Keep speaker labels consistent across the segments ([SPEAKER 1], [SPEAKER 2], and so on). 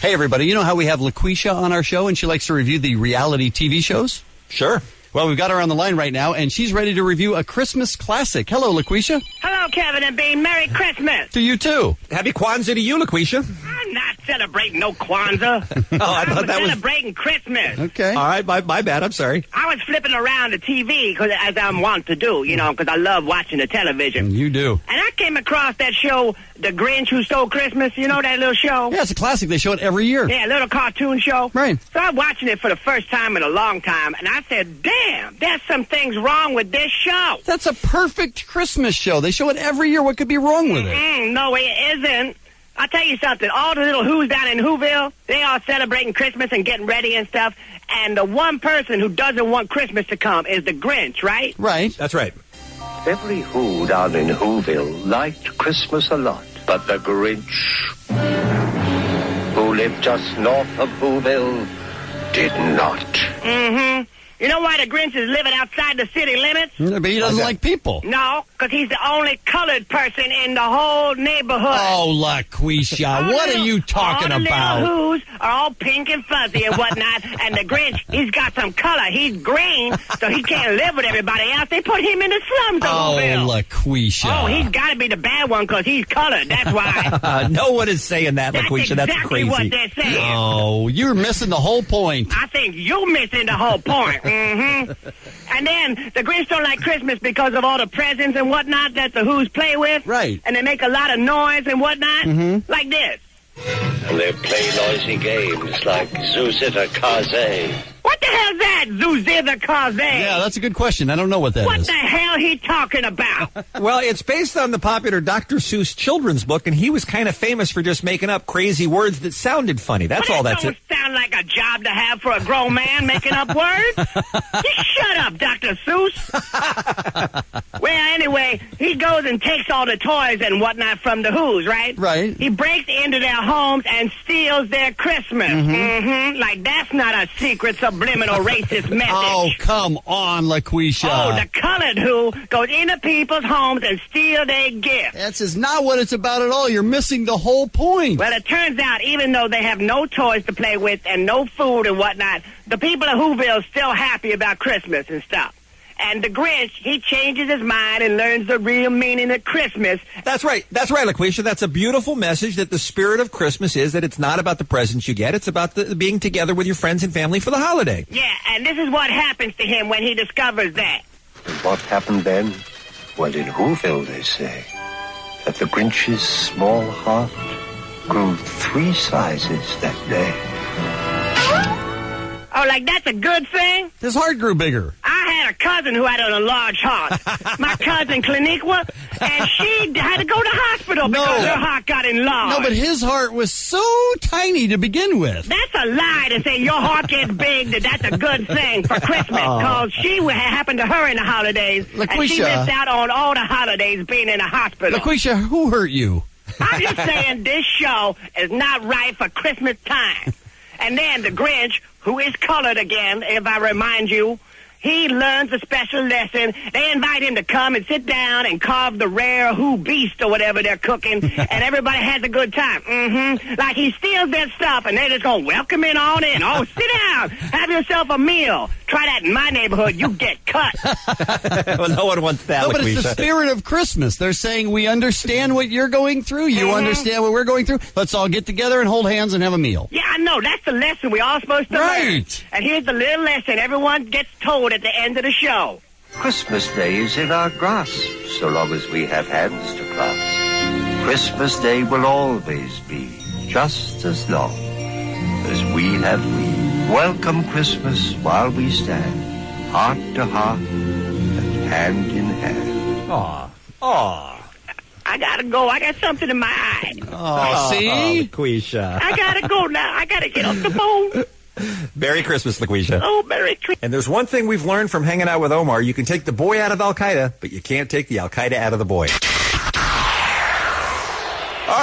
[SPEAKER 1] Hey, everybody. You know how we have LaQuisha on our show, and she likes to review the reality TV shows?
[SPEAKER 2] Sure.
[SPEAKER 1] Well, we've got her on the line right now, and she's ready to review a Christmas classic. Hello, LaQuisha.
[SPEAKER 3] Hello, Kevin and Bean. Merry Christmas.
[SPEAKER 1] To you, too.
[SPEAKER 2] Happy Kwanzaa to you, LaQuisha.
[SPEAKER 3] I'm not celebrating no Kwanzaa.
[SPEAKER 2] I thought that was
[SPEAKER 3] celebrating Christmas.
[SPEAKER 1] Okay.
[SPEAKER 2] all right. My bad. I'm sorry.
[SPEAKER 3] I was flipping around the TV, as I'm wont to do, because I love watching the television.
[SPEAKER 1] You do.
[SPEAKER 3] And I came across that show, The Grinch Who Stole Christmas. You know that little show?
[SPEAKER 1] Yeah, it's a classic. They show it every year.
[SPEAKER 3] Yeah, a little cartoon show.
[SPEAKER 1] Right.
[SPEAKER 3] So I'm watching it for the first time in a long time, and I said, damn, there's some things wrong with this show.
[SPEAKER 1] That's a perfect Christmas show. They show it every year. What could be wrong with it?
[SPEAKER 3] No, it isn't. I'll tell you something. All the little Who's down in Whoville, they are celebrating Christmas and getting ready and stuff. And the one person who doesn't want Christmas to come is the Grinch, right?
[SPEAKER 1] Right.
[SPEAKER 2] That's right.
[SPEAKER 4] Every Who down in Whoville liked Christmas a lot. But the Grinch, who lived just north of Whoville, did not.
[SPEAKER 3] Mm-hmm. You know why the Grinch is living outside the city limits?
[SPEAKER 1] But he doesn't like people.
[SPEAKER 3] No, because he's the only colored person in the whole neighborhood.
[SPEAKER 1] Oh, LaQuisha, what are you talking
[SPEAKER 3] all the
[SPEAKER 1] about?
[SPEAKER 3] Little Who's are all pink and fuzzy and whatnot, and the Grinch, he's got some color. He's green, so he can't live with everybody else. They put him in the slums of
[SPEAKER 1] Oh,
[SPEAKER 3] Whoville.
[SPEAKER 1] LaQuisha.
[SPEAKER 3] Oh, he's got to be the bad one because he's colored. That's why.
[SPEAKER 2] No one is saying that,
[SPEAKER 3] That's
[SPEAKER 2] LaQuisha.
[SPEAKER 3] exactly
[SPEAKER 2] That's crazy.
[SPEAKER 3] what they're saying.
[SPEAKER 1] Oh, you're missing the whole point.
[SPEAKER 3] I think you're missing the whole point. Mm-hmm. And then the Grinch don't like Christmas because of all the presents and whatnot that the Who's play with.
[SPEAKER 1] Right.
[SPEAKER 3] And they make a lot of noise and whatnot.
[SPEAKER 1] Mm-hmm.
[SPEAKER 3] Like this.
[SPEAKER 4] And they play noisy games like Zuzita Kaze.
[SPEAKER 3] What the hell's that, Zuzita Kaze?
[SPEAKER 1] Yeah, that's a good question. I don't know what that
[SPEAKER 3] What
[SPEAKER 1] is.
[SPEAKER 3] the hell he talking about?
[SPEAKER 2] Well, it's based on the popular Dr. Seuss children's book, and he was kind of famous for just making up crazy words that sounded funny. That's all that's
[SPEAKER 3] don't
[SPEAKER 2] it.
[SPEAKER 3] sound like a job to have for a grown man making up words. Just shut up, Dr. Seuss. Well, anyway, he goes and takes all the toys and whatnot from the Who's, right?
[SPEAKER 1] Right.
[SPEAKER 3] He breaks into their homes and steals their Christmas. Mm-hmm. Like that's not a secret subliminal racist message.
[SPEAKER 1] Oh, come on, LaQuisha.
[SPEAKER 3] Oh, the colored Who goes into people's homes and steal their gifts.
[SPEAKER 1] That's is not what it's about at all. You're missing the whole point.
[SPEAKER 3] Well, it turns out even though they have no toys to play with and no food and whatnot, the people of Whoville are still happy about Christmas and stuff. And the Grinch, he changes his mind and learns the real meaning of Christmas.
[SPEAKER 2] That's right. That's right, LaQuisha. That's a beautiful message that the spirit of Christmas is that it's not about the presents you get. It's about the being together with your friends and family for the holiday.
[SPEAKER 3] Yeah, and this is what happens to him when he discovers that.
[SPEAKER 4] And what happened then? Well, in Whoville, they say that the Grinch's small heart grew 3 sizes that day.
[SPEAKER 3] Oh, like that's a good thing?
[SPEAKER 1] His heart grew bigger.
[SPEAKER 3] I had a cousin who had a large heart. My cousin Cliniqua, and she had to go to hospital because her heart got enlarged.
[SPEAKER 1] No, but his heart was so tiny to begin with.
[SPEAKER 3] That's a lie to say your heart gets big, that's a good thing for Christmas, because she happened to her in the holidays, and she
[SPEAKER 1] LaQuisha.
[SPEAKER 3] missed out on all the holidays being in the hospital.
[SPEAKER 1] LaQuisha, who hurt you?
[SPEAKER 3] I'm just saying this show is not right for Christmas time. And then the Grinch, who is colored again, if I remind you, he learns a special lesson. They invite him to come and sit down and carve the rare Who beast or whatever they're cooking, and everybody has a good time. Mm-hmm. Like he steals their stuff, and they're just going to welcome him on in. Oh, sit down. Have yourself a meal. Try that in my neighborhood. You get cut.
[SPEAKER 2] Well, no one wants that,
[SPEAKER 1] No, but it's the
[SPEAKER 2] LaQuisha.
[SPEAKER 1] spirit of Christmas. They're saying we understand what you're going through. You understand what we're going through. Let's all get together and hold hands and have a meal.
[SPEAKER 3] Yeah, I know. That's the lesson we all supposed to learn.
[SPEAKER 1] Right.
[SPEAKER 3] And here's the little lesson everyone gets told at the end of the show.
[SPEAKER 4] Christmas Day is in our grasp, so long as we have hands to clasp. Christmas Day will always be, just as long as we have we. Welcome Christmas while we stand, heart to heart and hand in hand.
[SPEAKER 2] Aw.
[SPEAKER 3] I gotta go. I got something in my eye.
[SPEAKER 1] Oh, see?
[SPEAKER 2] LaQuisha.
[SPEAKER 3] I gotta go now. I gotta get off the phone.
[SPEAKER 2] Merry Christmas, LaQuisha.
[SPEAKER 3] Oh, Merry Christmas.
[SPEAKER 2] And there's one thing we've learned from hanging out with Omar. You can take the boy out of Al-Qaeda, but you can't take the Al-Qaeda out of the boy. All right.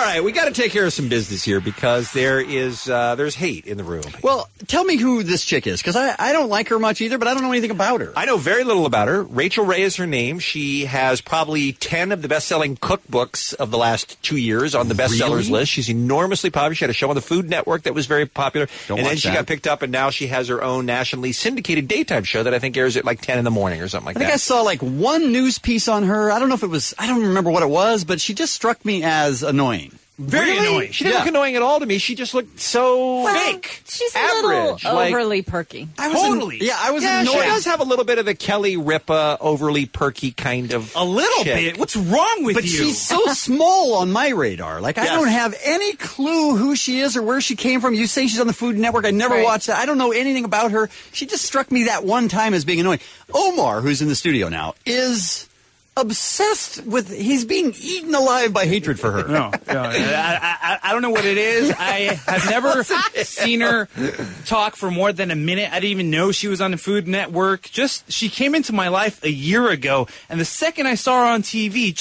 [SPEAKER 2] right, we got to take care of some business here because there's hate in the room.
[SPEAKER 1] Well, tell me who this chick is, because I don't like her much either, but I don't know anything about her.
[SPEAKER 2] I know very little about her. Rachel Ray is her name. She has probably 10 of the best-selling cookbooks of the last 2 years on the bestsellers list. She's enormously popular. She had a show on the Food Network that was very popular. And then she got picked up, and now she has her own nationally syndicated daytime show that I think airs at like 10 in the morning or something like that.
[SPEAKER 1] I think I saw like one news piece on her. I don't know if it was, I don't remember what it was, but she just struck me as annoying.
[SPEAKER 5] Very annoying.
[SPEAKER 2] She didn't look annoying at all to me. She just looked so
[SPEAKER 5] fake.
[SPEAKER 6] She's
[SPEAKER 2] average,
[SPEAKER 6] a little overly perky.
[SPEAKER 1] I was annoyed.
[SPEAKER 2] She does have a little bit of the Kelly Ripa, overly perky kind of
[SPEAKER 5] a little
[SPEAKER 2] chick.
[SPEAKER 5] bit. What's wrong with
[SPEAKER 1] but
[SPEAKER 5] you?
[SPEAKER 1] But she's so small on my radar. Like, I don't have any clue who she is or where she came from. You say she's on the Food Network. I never watched that. I don't know anything about her. She just struck me that one time as being annoying. Omar, who's in the studio now, is obsessed with, he's being eaten alive by hatred for her.
[SPEAKER 5] No, I don't know what it is. I have never seen her talk for more than a minute. I didn't even know she was on the Food Network. She came into my life a year ago, and the second I saw her on TV,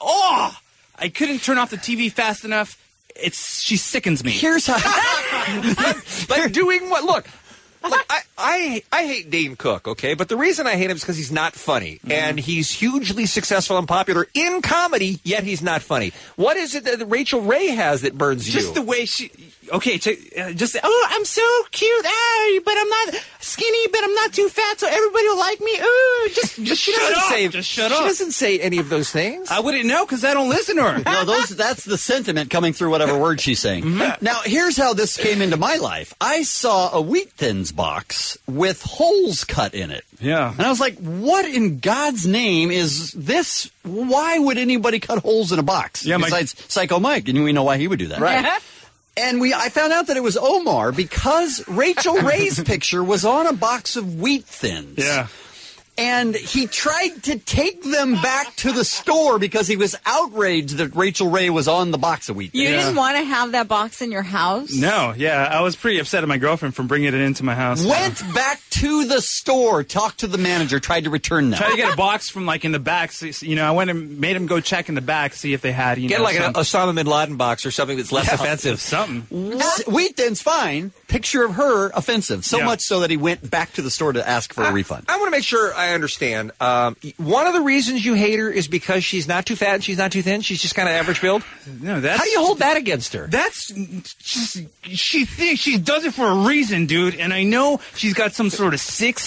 [SPEAKER 5] I couldn't turn off the TV fast enough. She sickens me.
[SPEAKER 1] Here's how.
[SPEAKER 2] But doing what? Look, I hate Dane Cook, okay? But the reason I hate him is because he's not funny. And he's hugely successful and popular in comedy, yet he's not funny. What is it that Rachel Ray has that burns you?
[SPEAKER 5] Just the way she... Okay, just say, oh, I'm so cute, but I'm not skinny, but I'm not too fat, so everybody will like me. Ooh, just shut up. Just shut up.
[SPEAKER 2] She doesn't say any of those things.
[SPEAKER 5] I wouldn't know because I don't listen to her.
[SPEAKER 1] No, that's the sentiment coming through whatever word she's saying. Now, here's how this came into my life. I saw a Wheat Thins box with holes cut in it.
[SPEAKER 5] Yeah.
[SPEAKER 1] And I was like, what in God's name is this? Why would anybody cut holes in a box?
[SPEAKER 5] Yeah,
[SPEAKER 1] besides Psycho Mike, and we know why he would do that.
[SPEAKER 2] Right.
[SPEAKER 1] And I found out that it was Omar because Rachel Ray's picture was on a box of Wheat Thins.
[SPEAKER 5] Yeah.
[SPEAKER 1] And he tried to take them back to the store because he was outraged that Rachel Ray was on the box of Wheat Thins.
[SPEAKER 6] You didn't want to have that box in your house?
[SPEAKER 5] No, I was pretty upset at my girlfriend for bringing it into my house.
[SPEAKER 1] Went back to the store, talked to the manager, tried to return them.
[SPEAKER 5] Tried to get a box from in the back. So, I went and made him go check in the back, see if they had,
[SPEAKER 2] Get like an Osama bin Laden box or something that's less offensive.
[SPEAKER 5] Something.
[SPEAKER 1] Wheat Thins, fine. Picture of her, offensive. So much so that he went back to the store to ask for a refund.
[SPEAKER 2] I want to make sure I understand. One of the reasons you hate her is because she's not too fat and she's not too thin. She's just kind of average build.
[SPEAKER 5] No,
[SPEAKER 2] how do you hold that against her?
[SPEAKER 5] That's she thinks she does it for a reason, dude. And I know she's got some sort of sick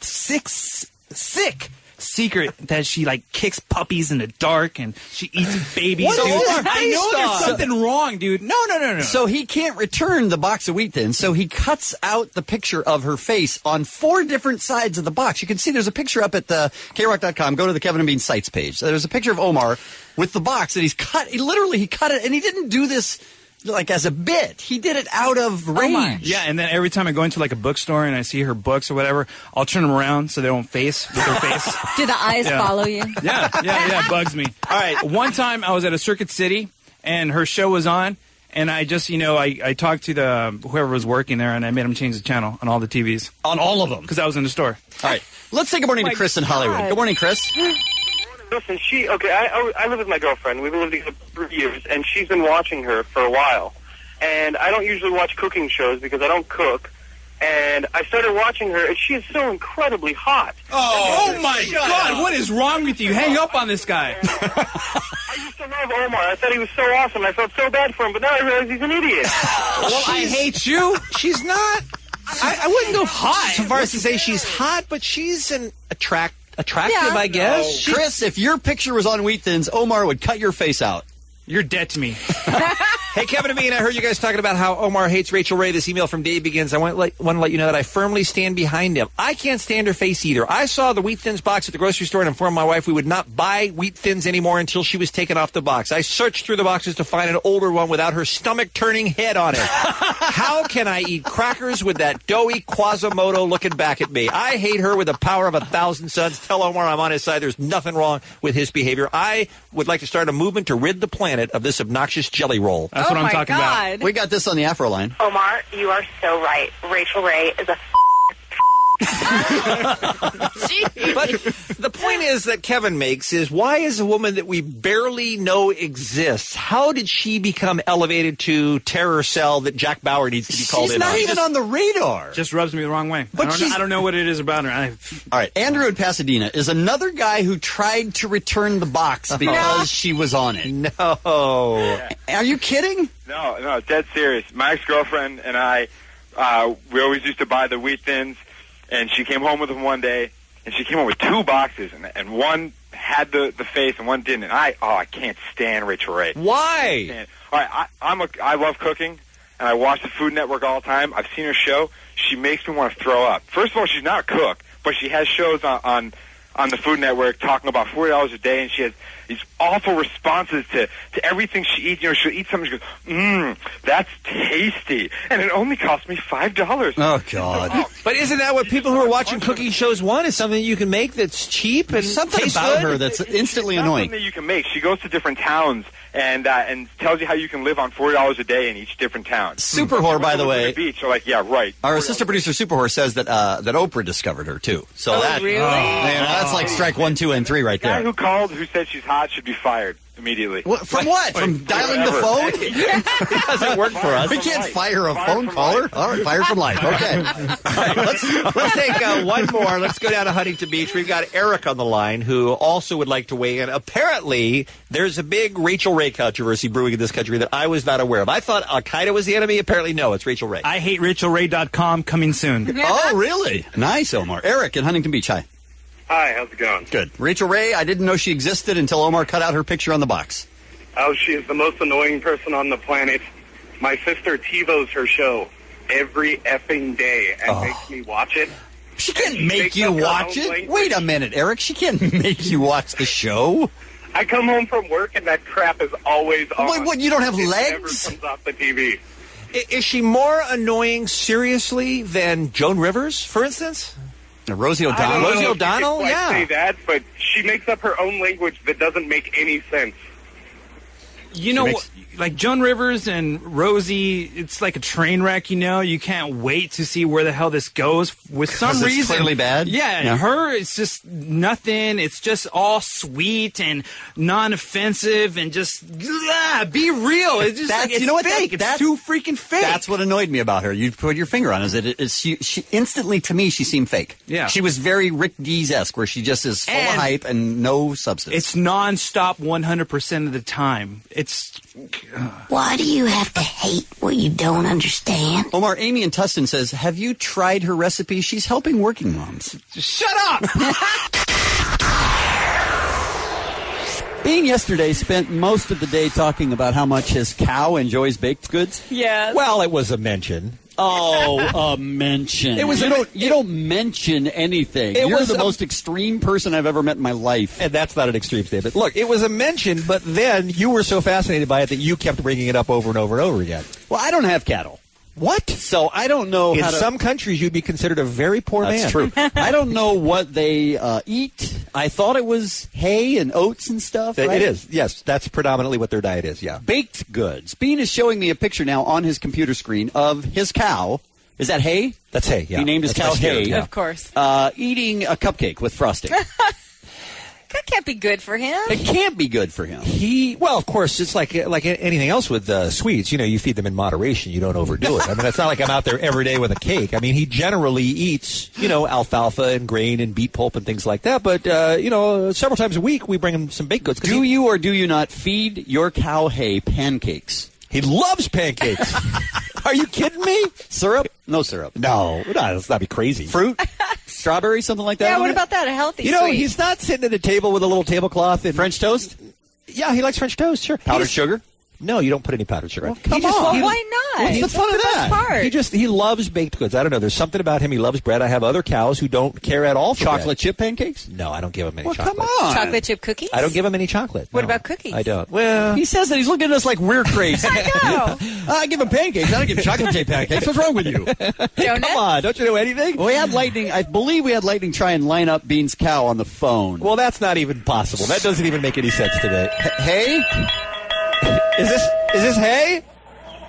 [SPEAKER 5] secret that she kicks puppies in the dark and she eats babies.
[SPEAKER 1] What?
[SPEAKER 5] Dude. I know there's
[SPEAKER 1] Stop.
[SPEAKER 5] something wrong, dude. No.
[SPEAKER 1] So he can't return the box of Wheat Thins, so he cuts out the picture of her face on 4 different sides of the box. You can see there's a picture up at the KROC.com. Go to the Kevin and Bean sites page. There's a picture of Omar with the box that he's cut. He cut it, and he didn't do this as a bit. He did it out of rage.
[SPEAKER 5] Yeah, and then every time I go into a bookstore and I see her books or whatever, I'll turn them around so they don't face with her face.
[SPEAKER 6] Do the eyes follow you?
[SPEAKER 5] Yeah, it bugs me. All right, one time I was at a Circuit City and her show was on, and I just, I talked to whoever was working there, and I made him change the channel on all the TVs.
[SPEAKER 1] On all of them?
[SPEAKER 5] Because I was in the store.
[SPEAKER 1] All right, let's say good morning to Chris in Hollywood. Good morning, Chris.
[SPEAKER 7] Listen, I live with my girlfriend. We've been living together for years, and she's been watching her for a while. And I don't usually watch cooking shows because I don't cook. And I started watching her, and she is so incredibly hot.
[SPEAKER 5] Oh my God, what is wrong with you? Hang up on this guy.
[SPEAKER 7] I used to love Omar. I thought he was so awesome. I felt so bad for him, but now I realize he's an idiot.
[SPEAKER 5] Well, I hate you.
[SPEAKER 2] She's not. I wouldn't go hot so far as to say she's hot, but she's an attractive, I guess.
[SPEAKER 1] No. Chris, if your picture was on Wheat Thins, Omar would cut your face out.
[SPEAKER 5] You're dead to me.
[SPEAKER 2] Hey, Kevin and Bean, I heard you guys talking about how Omar hates Rachel Ray. This email from Dave begins. I want to let you know that I firmly stand behind him. I can't stand her face either. I saw the Wheat Thins box at the grocery store and informed my wife we would not buy Wheat Thins anymore until she was taken off the box. I searched through the boxes to find an older one without her stomach-turning head on it. How can I eat crackers with that doughy Quasimodo looking back at me? I hate her with the power of 1,000 suns. Tell Omar I'm on his side. There's nothing wrong with his behavior. I would like to start a movement to rid the planet of this obnoxious jelly roll.
[SPEAKER 5] That's what I'm talking about.
[SPEAKER 1] We got this on the Afro line.
[SPEAKER 8] Omar, you are so right. Rachel Ray is a
[SPEAKER 2] But the point is that Kevin makes is, why is a woman that we barely know exists, how did she become elevated to terror cell that Jack Bauer needs to be called
[SPEAKER 1] She's
[SPEAKER 2] in
[SPEAKER 1] not
[SPEAKER 2] on?
[SPEAKER 1] even on the radar.
[SPEAKER 5] Just rubs me the wrong way.
[SPEAKER 1] But
[SPEAKER 5] I don't know what it is about her.
[SPEAKER 1] All right, Andrew in Pasadena is another guy who tried to return the box because she was on it.
[SPEAKER 2] No.
[SPEAKER 1] Are you kidding?
[SPEAKER 8] No, dead serious. My ex-girlfriend and I, we always used to buy the Wheat Thins, and she came home with them one day, and she came home with 2 boxes, and one had the face and one didn't. And I can't stand Rachel Ray.
[SPEAKER 2] Why?
[SPEAKER 8] All right, I love cooking, and I watch the Food Network all the time. I've seen her show. She makes me want to throw up. First of all, she's not a cook, but she has shows on the Food Network talking about $40 a day, and she has these awful responses to everything she eats. You know, she'll eat something, she goes, that's tasty, and it only cost me $5.
[SPEAKER 1] Oh, God.
[SPEAKER 2] But isn't that what people who are watching cooking shows want? Is something you can make that's cheap and
[SPEAKER 1] Something
[SPEAKER 2] tastes
[SPEAKER 1] about
[SPEAKER 2] good?
[SPEAKER 1] her that's instantly
[SPEAKER 8] It's not
[SPEAKER 1] annoying.
[SPEAKER 8] something that you can make. She goes to different towns and tells you how you can live on $40 a day in each different town.
[SPEAKER 1] Super Whore, by the
[SPEAKER 8] Look at
[SPEAKER 1] way.
[SPEAKER 8] beach, you're like, yeah, right.
[SPEAKER 1] Our assistant producer, Super Whore, says that Oprah discovered her, too. So
[SPEAKER 6] really?
[SPEAKER 1] that's like strike 1, 2, and 3 right
[SPEAKER 8] The guy
[SPEAKER 1] there.
[SPEAKER 8] who called, who said she's hot, should be fired immediately.
[SPEAKER 1] From what? From dialing the phone?
[SPEAKER 2] It doesn't work for us.
[SPEAKER 1] We can't fire a phone caller. All right, fired from life. Okay.
[SPEAKER 2] All right, let's take one more. Let's go down to Huntington Beach. We've got Eric on the line who also would like to weigh in. Apparently, there's a big Rachel Ray controversy brewing in this country that I was not aware of. I thought Al-Qaeda was the enemy. Apparently, no, it's Rachel Ray.
[SPEAKER 5] I hate RachelRay.com coming soon.
[SPEAKER 1] Oh, really? Nice, Omar. Eric in Huntington Beach. Hi.
[SPEAKER 7] Hi, how's it going?
[SPEAKER 1] Good. Rachel Ray, I didn't know she existed until Omar cut out her picture on the box.
[SPEAKER 7] Oh, she is the most annoying person on the planet. My sister TiVos her show every effing day and makes me watch it.
[SPEAKER 1] She can't
[SPEAKER 7] she
[SPEAKER 1] make
[SPEAKER 7] makes
[SPEAKER 1] you
[SPEAKER 7] up her
[SPEAKER 1] watch
[SPEAKER 7] own
[SPEAKER 1] it.
[SPEAKER 7] language.
[SPEAKER 1] Wait a minute, Eric. She can't make you watch the show.
[SPEAKER 7] I come home from work and that crap is always on.
[SPEAKER 1] Wait, what, you don't have
[SPEAKER 7] it
[SPEAKER 1] legs?
[SPEAKER 7] never comes off the TV.
[SPEAKER 2] Is she more annoying seriously than Joan Rivers, for instance?
[SPEAKER 1] Rosie
[SPEAKER 7] I don't
[SPEAKER 1] O'Donnell?
[SPEAKER 7] know
[SPEAKER 2] Rosie
[SPEAKER 7] if you
[SPEAKER 2] O'Donnell?
[SPEAKER 7] could quite
[SPEAKER 2] Yeah.
[SPEAKER 7] say that, but she makes up her own language that doesn't make any sense.
[SPEAKER 5] You know, like Joan Rivers and Rosie, it's like a train wreck, you know? You can't wait to see where the hell this goes. With some
[SPEAKER 1] 'Cause it's
[SPEAKER 5] reason.
[SPEAKER 1] clearly bad?
[SPEAKER 5] Yeah,
[SPEAKER 1] Yeah.
[SPEAKER 5] her, it's just nothing. It's just all sweet and non-offensive and just, be real. It's just
[SPEAKER 1] That's-
[SPEAKER 5] like, it's
[SPEAKER 1] you know what,
[SPEAKER 5] fake.
[SPEAKER 1] that-
[SPEAKER 5] It's too freaking fake.
[SPEAKER 1] That's what annoyed me about her. You put your finger on it. Is she instantly, to me, she seemed fake.
[SPEAKER 5] Yeah.
[SPEAKER 1] She was very Rick Dees-esque, where she just is full of
[SPEAKER 5] And
[SPEAKER 1] hype and no substance.
[SPEAKER 5] It's non-stop 100% of the time. It's...
[SPEAKER 9] Why do you have to hate what you don't understand?
[SPEAKER 1] Omar, Amy in Tustin says, have you tried her recipe? She's helping working moms.
[SPEAKER 5] Shut up!
[SPEAKER 10] Bean yesterday spent most of the day talking about how much his cow enjoys baked goods.
[SPEAKER 6] Yes.
[SPEAKER 2] Well, it was a mention.
[SPEAKER 10] Oh, a mention.
[SPEAKER 2] It was
[SPEAKER 10] you don't mention anything.
[SPEAKER 2] It
[SPEAKER 10] You're
[SPEAKER 2] was
[SPEAKER 10] the
[SPEAKER 2] a-
[SPEAKER 10] most extreme person I've ever met in my life.
[SPEAKER 2] And that's not an extreme statement. Look, it was a mention, but then you were so fascinated by it that you kept bringing it up over and over and over again.
[SPEAKER 10] Well, I don't have cattle.
[SPEAKER 2] What?
[SPEAKER 10] So I don't know
[SPEAKER 2] In
[SPEAKER 10] how to...
[SPEAKER 2] some countries, you'd be considered a very poor man.
[SPEAKER 10] That's true. I don't know what they eat. I thought it was hay and oats and stuff.
[SPEAKER 2] It
[SPEAKER 10] right?
[SPEAKER 2] is, yes. That's predominantly what their diet is, yeah.
[SPEAKER 10] Baked goods. Bean is showing me a picture now on his computer screen of his cow. Is that hay?
[SPEAKER 2] That's hay, yeah.
[SPEAKER 10] He named his
[SPEAKER 2] That's
[SPEAKER 10] cow
[SPEAKER 2] my spirit,
[SPEAKER 10] Hay.
[SPEAKER 2] yeah.
[SPEAKER 6] Of course.
[SPEAKER 10] Eating a cupcake with frosting.
[SPEAKER 6] That can't be good for him.
[SPEAKER 10] It can't be good for him.
[SPEAKER 2] Well, of course, it's like anything else with sweets. You know, you feed them in moderation. You don't overdo it. I mean, it's not like I'm out there every day with a cake. I mean, he generally eats, alfalfa and grain and beet pulp and things like that. But, several times a week we bring him some baked goods.
[SPEAKER 10] Do you or do you not feed your cow Hay pancakes?
[SPEAKER 2] He loves pancakes. Are you kidding me?
[SPEAKER 10] Syrup? No syrup.
[SPEAKER 2] No, let's not be crazy.
[SPEAKER 10] Fruit? Strawberry? Something like that?
[SPEAKER 6] Yeah,
[SPEAKER 10] on
[SPEAKER 6] what
[SPEAKER 10] it?
[SPEAKER 6] about that? A healthy
[SPEAKER 2] You know,
[SPEAKER 6] sweet.
[SPEAKER 2] he's not sitting at a table with a little tablecloth and
[SPEAKER 10] French toast?
[SPEAKER 2] Yeah, he likes French toast. Sure.
[SPEAKER 10] Powdered sugar?
[SPEAKER 2] No, you don't put any powdered sugar.
[SPEAKER 10] Come
[SPEAKER 2] He just-
[SPEAKER 10] on.
[SPEAKER 6] Well, why not?
[SPEAKER 10] What's the fun of
[SPEAKER 6] That's
[SPEAKER 10] that?
[SPEAKER 6] best part.
[SPEAKER 2] He loves baked goods. I don't know. There's something about him. He loves bread. I have other cows who don't care at all for
[SPEAKER 10] Chocolate
[SPEAKER 2] bread.
[SPEAKER 10] chip pancakes?
[SPEAKER 2] No, I don't give him any
[SPEAKER 10] Well,
[SPEAKER 2] chocolate.
[SPEAKER 10] come on.
[SPEAKER 6] Chocolate chip cookies?
[SPEAKER 2] I don't give him any chocolate.
[SPEAKER 6] What
[SPEAKER 2] No.
[SPEAKER 6] about cookies?
[SPEAKER 2] I don't. Well,
[SPEAKER 10] He says that he's looking at us like we're crazy.
[SPEAKER 6] I
[SPEAKER 10] I give him pancakes. I don't give chocolate chip pancakes. What's wrong with you?
[SPEAKER 6] know.
[SPEAKER 2] come on. Don't you know anything?
[SPEAKER 10] Well, we had Lightning. I believe we had Lightning try and line up Bean's cow on the phone.
[SPEAKER 2] Well, that's not even possible. That doesn't even make any sense to me.
[SPEAKER 10] Hey?
[SPEAKER 2] Is this hay?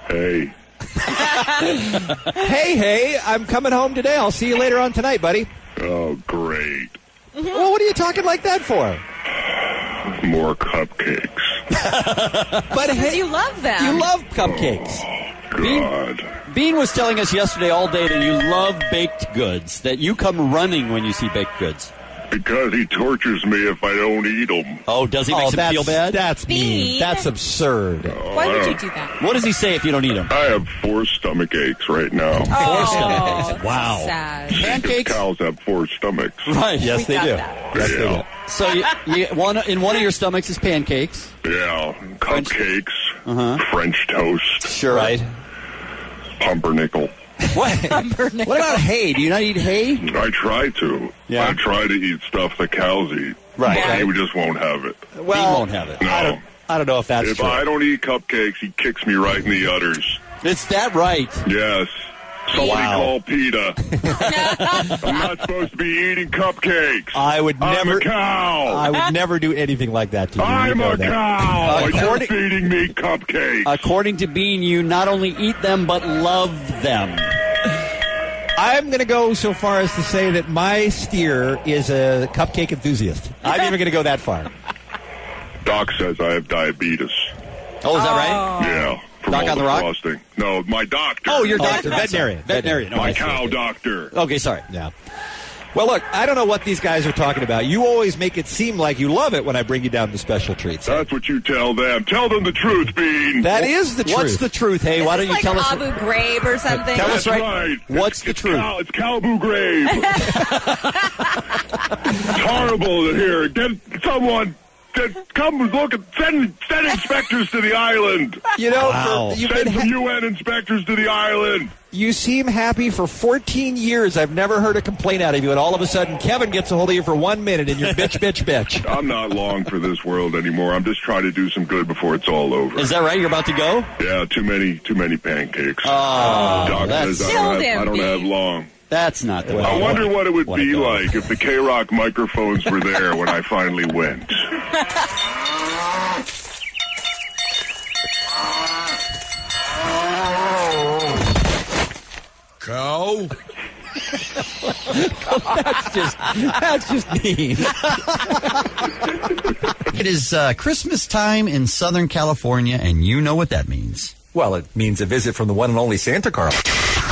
[SPEAKER 7] Hey.
[SPEAKER 2] Hey, I'm coming home today. I'll see you later on tonight, buddy.
[SPEAKER 11] Oh, great.
[SPEAKER 2] Well, what are you talking like that for?
[SPEAKER 11] More cupcakes.
[SPEAKER 10] But
[SPEAKER 6] Because you love them.
[SPEAKER 10] you love cupcakes.
[SPEAKER 11] God.
[SPEAKER 10] Bean was telling us yesterday all day that you love baked goods, that you come running when you see baked goods.
[SPEAKER 11] Because he tortures me if I don't eat them.
[SPEAKER 10] Oh, does he make him feel bad?
[SPEAKER 2] That's mean.
[SPEAKER 6] Bean.
[SPEAKER 2] That's absurd.
[SPEAKER 6] Why would you do that?
[SPEAKER 10] What does he say if you don't eat them?
[SPEAKER 11] I have 4 stomach aches right now.
[SPEAKER 10] Four stomach aches.
[SPEAKER 6] Wow. Sad.
[SPEAKER 10] Pancakes?
[SPEAKER 11] Cows have 4 stomachs.
[SPEAKER 10] Right.
[SPEAKER 2] Yes,
[SPEAKER 6] We
[SPEAKER 2] they
[SPEAKER 6] got
[SPEAKER 2] do.
[SPEAKER 6] that.
[SPEAKER 2] Yes, they do.
[SPEAKER 11] Yeah.
[SPEAKER 10] So in one of your stomachs is pancakes.
[SPEAKER 11] Yeah. Cupcakes. French toast.
[SPEAKER 10] Sure.
[SPEAKER 2] Right.
[SPEAKER 11] Pumpernickel.
[SPEAKER 10] What? What about hay? Do you not eat hay?
[SPEAKER 11] I try to.
[SPEAKER 10] Yeah.
[SPEAKER 11] I try to eat stuff the cows eat.
[SPEAKER 2] Right.
[SPEAKER 11] But he just won't have it.
[SPEAKER 2] Well,
[SPEAKER 10] Bean won't have it.
[SPEAKER 11] No.
[SPEAKER 2] I don't know if that's
[SPEAKER 11] If
[SPEAKER 2] true.
[SPEAKER 11] I don't eat cupcakes, he kicks me right in the udders.
[SPEAKER 10] It's that right.
[SPEAKER 11] Yes. So
[SPEAKER 2] Wow.
[SPEAKER 11] we call PETA. I'm not supposed to be eating cupcakes.
[SPEAKER 2] I would
[SPEAKER 11] I'm
[SPEAKER 2] never.
[SPEAKER 11] a cow.
[SPEAKER 2] I would never do anything like that to you.
[SPEAKER 11] I'm
[SPEAKER 2] You know
[SPEAKER 11] a
[SPEAKER 2] that.
[SPEAKER 11] cow. You're
[SPEAKER 10] according-
[SPEAKER 11] feeding me cupcakes.
[SPEAKER 10] According to Bean, you not only eat them but love them.
[SPEAKER 2] I'm going to go so far as to say that my steer is a cupcake enthusiast. I'm even going to go that far.
[SPEAKER 11] Doc says I have diabetes.
[SPEAKER 10] Oh, is that right?
[SPEAKER 11] Yeah. From
[SPEAKER 10] Doc
[SPEAKER 11] all
[SPEAKER 10] on the
[SPEAKER 11] the
[SPEAKER 10] rock?
[SPEAKER 11] frosting. No, my doctor.
[SPEAKER 10] Oh, your doctor.
[SPEAKER 2] veterinarian.
[SPEAKER 10] Veterinarian. Oh,
[SPEAKER 11] My
[SPEAKER 10] I see.
[SPEAKER 11] cow doctor.
[SPEAKER 10] Okay, sorry.
[SPEAKER 2] Yeah. Well, look, I don't know what these guys are talking about. You always make it seem like you love it when I bring you down to special treats.
[SPEAKER 11] That's what you tell them. Tell them the truth, Bean.
[SPEAKER 2] That is the truth.
[SPEAKER 10] What's the truth? Hey, why don't you
[SPEAKER 6] like
[SPEAKER 10] tell us?
[SPEAKER 6] Abu Ghraib or something?
[SPEAKER 2] Tell
[SPEAKER 11] That's
[SPEAKER 2] us
[SPEAKER 11] right.
[SPEAKER 10] What's the truth?
[SPEAKER 11] It's Calbu Grave. It's horrible to hear. Get someone. Come look at send inspectors to the island.
[SPEAKER 2] You know,
[SPEAKER 10] Wow.
[SPEAKER 2] you've
[SPEAKER 11] Send
[SPEAKER 2] been
[SPEAKER 11] some UN inspectors to the island.
[SPEAKER 2] you seem happy for 14 years. I've never heard a complaint out of you, and all of a sudden Kevin gets a hold of you for 1 minute, and you're bitch, bitch, bitch.
[SPEAKER 11] I'm not long for this world anymore. I'm just trying to do some good before it's all over.
[SPEAKER 10] Is that right? You're about to go?
[SPEAKER 11] Yeah, too many pancakes.
[SPEAKER 10] Oh,
[SPEAKER 11] Doc
[SPEAKER 10] that's
[SPEAKER 11] says
[SPEAKER 6] Killed
[SPEAKER 11] I
[SPEAKER 6] him,
[SPEAKER 11] don't have
[SPEAKER 6] Bean.
[SPEAKER 11] long.
[SPEAKER 10] that's not the way.
[SPEAKER 11] I wonder what it would
[SPEAKER 10] Wanna
[SPEAKER 11] be
[SPEAKER 10] go.
[SPEAKER 11] like if the K-Rock microphones were there when I finally went.
[SPEAKER 12] Cow?
[SPEAKER 10] That's just mean.
[SPEAKER 1] It is Christmas time in Southern California, and you know what that means.
[SPEAKER 2] Well, it means a visit from the one and only Santa Carl.
[SPEAKER 12] Here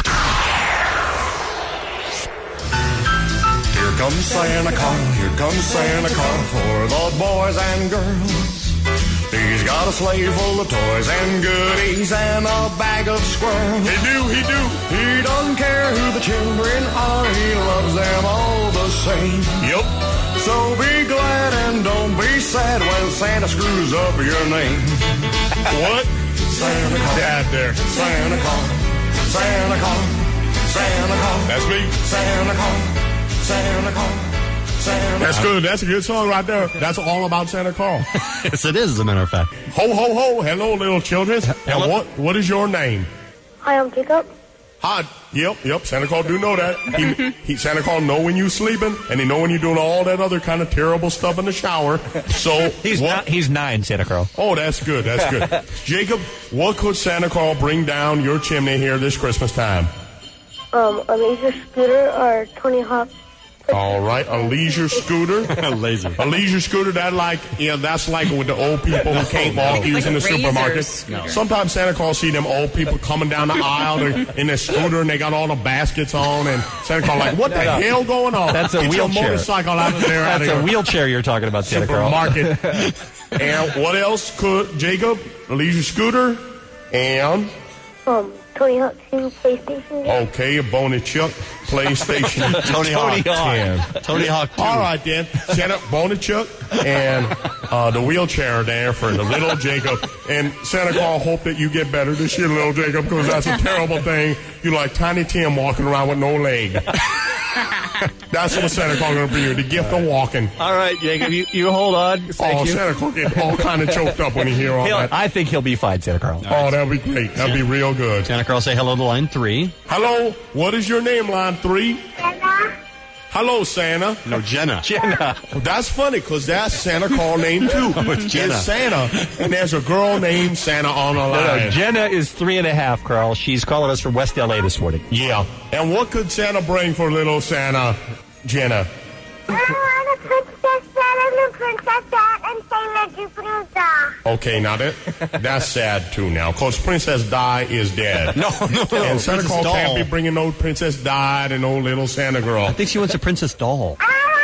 [SPEAKER 12] comes Santa Claus, here comes Santa Claus for the boys and girls. He's got a sleigh full of toys and goodies and a bag of squirrels. He do. He doesn't care who the children are, he loves them all the same. Yep. So be glad and don't be sad when Santa screws up your name. What? Santa Claus. Dad there. Santa Claus. Santa Claus. Santa Claus. That's me. Santa Claus. Santa Claus. That's good. That's a good song right there. That's all about Santa Claus.
[SPEAKER 1] Yes, it is, as a matter of fact.
[SPEAKER 12] Ho, ho, ho. Hello, little children. And what is your name?
[SPEAKER 13] Hi, I'm Jacob.
[SPEAKER 12] Hi. Yep. Santa Claus do know that. Santa Claus know when you sleeping, and he know when you're doing all that other kind of terrible stuff in the shower. So
[SPEAKER 2] He's 9, Santa Carl.
[SPEAKER 12] Oh, that's good. That's good. Jacob, what could Santa Claus bring down your chimney here this Christmas time?
[SPEAKER 13] A laser scooter or Tony Hawk.
[SPEAKER 12] All right, a leisure scooter. A leisure scooter. That's like with the old people who can't walk using the supermarket.
[SPEAKER 6] Scooter.
[SPEAKER 12] Sometimes Santa Claus see them old people coming down the aisle in their scooter and they got all the baskets on, and Santa Claus like, what the hell going on?
[SPEAKER 2] That's a
[SPEAKER 12] Get your
[SPEAKER 2] wheelchair.
[SPEAKER 12] motorcycle out of there.
[SPEAKER 2] That's a wheelchair you're talking about, Santa Carl.
[SPEAKER 12] Supermarket. And what else could Jacob? A leisure scooter and.
[SPEAKER 13] Tony Hawk 2 PlayStation game.
[SPEAKER 12] Okay, a Boney Chuck PlayStation.
[SPEAKER 1] Tony Hawk.
[SPEAKER 12] 10.
[SPEAKER 1] Tony Hawk 2.
[SPEAKER 12] All right, then. Santa Boney Chuck and the wheelchair there for the little Jacob. And Santa Claus hope that you get better this year, little Jacob, because that's a terrible thing. You like Tiny Tim walking around with no leg. That's what Santa Claus going to bring you, the gift of walking.
[SPEAKER 2] All right, Jacob, you hold on. Thank you.
[SPEAKER 12] Santa Claus get all kind of choked up when you hear all that.
[SPEAKER 2] I think he'll be fine, Santa Carl.
[SPEAKER 12] Oh, that'll be great. That'll be real good.
[SPEAKER 1] Santa Claus, say hello to line 3.
[SPEAKER 12] Hello, what is your name, line 3? Hello, Santa.
[SPEAKER 1] No, Jenna.
[SPEAKER 12] That's funny, because that's Santa Claus name, too.
[SPEAKER 1] it's Jenna.
[SPEAKER 12] It's Santa, and there's a girl named Santa on the line.
[SPEAKER 2] No, Jenna is 3.5, Carl. She's calling us from West L.A. this morning.
[SPEAKER 12] Yeah. And what could Santa bring for little Santa? Jenna?
[SPEAKER 13] I want a princess Belle and Princess Dot and Sailor Jupiter.
[SPEAKER 12] Okay, now that's sad too now, because Princess Di is dead.
[SPEAKER 1] No.
[SPEAKER 12] And Santa
[SPEAKER 1] Princess
[SPEAKER 12] Claus can't
[SPEAKER 1] Doll.
[SPEAKER 12] be bringing no Princess Di and no little Santa girl.
[SPEAKER 1] I think she wants a princess doll.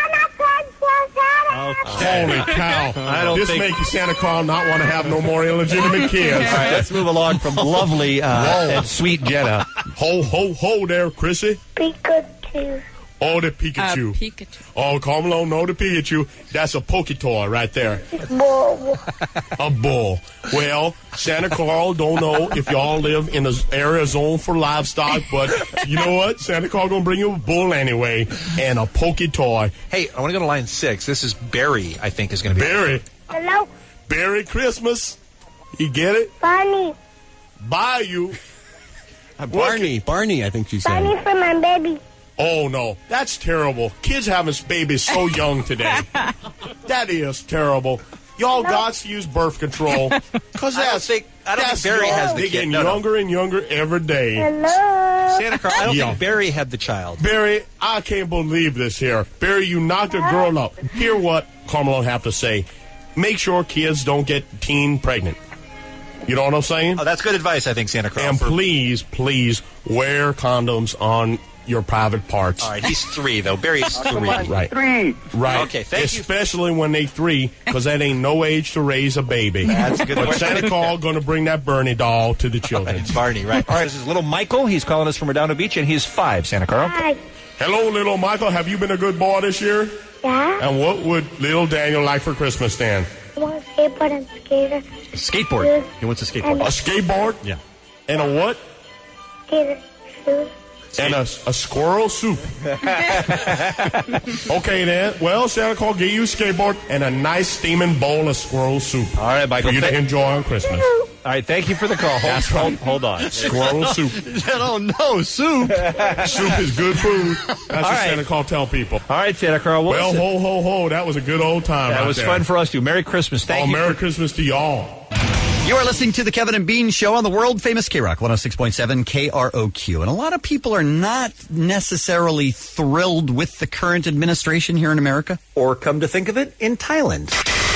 [SPEAKER 12] Holy cow. This makes Santa Claus not want to have no more illegitimate kids.
[SPEAKER 2] All right, let's move along from lovely and sweet Jenna.
[SPEAKER 12] Ho, ho, ho there, Chrissy.
[SPEAKER 13] Pikachu.
[SPEAKER 12] Oh, the Pikachu.
[SPEAKER 6] Pikachu.
[SPEAKER 12] Oh, come along, no, the Pikachu. That's a Poketoy right there.
[SPEAKER 13] Bull.
[SPEAKER 12] A bull. Well, Santa Claus don't know if y'all live in an area zone for livestock, but you know what? Santa Claus gonna bring you a bull anyway and a Poketoy.
[SPEAKER 2] Hey, I want to go to line 6. This is Barry, I think, is going to be.
[SPEAKER 12] Barry.
[SPEAKER 13] Hello.
[SPEAKER 12] Merry Christmas. You get it?
[SPEAKER 13] Barney.
[SPEAKER 12] Bayou.
[SPEAKER 10] Barney, I think she said.
[SPEAKER 13] Barney for my baby.
[SPEAKER 12] Oh, no. That's terrible. Kids having babies so young today. That is terrible. Y'all got to use birth control. Because
[SPEAKER 2] I don't think Barry has the
[SPEAKER 12] They're
[SPEAKER 2] kid.
[SPEAKER 12] getting
[SPEAKER 2] No.
[SPEAKER 12] younger and younger every day.
[SPEAKER 13] Hello.
[SPEAKER 2] Santa Claus, I don't think Barry had the child.
[SPEAKER 12] Barry, I can't believe this here. Barry, you knocked a girl up. Hear what Carmelo have to say. Make sure kids don't get teen pregnant. You know what I'm saying?
[SPEAKER 2] Oh, that's good advice, I think, Santa Claus.
[SPEAKER 12] And please wear condoms on your private parts.
[SPEAKER 2] All right, he's 3, though. Barry's 3.
[SPEAKER 12] Right.
[SPEAKER 7] 3.
[SPEAKER 12] Right.
[SPEAKER 2] Okay, thank you.
[SPEAKER 12] Especially when they 3, because that ain't no age to raise a baby.
[SPEAKER 2] That's a good
[SPEAKER 12] But
[SPEAKER 2] point.
[SPEAKER 12] Santa Claus going to bring that Bernie doll to the children.
[SPEAKER 2] It's Barney, right. All right, this is little Michael. He's calling us from Redondo Beach, and he's 5, Santa Carl.
[SPEAKER 13] Hi.
[SPEAKER 12] Hello, little Michael. Have you been a good boy this year?
[SPEAKER 13] Yeah.
[SPEAKER 12] And what would little Daniel like for Christmas, Dan?
[SPEAKER 13] I want a skateboard and skater.
[SPEAKER 1] Skateboard. He wants a skateboard.
[SPEAKER 12] A skateboard?
[SPEAKER 1] Yeah.
[SPEAKER 12] And a what?
[SPEAKER 13] Skater shoes.
[SPEAKER 12] And a squirrel soup. Okay, then. Well, Santa Claus gave you a skateboard and a nice steaming bowl of squirrel soup.
[SPEAKER 2] All right, Michael.
[SPEAKER 12] For you to enjoy on Christmas.
[SPEAKER 2] All right, thank you for the call. Hold on.
[SPEAKER 12] Squirrel soup.
[SPEAKER 1] Oh, no, soup.
[SPEAKER 12] Soup is good food. That's what
[SPEAKER 2] right.
[SPEAKER 12] Santa Claus tell people.
[SPEAKER 2] All right, Santa Carl.
[SPEAKER 12] Well, ho, ho, ho. That was a good old time
[SPEAKER 2] That
[SPEAKER 12] right
[SPEAKER 2] was
[SPEAKER 12] there.
[SPEAKER 2] fun for us, too. Merry Christmas. Thank you.
[SPEAKER 12] Merry Christmas to y'all.
[SPEAKER 1] You are listening to the Kevin and Bean Show on the world-famous K-Rock 106.7 KROQ. And a lot of people are not necessarily thrilled with the current administration here in America.
[SPEAKER 2] Or come to think of it, in Thailand.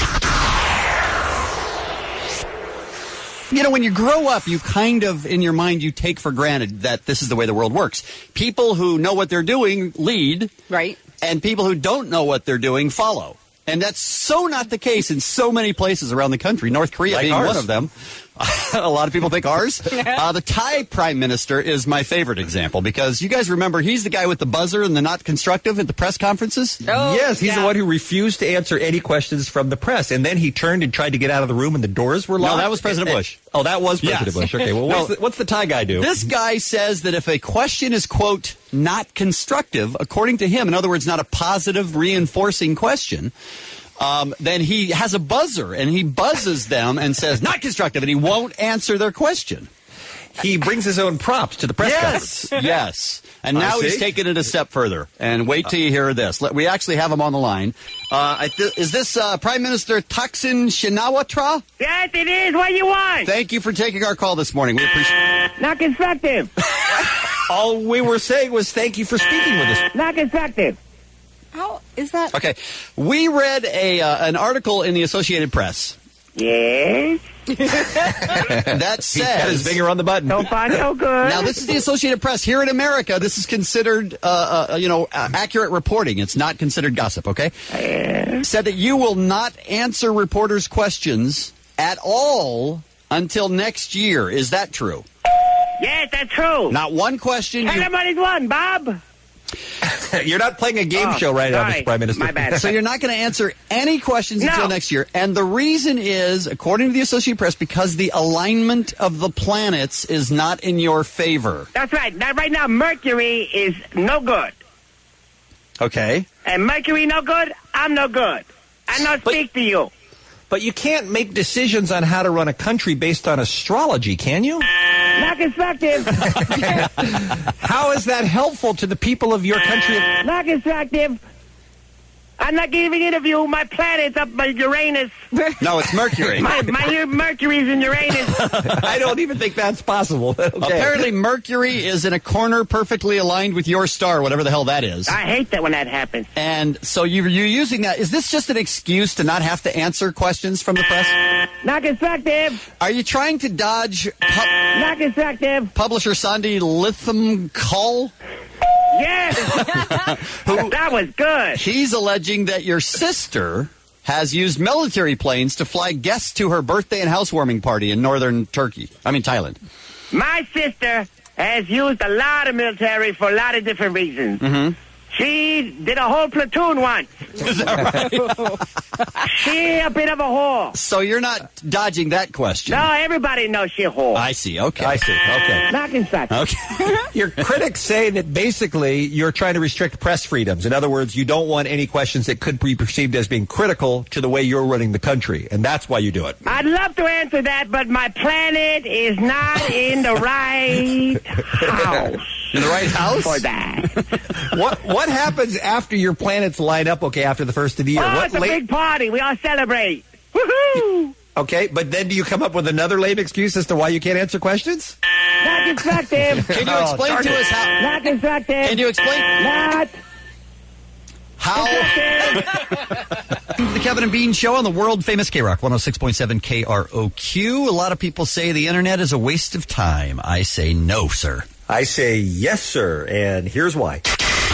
[SPEAKER 1] You know, when you grow up, you kind of, in your mind, you take for granted that this is the way the world works. People who know what they're doing lead.
[SPEAKER 6] Right.
[SPEAKER 1] And people who don't know what they're doing follow. And that's so not the case in so many places around the country, North Korea
[SPEAKER 2] Like
[SPEAKER 1] being
[SPEAKER 2] ours.
[SPEAKER 1] one of them. A lot of people think ours. The Thai prime minister is my favorite example because you guys remember he's the guy with the buzzer and the not constructive at the press conferences?
[SPEAKER 6] Oh,
[SPEAKER 2] Yes, he's the
[SPEAKER 6] yeah.
[SPEAKER 2] one who refused to answer any questions from the press. And then he turned and tried to get out of the room and the doors were locked.
[SPEAKER 1] No, that was President Bush.
[SPEAKER 2] Oh, that was President
[SPEAKER 1] Yes.
[SPEAKER 2] Bush. Okay, well, what's the Thai guy do?
[SPEAKER 1] This guy says that if a question is, quote, not constructive, according to him, in other words, not a positive reinforcing question, then he has a buzzer and he buzzes them and says, not constructive, and he won't answer their question.
[SPEAKER 2] He brings his own props to the press conference.
[SPEAKER 1] Yes. And
[SPEAKER 2] I
[SPEAKER 1] now he's
[SPEAKER 2] see.
[SPEAKER 1] taking it a step further. And wait till you hear this. We actually have him on the line. Is this Prime Minister Thaksin Shinawatra?
[SPEAKER 3] Yes, it is. What you want?
[SPEAKER 1] Thank you for taking our call this morning. We appreciate
[SPEAKER 3] Not constructive.
[SPEAKER 2] All we were saying was thank you for speaking with us.
[SPEAKER 3] Not constructive.
[SPEAKER 6] How is that?
[SPEAKER 1] Okay. We read an article in the Associated Press
[SPEAKER 3] Yes.
[SPEAKER 1] that
[SPEAKER 2] He's got his
[SPEAKER 1] says...
[SPEAKER 2] finger on the button.
[SPEAKER 3] So far, so good.
[SPEAKER 1] Now, this is the Associated Press. Here in America, this is considered, accurate reporting. It's not considered gossip, okay? Said that you will not answer reporters' questions at all until next year. Is that true?
[SPEAKER 3] Yes, that's true.
[SPEAKER 1] Not one question.
[SPEAKER 3] Tell them what he's won, Bob.
[SPEAKER 2] You're not playing a game show right now,
[SPEAKER 3] sorry.
[SPEAKER 2] Mr. Prime Minister.
[SPEAKER 3] My bad.
[SPEAKER 1] So you're not going to answer any questions
[SPEAKER 3] No.
[SPEAKER 1] until next year. And the reason is, according to the Associated Press, because the alignment of the planets is not in your favor.
[SPEAKER 3] That's right. Now, right now, Mercury is no good.
[SPEAKER 1] Okay.
[SPEAKER 3] And Mercury no good, I'm no good. I not speak to you.
[SPEAKER 2] But you can't make decisions on how to run a country based on astrology, can you?
[SPEAKER 3] Not constructive.
[SPEAKER 2] How is that helpful to the people of your country?
[SPEAKER 3] Not constructive. I'm not giving interview. My planet's up by Uranus.
[SPEAKER 1] No, it's Mercury.
[SPEAKER 3] my Mercury's in Uranus.
[SPEAKER 2] I don't even think that's possible. Okay.
[SPEAKER 1] Apparently, Mercury is in a corner perfectly aligned with your star, whatever the hell that is.
[SPEAKER 3] I hate that when that happens.
[SPEAKER 1] And so you're using that. Is this just an excuse to not have to answer questions from the press?
[SPEAKER 3] Not constructive.
[SPEAKER 1] Are you trying to dodge
[SPEAKER 3] Not constructive.
[SPEAKER 1] publisher Sandy Litham-Cull?
[SPEAKER 3] Yes. That was good.
[SPEAKER 1] He's alleging that your sister has used military planes to fly guests to her birthday and housewarming party in northern Thailand.
[SPEAKER 3] My sister has used a lot of military for a lot of different reasons.
[SPEAKER 1] Mm-hmm.
[SPEAKER 3] She did a whole platoon once.
[SPEAKER 1] Is that right?
[SPEAKER 3] She a bit of a whore.
[SPEAKER 1] So you're not dodging that question.
[SPEAKER 3] No, everybody knows she a whore.
[SPEAKER 1] I see. Okay.
[SPEAKER 2] Okay.
[SPEAKER 3] Not constructive.
[SPEAKER 1] Okay.
[SPEAKER 2] Your critics say that basically you're trying to restrict press freedoms. In other words, you don't want any questions that could be perceived as being critical to the way you're running the country, and that's why you do it.
[SPEAKER 3] I'd love to answer that, but my planet is not in the right house.
[SPEAKER 1] In the right house?
[SPEAKER 3] For that.
[SPEAKER 2] What happens after your planets line up, after the first of the year?
[SPEAKER 3] Oh, it's a big party. We all celebrate. Woohoo!
[SPEAKER 2] Okay, but then do you come up with another lame excuse as to why you can't answer questions?
[SPEAKER 3] Not constructive.
[SPEAKER 1] Can you explain to us how?
[SPEAKER 3] Not constructive.
[SPEAKER 1] Can you explain?
[SPEAKER 3] Not.
[SPEAKER 1] How? The Kevin and Bean Show on the world-famous K-Rock 106.7 KROQ. A lot of people say the internet is a waste of time. I say no, sir.
[SPEAKER 2] I say yes, sir, and here's why.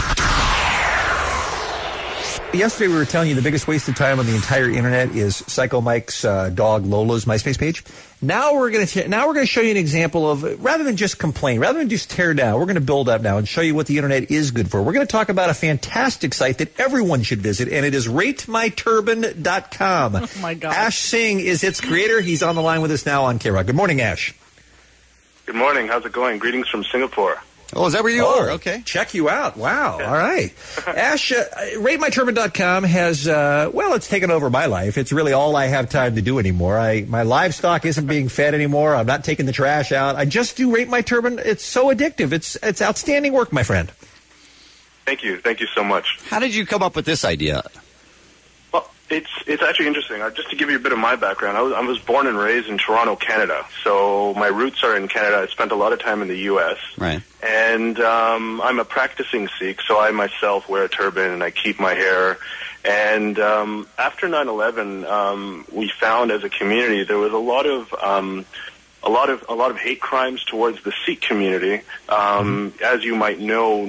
[SPEAKER 2] Yesterday we were telling you the biggest waste of time on the entire internet is Psycho Mike's dog Lola's MySpace page. Now we're going to show you an example of, rather than just complain, rather than just tear down, we're going to build up now and show you what the internet is good for. We're going to talk about a fantastic site that everyone should visit, and it is RateMyTurban.com.
[SPEAKER 6] Oh my God.
[SPEAKER 2] Ash Singh is its creator. He's on the line with us now on K-Rock. Good morning, Ash.
[SPEAKER 7] Good morning. How's it going? Greetings from Singapore.
[SPEAKER 1] Oh, is that where you are? Okay.
[SPEAKER 2] Check you out. Wow. All right. Ash, RateMyTurban.com has, it's taken over my life. It's really all I have time to do anymore. My livestock isn't being fed anymore. I'm not taking the trash out. I just do Rate My Turban. It's so addictive. It's outstanding work, my friend.
[SPEAKER 7] Thank you. Thank you so much.
[SPEAKER 1] How did you come up with this idea?
[SPEAKER 7] Well, it's actually interesting. Just to give you a bit of my background, I was born and raised in Toronto, Canada. So my roots are in Canada. I spent a lot of time in the U.S.
[SPEAKER 1] Right.
[SPEAKER 7] And I'm a practicing Sikh, so I myself wear a turban and I keep my hair. And after 9/11, we found as a community there was a lot of hate crimes towards the Sikh community. As you might know,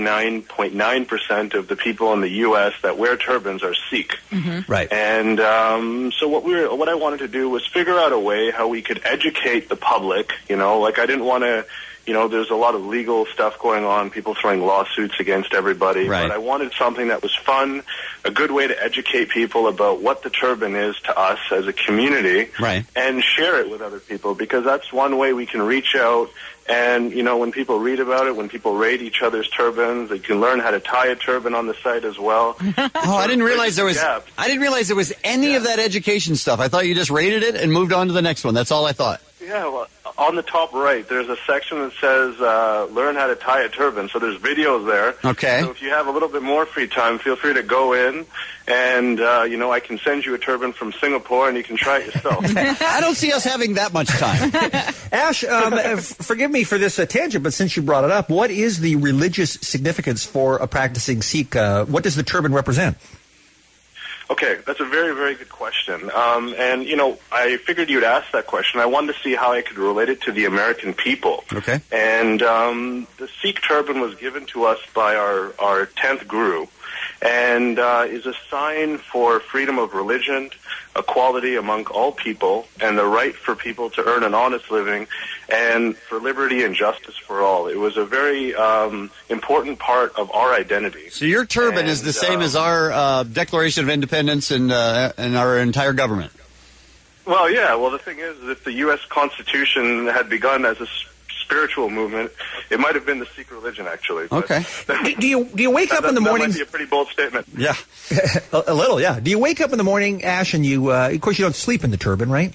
[SPEAKER 7] 99.9% of the people in the U.S. that wear turbans are Sikh.
[SPEAKER 6] Mm-hmm.
[SPEAKER 2] Right.
[SPEAKER 7] And so what I wanted to do was figure out a way how we could educate the public. I didn't want to. There's a lot of legal stuff going on, people throwing lawsuits against everybody.
[SPEAKER 1] Right.
[SPEAKER 7] But I wanted something that was fun, a good way to educate people about what the turban is to us as a community,
[SPEAKER 1] right,
[SPEAKER 7] and share it with other people, because that's one way we can reach out. And, when people read about it, when people rate each other's turbans, they can learn how to tie a turban on the site as well.
[SPEAKER 1] Oh, I didn't realize there was any of that education stuff. I thought you just rated it and moved on to the next one. That's all I thought.
[SPEAKER 7] Yeah, well, on the top right, there's a section that says learn how to tie a turban. So there's videos there.
[SPEAKER 1] Okay.
[SPEAKER 7] So if you have a little bit more free time, feel free to go in. And, I can send you a turban from Singapore and you can try it yourself.
[SPEAKER 1] I don't see us having that much time.
[SPEAKER 2] Ash, forgive me for this tangent, but since you brought it up, what is the religious significance for a practicing Sikh? What does the turban represent?
[SPEAKER 7] Okay, that's a very, very good question. And I figured you'd ask that question. I wanted to see how I could relate it to the American people.
[SPEAKER 1] Okay.
[SPEAKER 7] And the Sikh turban was given to us by our 10th Guru, and is a sign for freedom of religion, equality among all people, and the right for people to earn an honest living, and for liberty and justice for all. It was a very important part of our identity.
[SPEAKER 1] So your turban is the same as our Declaration of Independence and our entire government.
[SPEAKER 7] Well, yeah. Well, the thing is, if the U.S. Constitution had begun as a spiritual movement, it might have been the Sikh religion, actually.
[SPEAKER 1] Okay.
[SPEAKER 2] Do you wake up in the morning?
[SPEAKER 7] That might be a pretty bold statement.
[SPEAKER 1] Yeah.
[SPEAKER 2] a little, yeah. Do you wake up in the morning, Ash, and you, of course, you don't sleep in the turban, right?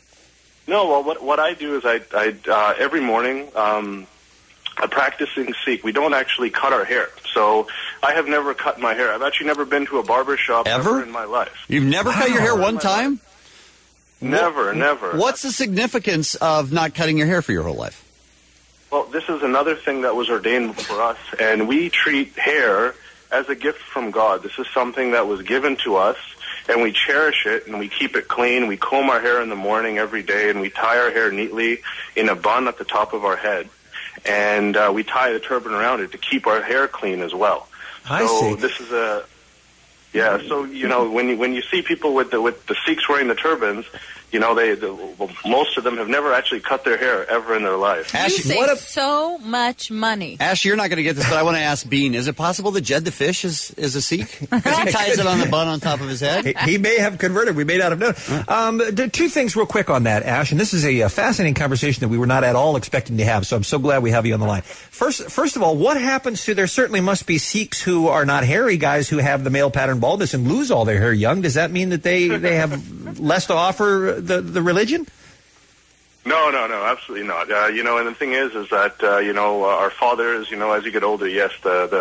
[SPEAKER 7] No, well, what I do is I every morning, a practicing Sikh, we don't actually cut our hair.
[SPEAKER 14] So I have never cut my hair. I've actually never been to a barber shop ever in my life.
[SPEAKER 1] You've never cut your hair one time?
[SPEAKER 14] Never.
[SPEAKER 1] What's the significance of not cutting your hair for your whole life?
[SPEAKER 14] Well, this is another thing that was ordained for us, and we treat hair as a gift from God. This is something that was given to us, and we cherish it, and we keep it clean. We comb our hair in the morning every day, and we tie our hair neatly in a bun at the top of our head. And we tie a turban around it to keep our hair clean as well.
[SPEAKER 2] I see.
[SPEAKER 14] This is a... Yeah, so, you know, when you see people with the Sikhs wearing the turbans, you know, most of them have never actually cut their hair ever in their life.
[SPEAKER 6] You save so much money.
[SPEAKER 1] Ash, you're not going to get this, but I want to ask Bean, is it possible that Jed the Fish is a Sikh? Because he ties it on the bun on top of his head?
[SPEAKER 2] He may have converted. We may not have known. Two things real quick on that, Ash, and this is a fascinating conversation that we were not at all expecting to have, so I'm so glad we have you on the line. First of all, what happens to, there certainly must be Sikhs who are not hairy guys who have the male pattern baldness and lose all their hair young. Does that mean that they have less to offer the religion?
[SPEAKER 14] No, absolutely not. You know, and the thing is that you know, our fathers, you know, as you get older, yes,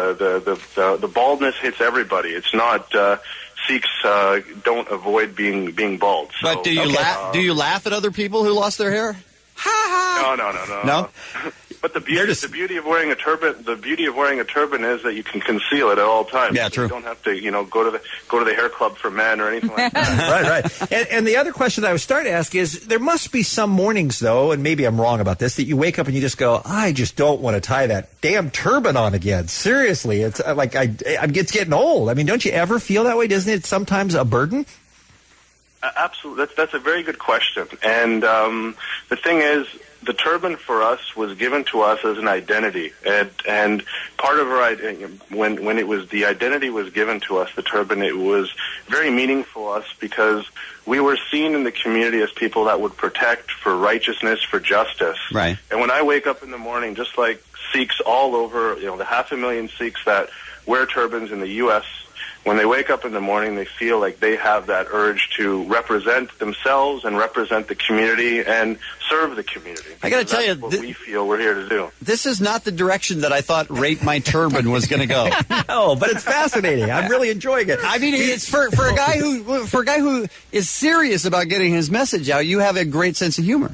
[SPEAKER 14] the baldness hits everybody. It's not Sikhs don't avoid being bald. So,
[SPEAKER 1] but do you laugh at other people who lost their hair?
[SPEAKER 14] No. But the beauty of wearing a turban is that you can conceal it at all times.
[SPEAKER 1] Yeah, true.
[SPEAKER 14] You don't have to, you know, go to the hair club for men or anything like that.
[SPEAKER 2] Right. And the other question that I was starting to ask is, there must be some mornings, though, and maybe I'm wrong about this, that you wake up and you just go, I just don't want to tie that damn turban on again. Seriously, it's like it's getting old. I mean, don't you ever feel that way? Doesn't it sometimes a burden?
[SPEAKER 14] Absolutely. That's a very good question. And the thing is, the turban for us was given to us as an identity, and part of our when it was the identity was given to us, the turban, it was very meaningful to us because we were seen in the community as people that would protect for righteousness, for justice.
[SPEAKER 1] Right.
[SPEAKER 14] And when I wake up in the morning, just like Sikhs all over, you know, the 500,000 Sikhs that wear turbans in the U.S., when they wake up in the morning, they feel like they have that urge to represent themselves and represent the community and serve the community.
[SPEAKER 1] I got to tell you,
[SPEAKER 14] what we feel we're here to do.
[SPEAKER 1] This is not the direction that I thought Rate My Turban was going to go.
[SPEAKER 2] No, but it's fascinating. I'm really enjoying it.
[SPEAKER 1] I mean, it's for a guy who is serious about getting his message out. You have a great sense of humor.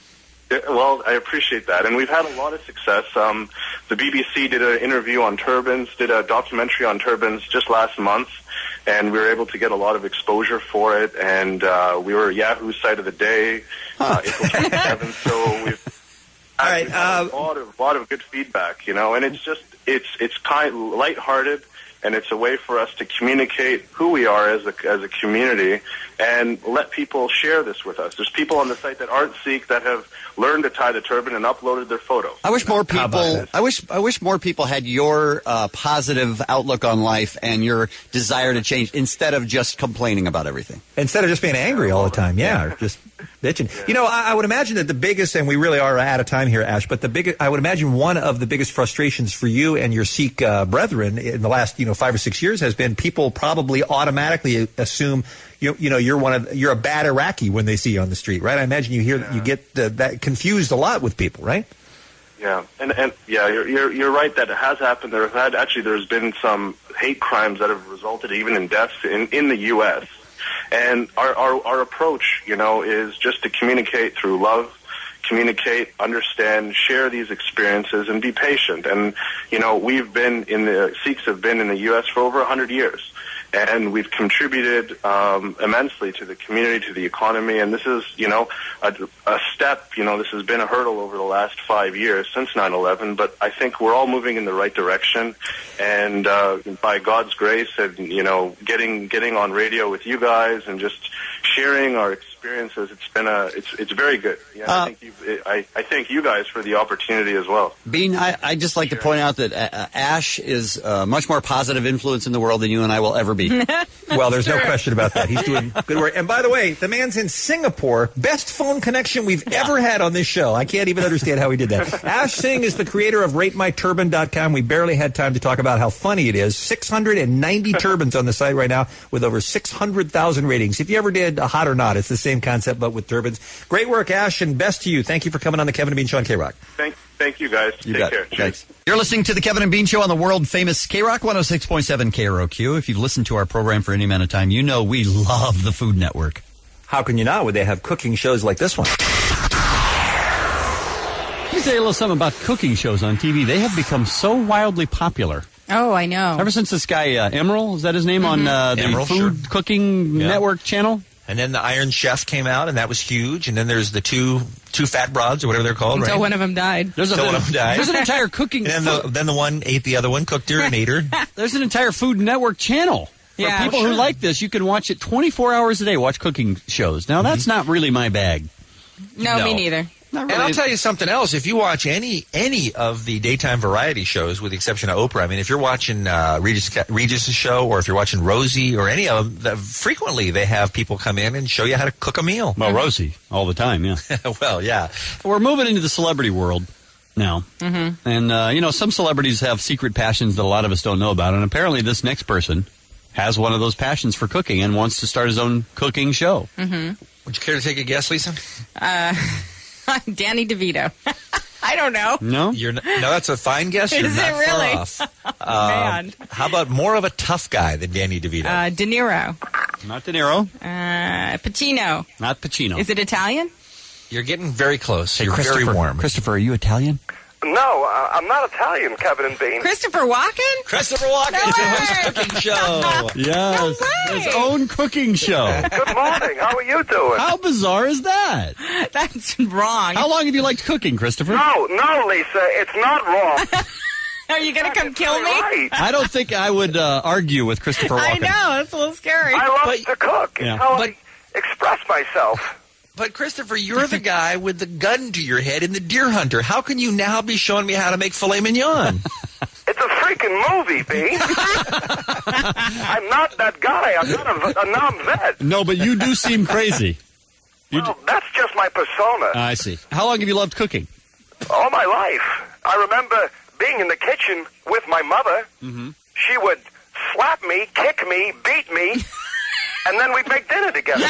[SPEAKER 14] Well, I appreciate that, and we've had a lot of success. The BBC did an interview on turbans, did a documentary on turbans just last month, and we were able to get a lot of exposure for it, and we were Yahoo's Site of the Day, April 27th, so we've had a lot of good feedback, you know, and it's kind of lighthearted, and it's a way for us to communicate who we are as a community and let people share this with us. There's people on the site that aren't Sikh that have learned to tie the turban and uploaded their photos.
[SPEAKER 1] I wish more people. I wish more people had your positive outlook on life and your desire to change instead of just complaining about everything.
[SPEAKER 2] Instead of just being angry all the time, or just bitching. Yeah. You know, I would imagine that the biggest, and we really are out of time here, Ash, but I would imagine one of the biggest frustrations for you and your Sikh brethren in the last 5 or 6 years has been people probably automatically assume you're a bad Iraqi when they see you on the street, right? I imagine you get that confused a lot with people, right?
[SPEAKER 14] Yeah, and you're right that it has happened. There's been some hate crimes that have resulted even in deaths in the U.S. And our approach, is just to communicate through love, communicate, understand, share these experiences, and be patient. And Sikhs have been in the U.S. for over 100 years. And we've contributed immensely to the community, to the economy, and this is, a step. This has been a hurdle over the last 5 years since 9/11, but I think we're all moving in the right direction. And by God's grace, and getting on radio with you guys and just sharing our experiences, it's very good. Yeah, I thank you guys for the opportunity as well.
[SPEAKER 1] Bean, I just like to point out that Ash is a much more positive influence in the world than you and I will ever be.
[SPEAKER 2] Well, there's no question about that. He's doing good work. And by the way, the man's in Singapore. Best phone connection we've ever had on this show. I can't even understand how he did that. Ash Singh is the creator of RateMyTurban.com. We barely had time to talk about how funny it is. 690 turbans on the site right now with over 600,000 ratings. If you ever did a hot or not, it's the same same concept, but with turbans. Great work, Ash, and best to you. Thank you for coming on the Kevin and Bean Show on K-Rock.
[SPEAKER 14] Thank you, guys.
[SPEAKER 2] You
[SPEAKER 14] Take
[SPEAKER 2] bet.
[SPEAKER 14] care.
[SPEAKER 2] Thanks.
[SPEAKER 1] You're listening to the Kevin and Bean Show on the world-famous K-Rock 106.7 KROQ. If you've listened to our program for any amount of time, you know we love the Food Network.
[SPEAKER 2] How can you not when they have cooking shows like this one?
[SPEAKER 10] Let me say a little something about cooking shows on TV. They have become so wildly popular.
[SPEAKER 6] Oh, I know.
[SPEAKER 10] Ever since this guy, Emeril, is that his name, on the
[SPEAKER 2] Emeril,
[SPEAKER 10] Food Cooking Network channel?
[SPEAKER 2] And then the Iron Chef came out, and that was huge. And then there's the two fat broads, or whatever they're called,
[SPEAKER 6] Until
[SPEAKER 2] right?
[SPEAKER 6] one of them died.
[SPEAKER 10] There's an entire cooking...
[SPEAKER 2] And then the one ate the other one, cooked her and ate her.
[SPEAKER 10] There's an entire Food Network channel. For people who like this, you can watch it 24 hours a day, watch cooking shows. Now, that's not really my bag.
[SPEAKER 6] No, me neither.
[SPEAKER 10] Not really.
[SPEAKER 2] And I'll tell you something else. If you watch any of the daytime variety shows, with the exception of Oprah, I mean, if you're watching Regis' show, or if you're watching Rosie, or any of them, frequently they have people come in and show you how to cook a meal.
[SPEAKER 10] Well, Rosie, all the time, yeah.
[SPEAKER 2] Well, yeah.
[SPEAKER 10] We're moving into the celebrity world now.
[SPEAKER 6] Mm-hmm.
[SPEAKER 10] And, some celebrities have secret passions that a lot of us don't know about. And apparently this next person has one of those passions for cooking and wants to start his own cooking show.
[SPEAKER 6] Mm-hmm.
[SPEAKER 2] Would you care to take a guess, Lisa?
[SPEAKER 6] Danny DeVito. I don't know.
[SPEAKER 10] No?
[SPEAKER 2] No, that's a fine guess. You're
[SPEAKER 6] Is
[SPEAKER 2] not
[SPEAKER 6] it really?
[SPEAKER 2] far off.
[SPEAKER 6] Man.
[SPEAKER 2] How about more of a tough guy than Danny DeVito?
[SPEAKER 6] De Niro.
[SPEAKER 10] Not De Niro.
[SPEAKER 6] Pacino.
[SPEAKER 10] Not Pacino.
[SPEAKER 6] Is it Italian?
[SPEAKER 2] You're getting very close.
[SPEAKER 1] Hey,
[SPEAKER 2] You're very warm.
[SPEAKER 1] Christopher, are you Italian?
[SPEAKER 14] No, I'm not Italian, Kevin and Bean.
[SPEAKER 6] Christopher Walken?
[SPEAKER 2] Christopher Walken is in his cooking show.
[SPEAKER 10] Yes. His own cooking show.
[SPEAKER 14] Good morning. How are you doing?
[SPEAKER 10] How bizarre is that?
[SPEAKER 6] That's wrong.
[SPEAKER 10] How long have you liked cooking, Christopher?
[SPEAKER 14] No, Lisa, it's not wrong.
[SPEAKER 6] Are you going to come kill me?
[SPEAKER 14] Right.
[SPEAKER 10] I don't think I would argue with Christopher Walken.
[SPEAKER 6] I know. It's a little scary.
[SPEAKER 14] I love to cook.
[SPEAKER 10] Yeah.
[SPEAKER 14] It's how I express myself.
[SPEAKER 2] But, Christopher, you're the guy with the gun to your head in The Deer Hunter. How can you now be showing me how to make filet mignon?
[SPEAKER 14] It's a freaking movie, Bean. I'm not that guy. I'm not a non-vet.
[SPEAKER 10] No, but you do seem crazy.
[SPEAKER 14] Well, that's just my persona.
[SPEAKER 10] I see. How long have you loved cooking?
[SPEAKER 14] All my life. I remember being in the kitchen with my mother.
[SPEAKER 10] Mm-hmm.
[SPEAKER 14] She would slap me, kick me, beat me, and then we'd make dinner together.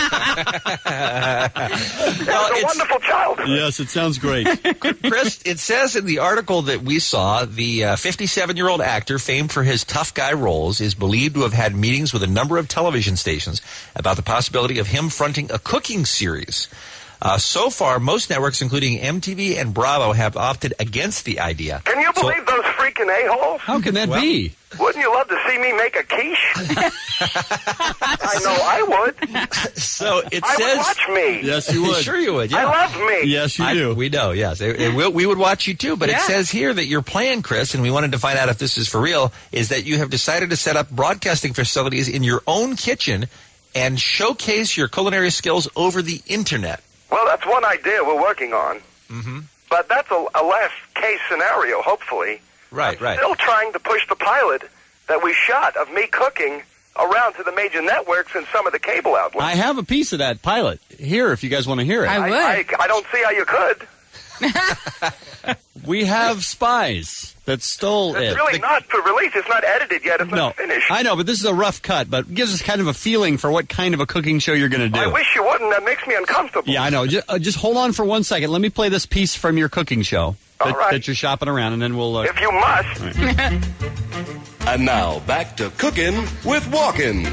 [SPEAKER 14] It was a wonderful childhood.
[SPEAKER 10] Yes, it sounds great.
[SPEAKER 2] Chris, it says in the article that we saw, the 57-year-old actor, famed for his tough guy roles, is believed to have had meetings with a number of television stations about the possibility of him fronting a cooking series. So far, most networks, including MTV and Bravo, have opted against the idea.
[SPEAKER 14] Can you believe those freaking a-holes?
[SPEAKER 10] How can that be?
[SPEAKER 14] Wouldn't you love to see me make a quiche? I know I would.
[SPEAKER 2] So it
[SPEAKER 14] I
[SPEAKER 2] says...
[SPEAKER 14] would watch me.
[SPEAKER 10] Yes, you would.
[SPEAKER 2] Sure you would, yeah.
[SPEAKER 14] I love me.
[SPEAKER 10] Yes, you do.
[SPEAKER 2] We know, yes. We would watch you too, but it says here that your plan, Chris, and we wanted to find out if this is for real, is that you have decided to set up broadcasting facilities in your own kitchen and showcase your culinary skills over the internet.
[SPEAKER 14] Well, that's one idea we're working on.
[SPEAKER 2] Mm-hmm.
[SPEAKER 14] But that's a last-case scenario, hopefully.
[SPEAKER 2] Right.
[SPEAKER 14] Still trying to push the pilot that we shot of me cooking around to the major networks and some of the cable outlets.
[SPEAKER 10] I have a piece of that pilot here if you guys want to hear it.
[SPEAKER 6] I would.
[SPEAKER 14] I don't see how you could.
[SPEAKER 10] We have spies that stole
[SPEAKER 14] It's
[SPEAKER 10] it.
[SPEAKER 14] really not for release. It's not edited yet. It's
[SPEAKER 10] No,
[SPEAKER 14] not finished.
[SPEAKER 10] I know, but this is a rough cut, but it gives us kind of a feeling for what kind of a cooking show you're going to do.
[SPEAKER 14] I wish you wouldn't. That makes me uncomfortable.
[SPEAKER 10] Yeah, I know. Just hold on for 1 second. Let me play this piece from your cooking show that you're shopping around, and then we'll...
[SPEAKER 14] If you must.
[SPEAKER 10] Right.
[SPEAKER 12] And now, back to Cooking with Walken.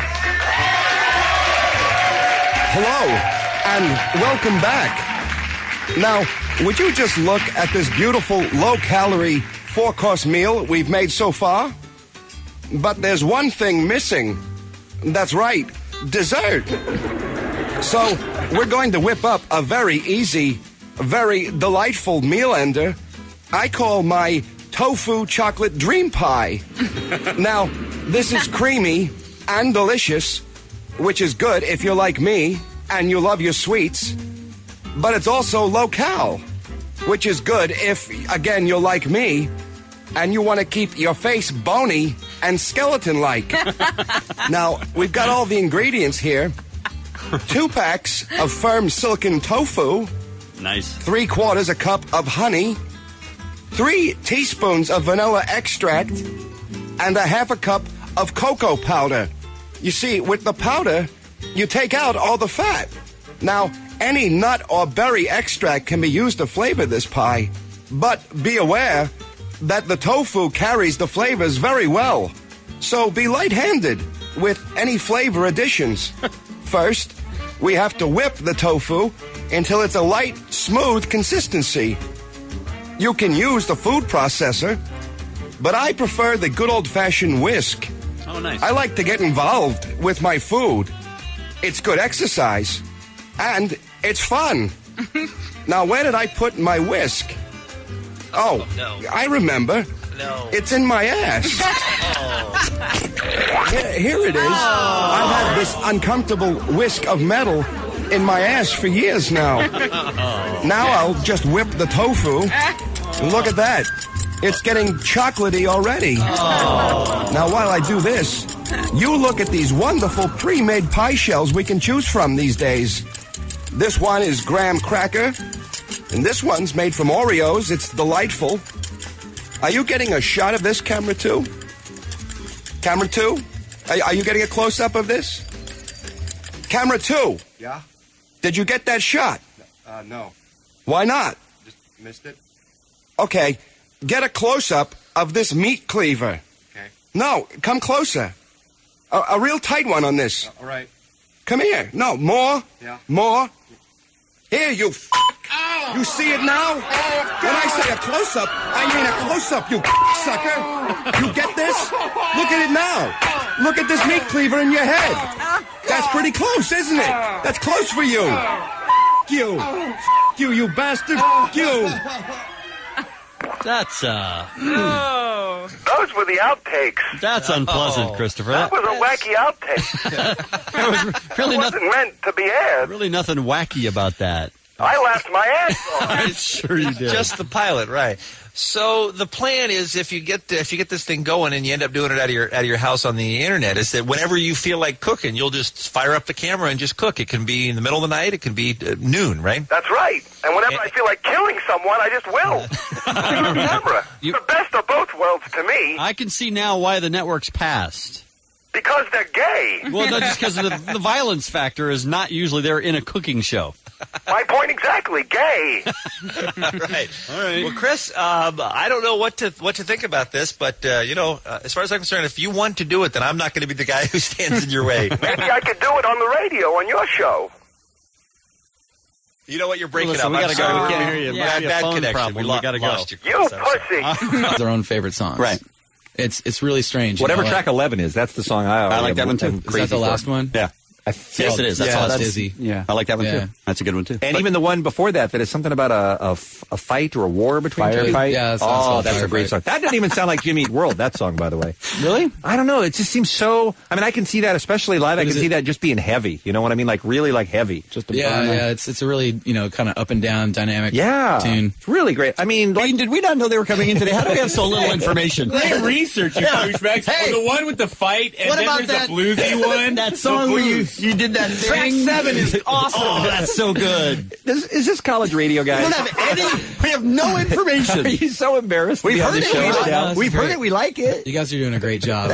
[SPEAKER 15] Hello, and welcome back. Now, would you just look at this beautiful, low-calorie, 4-course meal we've made so far? But there's one thing missing. That's right, dessert. So, we're going to whip up a very easy, very delightful meal ender I call my tofu chocolate dream pie. Now, this is creamy and delicious, which is good if you're like me and you love your sweets. But it's also low-cal, which is good if, again, you're like me and you want to keep your face bony and skeleton-like. Now, we've got all the ingredients here. 2 packs of firm silicon tofu.
[SPEAKER 10] Nice.
[SPEAKER 15] 3/4 a cup of honey. 3 teaspoons of vanilla extract. And a 1/2 cup of cocoa powder. You see, with the powder, you take out all the fat. Now, any nut or berry extract can be used to flavor this pie, but be aware that the tofu carries the flavors very well. So be light-handed with any flavor additions. First, we have to whip the tofu until it's a light, smooth consistency. You can use the food processor, but I prefer the good old-fashioned whisk.
[SPEAKER 10] Oh, nice.
[SPEAKER 15] I like to get involved with my food. It's good exercise, and it's fun. Now, where did I put my whisk? Oh,
[SPEAKER 2] no.
[SPEAKER 15] I remember.
[SPEAKER 2] No.
[SPEAKER 15] It's in my ass. Here it is. I've had this uncomfortable whisk of metal in my ass for years now. Now I'll just whip the tofu. Look at that. It's getting chocolatey already. Now, while I do this, you look at these wonderful pre-made pie shells we can choose from these days. This one is graham cracker, and this one's made from Oreos. It's delightful. Are you getting a shot of this, camera 2? Camera 2? Are you getting a close-up of this? Camera 2?
[SPEAKER 16] Yeah?
[SPEAKER 15] Did you get that shot?
[SPEAKER 16] No.
[SPEAKER 15] Why not?
[SPEAKER 16] Just missed it.
[SPEAKER 15] Okay, get a close-up of this meat cleaver.
[SPEAKER 16] Okay.
[SPEAKER 15] No, come closer. A real tight one on this.
[SPEAKER 16] All right.
[SPEAKER 15] Come here. No, more.
[SPEAKER 16] Yeah.
[SPEAKER 15] More. Here, you You see it now? When I say a close-up, I mean a close-up, you sucker. You get this? Look at it now. Look at this meat cleaver in your head. That's pretty close, isn't it? That's close for you. You. You, you bastard. You.
[SPEAKER 10] That's,
[SPEAKER 17] Those were the outtakes.
[SPEAKER 10] That's unpleasant, Christopher.
[SPEAKER 17] That was a wacky outtake.
[SPEAKER 10] Really
[SPEAKER 17] it wasn't meant to be aired.
[SPEAKER 10] Really nothing wacky about that.
[SPEAKER 17] I laughed my ass off.
[SPEAKER 10] I'm sure you did.
[SPEAKER 2] Just the pilot, right? So the plan is, if you get this thing going and you end up doing it out of your house on the internet, is that whenever you feel like cooking, you'll just fire up the camera and just cook. It can be in the middle of the night. It can be noon, right?
[SPEAKER 17] That's right. And whenever I feel like killing someone, I just will. Camera. The best of both worlds to me.
[SPEAKER 10] I can see now why the network's passed.
[SPEAKER 17] Because they're gay.
[SPEAKER 10] Well, no, just because the violence factor is not usually there in a cooking show.
[SPEAKER 17] My point exactly. Gay.
[SPEAKER 2] Right. All right. Well, Chris, I don't know what to think about this, but as far as I'm concerned, if you want to do it, then I'm not going to be the guy who stands in your way.
[SPEAKER 17] Maybe I could do it on the radio on your show.
[SPEAKER 2] You know what? You're breaking
[SPEAKER 10] Listen,
[SPEAKER 2] up.
[SPEAKER 10] we
[SPEAKER 2] I'm
[SPEAKER 10] gotta go.
[SPEAKER 2] sorry.
[SPEAKER 10] We can't hear you.
[SPEAKER 2] Bad
[SPEAKER 10] phone
[SPEAKER 2] connection.
[SPEAKER 10] problem.
[SPEAKER 2] We
[SPEAKER 10] We gotta go.
[SPEAKER 2] lost you.
[SPEAKER 17] You
[SPEAKER 2] Chris. I'm sorry.
[SPEAKER 17] pussy.
[SPEAKER 18] Their own favorite songs.
[SPEAKER 1] Right.
[SPEAKER 18] It's really strange.
[SPEAKER 19] Whatever
[SPEAKER 18] you know,
[SPEAKER 19] track 11 is, that's the song I
[SPEAKER 1] like that one too.
[SPEAKER 18] Is that the last one?
[SPEAKER 1] Yeah. Yes, it is. That's all.
[SPEAKER 18] Dizzy.
[SPEAKER 19] Yeah.
[SPEAKER 1] I like that one
[SPEAKER 18] Yeah.
[SPEAKER 1] too. That's a good one too.
[SPEAKER 19] And even the one before that is something about a fight or a war between
[SPEAKER 18] Firefight? Yeah, that sounds
[SPEAKER 19] oh,
[SPEAKER 18] like
[SPEAKER 19] that's a great
[SPEAKER 18] Firefight.
[SPEAKER 19] song. That doesn't even sound like Jimmy Eat World, that song, by the way.
[SPEAKER 18] Really?
[SPEAKER 19] I don't know. It just seems so... I mean, I can see that, especially live. I can see that just being heavy. You know what I mean? Like, really, like, heavy. Just a
[SPEAKER 18] Yeah. It's a really, kind of up and down dynamic tune.
[SPEAKER 19] It's really great. I mean, like,
[SPEAKER 1] did we not know they were coming in today? How do we have so little information?
[SPEAKER 5] Great research, you douchebags.
[SPEAKER 1] Hey.
[SPEAKER 5] The one with the fight, and
[SPEAKER 1] What
[SPEAKER 5] then
[SPEAKER 1] about
[SPEAKER 5] there's
[SPEAKER 1] that
[SPEAKER 5] a bluesy one.
[SPEAKER 1] That song where you did that thing?
[SPEAKER 5] Track 7 is awesome.
[SPEAKER 1] Oh, that's so good.
[SPEAKER 19] is this college radio, guys?
[SPEAKER 1] We don't have any. We have no information.
[SPEAKER 19] He's so embarrassed.
[SPEAKER 1] We've
[SPEAKER 19] to be on
[SPEAKER 1] heard
[SPEAKER 19] the
[SPEAKER 1] it.
[SPEAKER 19] show right now.
[SPEAKER 1] We've heard it. We like it.
[SPEAKER 18] You guys are doing a great job.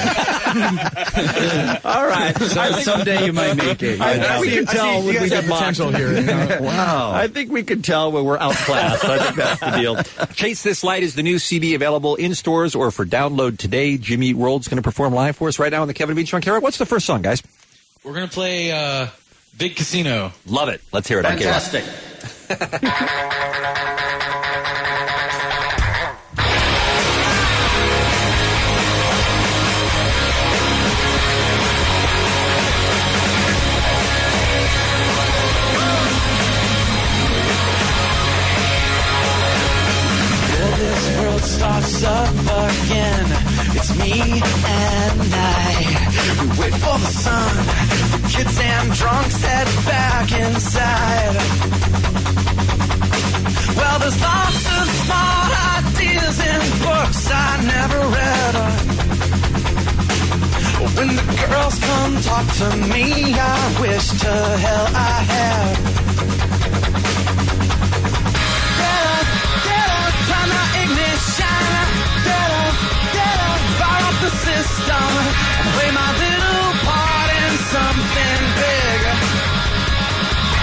[SPEAKER 19] All right.
[SPEAKER 18] Someday you might make it.
[SPEAKER 19] I think we can tell when we get
[SPEAKER 18] potential here.
[SPEAKER 19] Wow. I think we can tell when we're outclassed. I think that's the deal. Chase This Light is the new CD available in stores or for download today. Jimmy Eat World's going to perform live for us right now on the Kevin and Bean Show on KROC. What's the first song, guys?
[SPEAKER 18] We're going to play Big Casino.
[SPEAKER 19] Love it. Let's hear it.
[SPEAKER 1] Fantastic.
[SPEAKER 20] This world starts up again. It's me and I. We wait for the sun. The kids and drunks head back inside. Well, there's lots of smart ideas in books I never read. When the girls come talk to me, I wish to hell I had. Turn the ignition, get up, fire up the system, and play my little part in something big.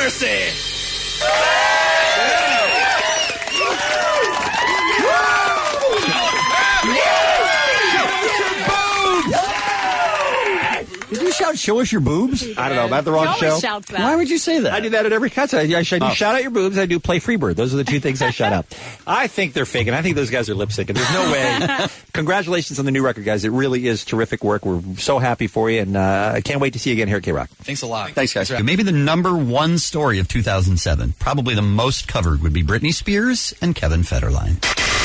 [SPEAKER 5] mercy.
[SPEAKER 1] Did you shout, show us your boobs?
[SPEAKER 19] I don't know. Am I at the wrong
[SPEAKER 6] He always
[SPEAKER 19] show?
[SPEAKER 6] shouts that.
[SPEAKER 1] Why would you say that?
[SPEAKER 19] I do that at every concert. I do shout out your boobs. I do play Freebird. Those are the two things I shout out. I think they're faking. I think those guys are lip syncing. There's no way. Congratulations on the new record, guys. It really is terrific work. We're so happy for you, and I can't wait to see you again here at K-Rock.
[SPEAKER 18] Thanks a lot.
[SPEAKER 1] Thanks, guys. Maybe the number one story of 2007, probably the most covered, would be Britney Spears and Kevin Federline.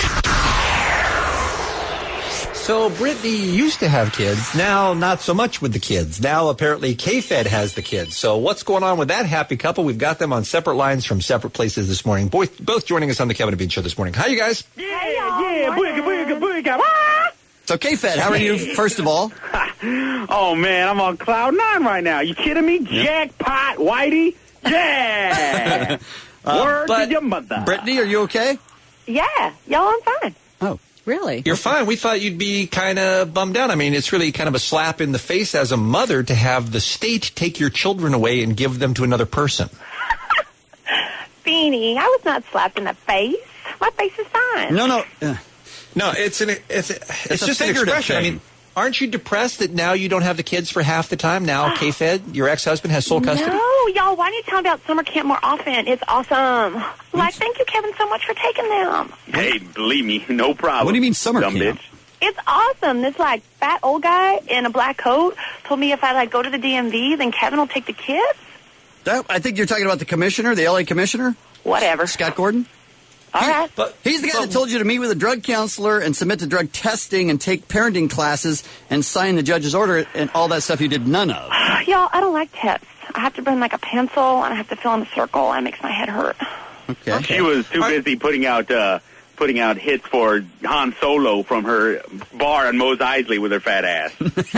[SPEAKER 19] So Britney used to have kids. Now, not so much with the kids. Now, apparently, K-Fed has the kids. So what's going on with that happy couple? We've got them on separate lines from separate places this morning. Both joining us on the Kevin and Bean Show this morning. Hi, you guys.
[SPEAKER 3] Yeah, booga.
[SPEAKER 1] So, K-Fed, how are you, first of all?
[SPEAKER 3] Oh, man, I'm on cloud nine right now. You kidding me? Jackpot, Whitey? Yeah! Word to your mother.
[SPEAKER 1] Brittany, are you okay?
[SPEAKER 9] Yeah, y'all, I'm fine.
[SPEAKER 1] Oh.
[SPEAKER 6] Really?
[SPEAKER 19] You're fine. We thought you'd be kind of bummed out. I mean, it's really kind of a slap in the face as a mother to have the state take your children away and give them to another person.
[SPEAKER 9] Beanie, I was not slapped in the face. My face is fine.
[SPEAKER 1] No.
[SPEAKER 19] No, it's just an expression. I mean, aren't you depressed that now you don't have the kids for half the time? Now K-Fed, your ex-husband, has sole custody?
[SPEAKER 9] No, y'all, why don't you tell me about summer camp more often? It's awesome. Like, thank you, Kevin, so much for taking them.
[SPEAKER 3] Hey, believe me, no problem.
[SPEAKER 1] What do you mean summer
[SPEAKER 3] dumb
[SPEAKER 1] camp?
[SPEAKER 3] bitch?
[SPEAKER 9] It's awesome. This, like, fat old guy in a black coat told me if I, like, go to the DMV, then Kevin will take the kids.
[SPEAKER 1] I think you're talking about the commissioner, the L.A. commissioner?
[SPEAKER 9] Whatever.
[SPEAKER 1] Scott Gordon?
[SPEAKER 9] All right.
[SPEAKER 1] He's the guy that told you to meet with a drug counselor and submit to drug testing and take parenting classes and sign the judge's order and all that stuff you did none of.
[SPEAKER 9] Y'all, I don't like tests. I have to bring, like, a pencil, and I have to fill in a circle, and it makes my head hurt.
[SPEAKER 1] Okay.
[SPEAKER 3] She was too busy putting out hits for Han Solo from her bar on Mos Eisley with her fat ass.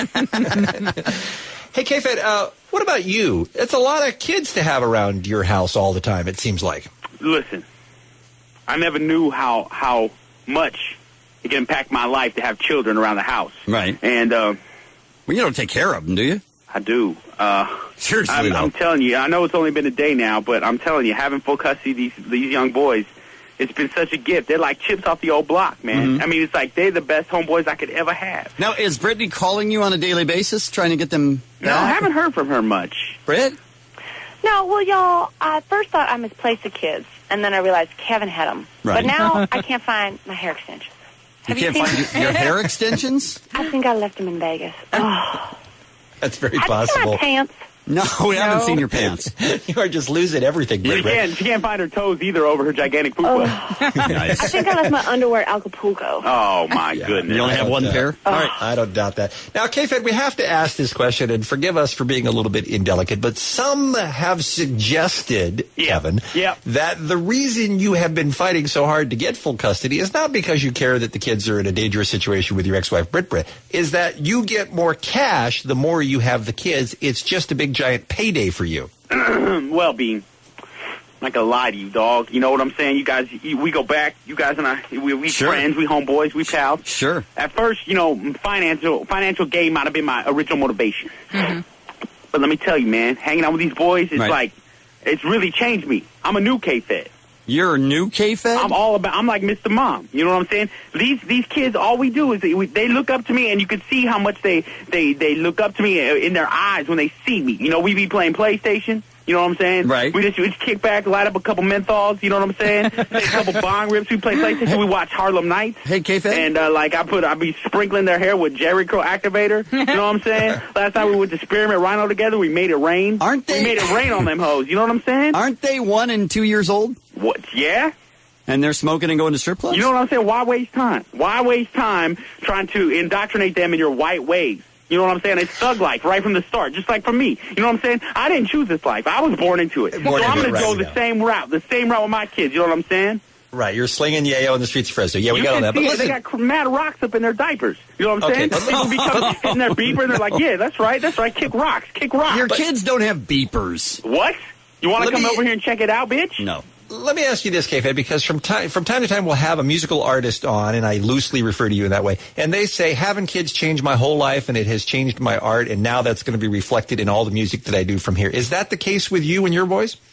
[SPEAKER 19] Hey, K-Fed, what about you? It's a lot of kids to have around your house all the time, it seems like.
[SPEAKER 3] Listen, I never knew how much it can impact my life to have children around the house.
[SPEAKER 1] Right.
[SPEAKER 3] And
[SPEAKER 1] well, you don't take care of them, do you?
[SPEAKER 3] I do.
[SPEAKER 1] Seriously,
[SPEAKER 3] I'm telling you, I know it's only been a day now, but I'm telling you, having full custody of these young boys, it's been such a gift. They're like chips off the old block, man.
[SPEAKER 1] Mm-hmm.
[SPEAKER 3] I mean, it's like they're the best homeboys I could ever have.
[SPEAKER 1] Now, is Brittany calling you on a daily basis, trying to get them back?
[SPEAKER 3] No, I haven't heard from her much.
[SPEAKER 1] Britt?
[SPEAKER 9] No, well, y'all, I first thought I misplaced the kids, and then I realized Kevin had them.
[SPEAKER 1] Right.
[SPEAKER 9] But now I can't find my hair extensions.
[SPEAKER 1] You can't find your hair extensions?
[SPEAKER 9] I think I left them in Vegas. Oh.
[SPEAKER 19] That's very
[SPEAKER 9] I
[SPEAKER 19] possible.
[SPEAKER 9] my pants.
[SPEAKER 1] No, we haven't seen your pants.
[SPEAKER 19] You are just losing everything, Britt.
[SPEAKER 3] She can't find her toes either over her gigantic poopa.
[SPEAKER 9] I think I left my underwear at Acapulco.
[SPEAKER 3] Oh, my goodness.
[SPEAKER 1] You only have one pair?
[SPEAKER 19] All right, I don't doubt that. Now, K-Fed, we have to ask this question, and forgive us for being a little bit indelicate, but some have suggested, Kevin, that the reason you have been fighting so hard to get full custody is not because you care that the kids are in a dangerous situation with your ex-wife, Britt, is that you get more cash the more you have the kids. It's just a big giant payday for you.
[SPEAKER 3] Well, Bean, I'm not gonna lie to you, dog. You know what I'm saying? You guys, we go back. You guys and I, we friends, we homeboys, we pals.
[SPEAKER 1] Sure.
[SPEAKER 3] At first, you know, financial gain might have been my original motivation.
[SPEAKER 6] Mm-hmm.
[SPEAKER 3] But let me tell you, man, hanging out with these boys, it's
[SPEAKER 1] Right.
[SPEAKER 3] like, it's really changed me. I'm a new K-Fed.
[SPEAKER 1] You're a new K-Fed?
[SPEAKER 3] I'm like Mr. Mom. You know what I'm saying? These kids, all we do is they look up to me, and you can see how much they look up to me in their eyes when they see me. You know, we be playing PlayStation. You know what I'm saying?
[SPEAKER 1] Right.
[SPEAKER 3] We just kick back, light up a couple menthols. You know what I'm saying? Take a couple bong rips. We play PlayStation. We watch Harlem Nights.
[SPEAKER 1] Hey, K-Fed?
[SPEAKER 3] And I be sprinkling their hair with Jerry Curl activator. You know what I'm saying? Last time we went to Spearmint Rhino together, we made it rain.
[SPEAKER 1] Aren't they?
[SPEAKER 3] We made it rain on them hoes. You know what I'm saying?
[SPEAKER 1] Aren't they 1 and 2 years old?
[SPEAKER 3] What? Yeah.
[SPEAKER 1] And they're smoking and going to strip clubs?
[SPEAKER 3] You know what I'm saying? Why waste time? Why waste time trying to indoctrinate them in your white ways? You know what I'm saying? It's thug life right from the start, just like for me. You know what I'm saying? I didn't choose this life. I was born into it. So I'm going to go the same route with my kids. You know what I'm saying?
[SPEAKER 19] Right, you're slinging yayo in the streets of Fresno. Yeah, we got all that. But listen,
[SPEAKER 3] they got mad rocks up in their diapers. You know what I'm saying? People be hitting their beeper, and they're like, yeah, that's right. Kick rocks.
[SPEAKER 1] Your kids don't have beepers.
[SPEAKER 3] What? You want to come over here and check it out, bitch?
[SPEAKER 1] No.
[SPEAKER 19] Let me ask you this, K-Fed, because from time to time we'll have a musical artist on, and I loosely refer to you in that way, and they say, having kids changed my whole life, and it has changed my art, and now that's going to be reflected in all the music that I do from here. Is that the case with you and your boys?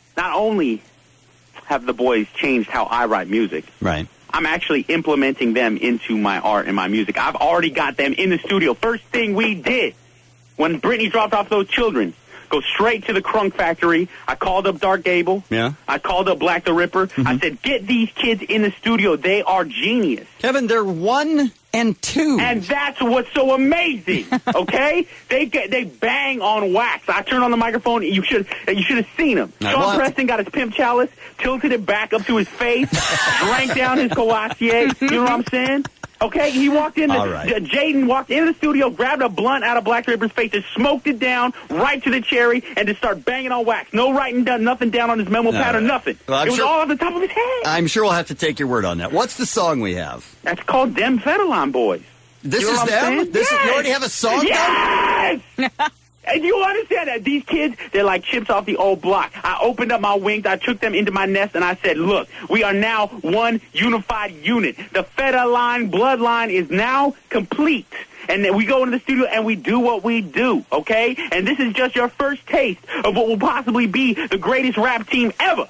[SPEAKER 21] not only have the boys changed how I write music,
[SPEAKER 1] right?
[SPEAKER 21] I'm actually implementing them into my art and my music. I've already got them in the studio. First thing we did when Britney dropped off those children, go straight to the Crunk Factory. I called up Dark Gable.
[SPEAKER 1] Yeah.
[SPEAKER 21] I called up Black the Ripper.
[SPEAKER 1] Mm-hmm.
[SPEAKER 21] I said, get these kids in the studio. They are genius.
[SPEAKER 1] Kevin, they're 1 and 2.
[SPEAKER 21] And that's what's so amazing, okay? They bang on wax. I turned on the microphone. You should have seen him.
[SPEAKER 1] Right,
[SPEAKER 21] Sean
[SPEAKER 1] well,
[SPEAKER 21] Preston got his pimp chalice, tilted it back up to his face, drank down his Courvoisier. You know what I'm saying? Okay, he walked in.
[SPEAKER 1] All right.
[SPEAKER 21] Jaden walked into the studio, grabbed a blunt out of Black Ripper's face, and smoked it down right to the cherry, and just started banging on wax. No writing done, nothing down on his memo pad or nothing.
[SPEAKER 1] Well,
[SPEAKER 21] it was all off the top of his head.
[SPEAKER 1] I'm sure we'll have to take your word on that. What's the song we have?
[SPEAKER 21] That's called Dem Federline Boys.
[SPEAKER 1] This
[SPEAKER 21] You know
[SPEAKER 1] is
[SPEAKER 21] what I'm
[SPEAKER 1] them?
[SPEAKER 21] saying?
[SPEAKER 1] You already have a song?
[SPEAKER 21] Yes! And you understand that these kids, they're like chips off the old block. I opened up my wings, I took them into my nest, and I said, look, we are now one unified unit. The Federline bloodline is now complete. And then we go into the studio and we do what we do, okay? And this is just your first taste of what will possibly be the greatest rap team ever.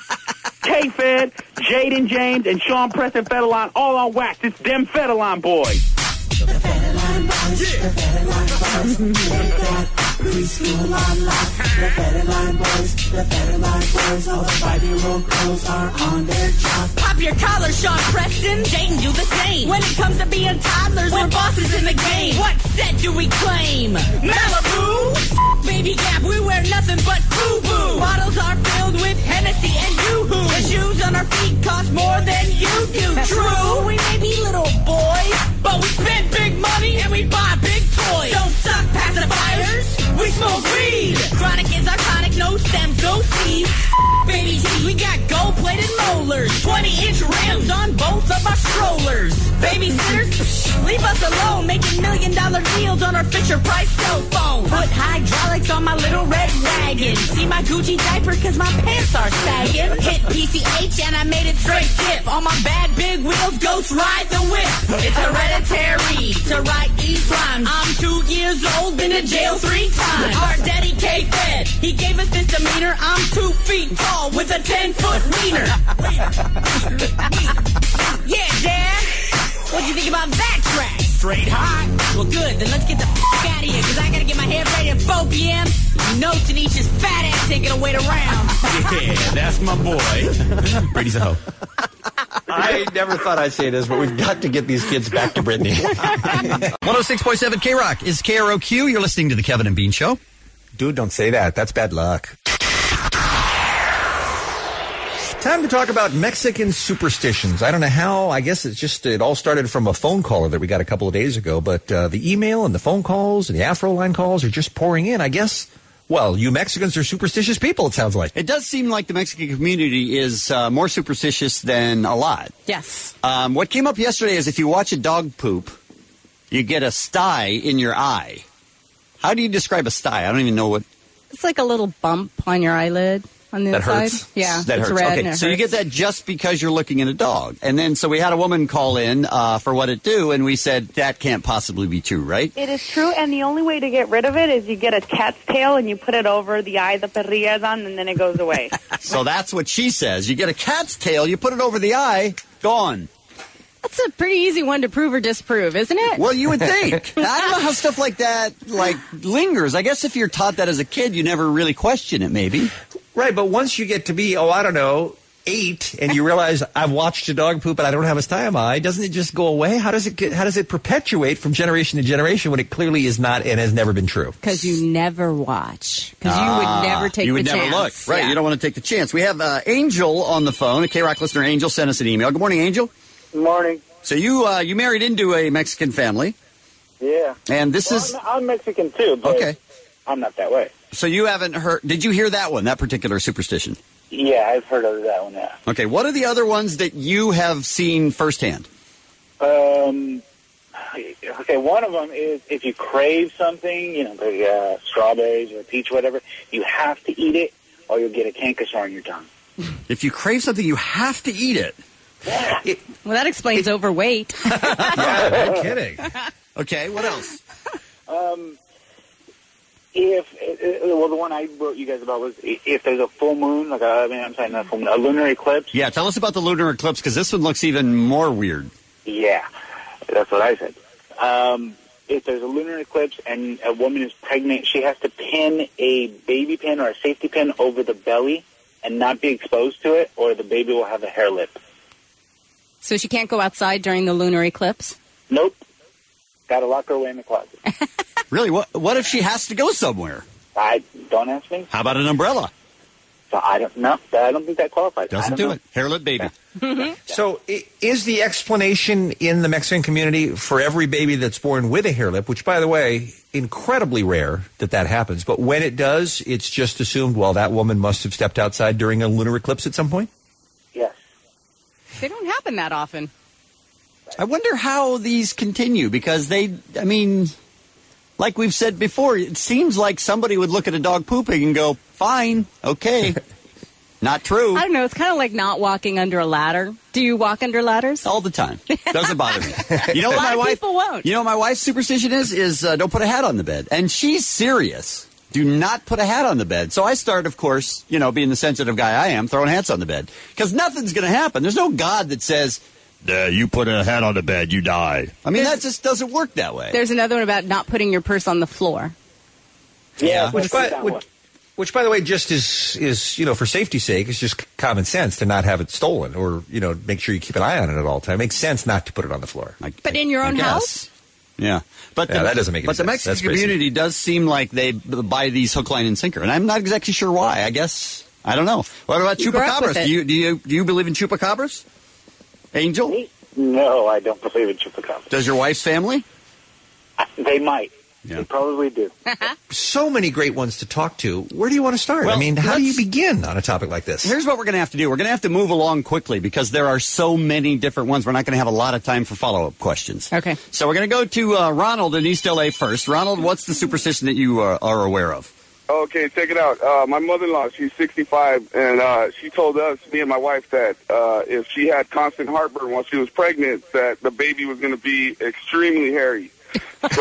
[SPEAKER 21] K-Fed, Jaden James, and Sean Preston Federline all on wax. It's them Federline boys.
[SPEAKER 20] The Federline boys, the Federline boys, they got preschool on lock. The Federline boys, the Federline boys, all the 5-year-old girls are on their job.
[SPEAKER 6] Pop your collar, Sean Preston. Dayton do the same. When it comes to being toddlers, we're bosses in the game. What set do we claim? Malibu? Baby Gap, we wear nothing but boo-boo. Bottles are filled with Hennessy and Yoo-Hoo. The shoes on our feet cost more than you do. True, we may be little boys, but we spend big money and we buy big toys. Don't suck pacifiers, we smoke weed. Chronic is our tonic, no stems, no seeds. Baby teeth, we got gold-plated molars. 20-inch rims on both of our strollers. Babysitters, leave us alone. Making $1 million deals on our Fisher-Price cell phone. Put hydraulics on my little red wagon. See my Gucci diaper cause my pants are sagging. Hit PCH and I made it straight tip. On my bad big wheels, ghost ride the whip. It's hereditary to write these rhymes. I'm 2 years old, been to jail 3 times. Our daddy K-Fed, he gave us this demeanor. I'm 2 feet tall with a 10-foot wiener. Yeah, Dad. What'd you think about that track? Straight hot? Well, good. Then let's get the f*** out of here, because I got to get my head ready at 4 p.m. You know Tanisha's fat ass ain't going to wait around.
[SPEAKER 5] Yeah, that's my boy. Brady's a hoe.
[SPEAKER 19] I never thought I'd say this, but we've got to get these kids back to Britney.
[SPEAKER 1] 106.7 K-Rock is KROQ. You're listening to the Kevin and Bean Show.
[SPEAKER 19] Dude, don't say that. That's bad luck. Time to talk about Mexican superstitions. I don't know how. I guess it all started from a phone caller that we got a couple of days ago. But the email and the phone calls and the Afro line calls are just pouring in. I guess, well, you Mexicans are superstitious people, it sounds like.
[SPEAKER 1] It does seem like the Mexican community is more superstitious than a lot.
[SPEAKER 6] Yes.
[SPEAKER 1] What came up yesterday is if you watch a dog poop, you get a sty in your eye. How do you describe a sty? I don't even know what.
[SPEAKER 22] It's like a little bump on your eyelid. On the
[SPEAKER 1] that
[SPEAKER 22] inside.
[SPEAKER 1] hurts?
[SPEAKER 22] Yeah,
[SPEAKER 1] that
[SPEAKER 22] it's
[SPEAKER 1] hurts.
[SPEAKER 22] red
[SPEAKER 1] Okay,
[SPEAKER 22] and it
[SPEAKER 1] so you
[SPEAKER 22] hurts.
[SPEAKER 1] get that just because you're looking at a dog. And then, so we had a woman call in for what it do, and we said, that can't possibly be true, right?
[SPEAKER 9] It is true, and the only way to get rid of it is you get a cat's tail and you put it over the eye the perilla is on, and then it goes away.
[SPEAKER 1] So that's what she says. You get a cat's tail, you put it over the eye, gone.
[SPEAKER 22] That's a pretty easy one to prove or disprove, isn't it?
[SPEAKER 1] Well, you would think. I don't know how stuff like that, lingers. I guess if you're taught that as a kid, you never really question it, maybe.
[SPEAKER 19] Right, but once you get to be, 8, and you realize I've watched a dog poop, but I don't have a sty on my eye, doesn't it just go away? How does it perpetuate from generation to generation when it clearly is not and has never been true?
[SPEAKER 22] Because you never watch. Because you would never take the chance.
[SPEAKER 1] You would never look. Right,
[SPEAKER 22] Yeah.
[SPEAKER 1] you don't want to take the chance. We have Angel on the phone, a K-Rock listener. Angel sent us an email. Good morning, Angel.
[SPEAKER 23] Good morning.
[SPEAKER 1] So you married into a Mexican family.
[SPEAKER 23] Yeah.
[SPEAKER 1] And this is...
[SPEAKER 23] I'm Mexican too, but
[SPEAKER 1] okay.
[SPEAKER 23] I'm not that way.
[SPEAKER 1] So you haven't heard... Did you hear that one, that particular superstition?
[SPEAKER 23] Yeah, I've heard of that one, yeah.
[SPEAKER 1] Okay, what are the other ones that you have seen firsthand?
[SPEAKER 23] Okay, one of them is if you crave something, like strawberries or peach, whatever, you have to eat it or you'll get a canker sore on your tongue.
[SPEAKER 1] If you crave something, you have to eat it.
[SPEAKER 22] Well, that explains overweight.
[SPEAKER 19] Yeah, no kidding.
[SPEAKER 1] Okay, what else?
[SPEAKER 23] the one I wrote you guys about was if there's a full moon, not a full moon, a lunar eclipse.
[SPEAKER 1] Yeah, tell us about the lunar eclipse, because this one looks even more weird.
[SPEAKER 23] Yeah, that's what I said. If there's a lunar eclipse and a woman is pregnant, she has to pin a baby pin or a safety pin over the belly and not be exposed to it, or the baby will have a hair lip.
[SPEAKER 22] So she can't go outside during the lunar eclipse?
[SPEAKER 23] Nope. Got to lock her away in the closet.
[SPEAKER 1] Really? What if she has to go somewhere?
[SPEAKER 23] Don't ask me.
[SPEAKER 1] How about an umbrella?
[SPEAKER 23] So I don't think that qualifies.
[SPEAKER 1] Doesn't do it. Hair lip baby.
[SPEAKER 2] So is the explanation in the Mexican community for every baby that's born with a hair lip, which, by the way, incredibly rare that happens, but when it does, it's just assumed, well, that woman must have stepped outside during a lunar eclipse at some point?
[SPEAKER 23] Yes.
[SPEAKER 22] They don't happen that often.
[SPEAKER 1] I wonder how these continue, because like we've said before, it seems like somebody would look at a dog pooping and go, fine, okay. Not true.
[SPEAKER 22] I don't know. It's kind of like not walking under a ladder. Do you walk under ladders?
[SPEAKER 1] All the time. Doesn't bother me. You know
[SPEAKER 22] A
[SPEAKER 1] what
[SPEAKER 22] lot
[SPEAKER 1] my
[SPEAKER 22] of
[SPEAKER 1] wife?
[SPEAKER 22] people won't.
[SPEAKER 1] You know what my wife's superstition is don't put a hat on the bed, and she's serious. Do not put a hat on the bed. So I start, of course, being the sensitive guy I am, throwing hats on the bed, because nothing's going to happen. There's no God that says, you put a hat on the bed, you die. I mean, that just doesn't work that way.
[SPEAKER 22] There's another one about not putting your purse on the floor.
[SPEAKER 23] Yeah.
[SPEAKER 2] Which, by the way, just is for safety's sake, it's just common sense to not have it stolen, or, make sure you keep an eye on it at all time. It makes sense not to put it on the floor.
[SPEAKER 22] But in your own house?
[SPEAKER 1] Yeah. But
[SPEAKER 2] that doesn't make any sense.
[SPEAKER 1] But the Mexican community does seem like they buy these hook, line, and sinker, and I'm not exactly sure why. I guess, I don't know. What about chupacabras? Do you believe in chupacabras? Angel?
[SPEAKER 23] No, I don't believe in chupacabras.
[SPEAKER 1] Does your wife's family?
[SPEAKER 23] They might.
[SPEAKER 1] Yeah.
[SPEAKER 23] They probably do.
[SPEAKER 2] So many great ones to talk to. Where do you want to start?
[SPEAKER 1] Well,
[SPEAKER 2] how do you begin on a topic like this?
[SPEAKER 1] Here's what we're going to have to do. We're going to have to move along quickly, because there are so many different ones. We're not going to have a lot of time for follow-up questions.
[SPEAKER 22] Okay.
[SPEAKER 1] So we're going to go to Ronald in East L.A. first. Ronald, what's the superstition that you are aware of?
[SPEAKER 4] Okay, check it out. My mother-in-law, she's 65, and she told us, me and my wife, that if she had constant heartburn while she was pregnant, that the baby was going to be extremely hairy. So,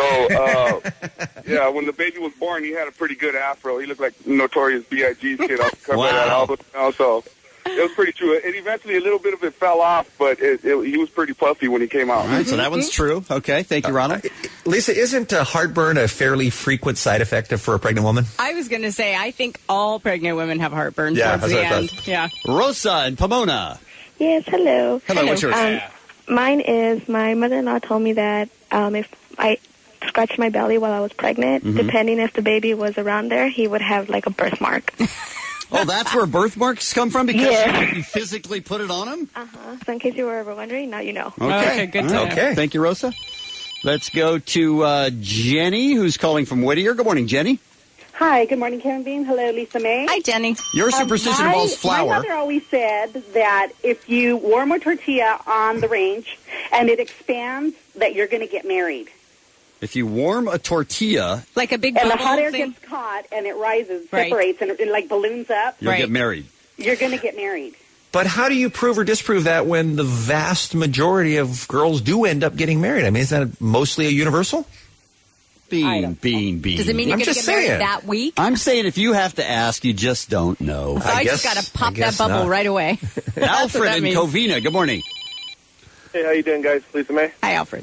[SPEAKER 4] yeah, when the baby was born, he had a pretty good afro. He looked like Notorious B.I.G.'s kid on the cover of that album. So it was pretty true. And eventually a little bit of it fell off, but he was pretty puffy when he came out.
[SPEAKER 1] All right, so that one's true. Okay, thank you, Ronald.
[SPEAKER 2] Lisa, isn't heartburn a fairly frequent side effect for a pregnant woman?
[SPEAKER 22] I was going to say, I think all pregnant women have heartburn
[SPEAKER 2] Yeah,
[SPEAKER 22] towards
[SPEAKER 2] that's
[SPEAKER 22] the
[SPEAKER 2] what I
[SPEAKER 22] end.
[SPEAKER 2] thought.
[SPEAKER 22] Yeah.
[SPEAKER 1] Rosa in Pomona.
[SPEAKER 9] Yes, hello.
[SPEAKER 1] Hello, what's yours?
[SPEAKER 9] Mine is my mother-in-law told me that if I scratched my belly while I was pregnant, depending if the baby was around there, he would have like a birthmark.
[SPEAKER 1] Oh, that's where birthmarks come from? Because you physically put it on him?
[SPEAKER 9] Uh-huh. So in case you were ever wondering, now you know.
[SPEAKER 1] Okay,
[SPEAKER 22] good
[SPEAKER 1] All
[SPEAKER 22] to
[SPEAKER 1] right.
[SPEAKER 22] know.
[SPEAKER 1] Okay. Thank you, Rosa. Let's go to Jenny, who's calling from Whittier. Good morning, Jenny.
[SPEAKER 8] Hi, good morning, Kevin Bean. Hello, Lisa May.
[SPEAKER 22] Hi, Jenny.
[SPEAKER 1] Your superstition involves flour.
[SPEAKER 8] My mother always said that if you warm a tortilla on the range and it expands, that you're going to get married.
[SPEAKER 1] If you warm a tortilla,
[SPEAKER 22] like a big
[SPEAKER 8] and the
[SPEAKER 22] bubble
[SPEAKER 8] hot air
[SPEAKER 22] thing?
[SPEAKER 8] gets caught and it rises,
[SPEAKER 22] Right.
[SPEAKER 8] separates, and it like balloons up,
[SPEAKER 1] you'll get married.
[SPEAKER 8] you're going to get married.
[SPEAKER 2] But how do you prove or disprove that when the vast majority of girls do end up getting married? I mean, isn't that mostly a universal?
[SPEAKER 1] Bean.
[SPEAKER 22] Does it mean you're
[SPEAKER 2] I'm
[SPEAKER 22] going to
[SPEAKER 2] just
[SPEAKER 22] get married
[SPEAKER 2] saying.
[SPEAKER 22] that week?
[SPEAKER 1] I'm saying if you have to ask, you just don't know.
[SPEAKER 22] So I just got to pop that bubble right away. That's what
[SPEAKER 1] Alfred
[SPEAKER 22] that
[SPEAKER 1] in
[SPEAKER 22] means.
[SPEAKER 1] Covina. Good morning.
[SPEAKER 7] Hey, how you doing, guys? Lisa May.
[SPEAKER 22] Hi, Alfred.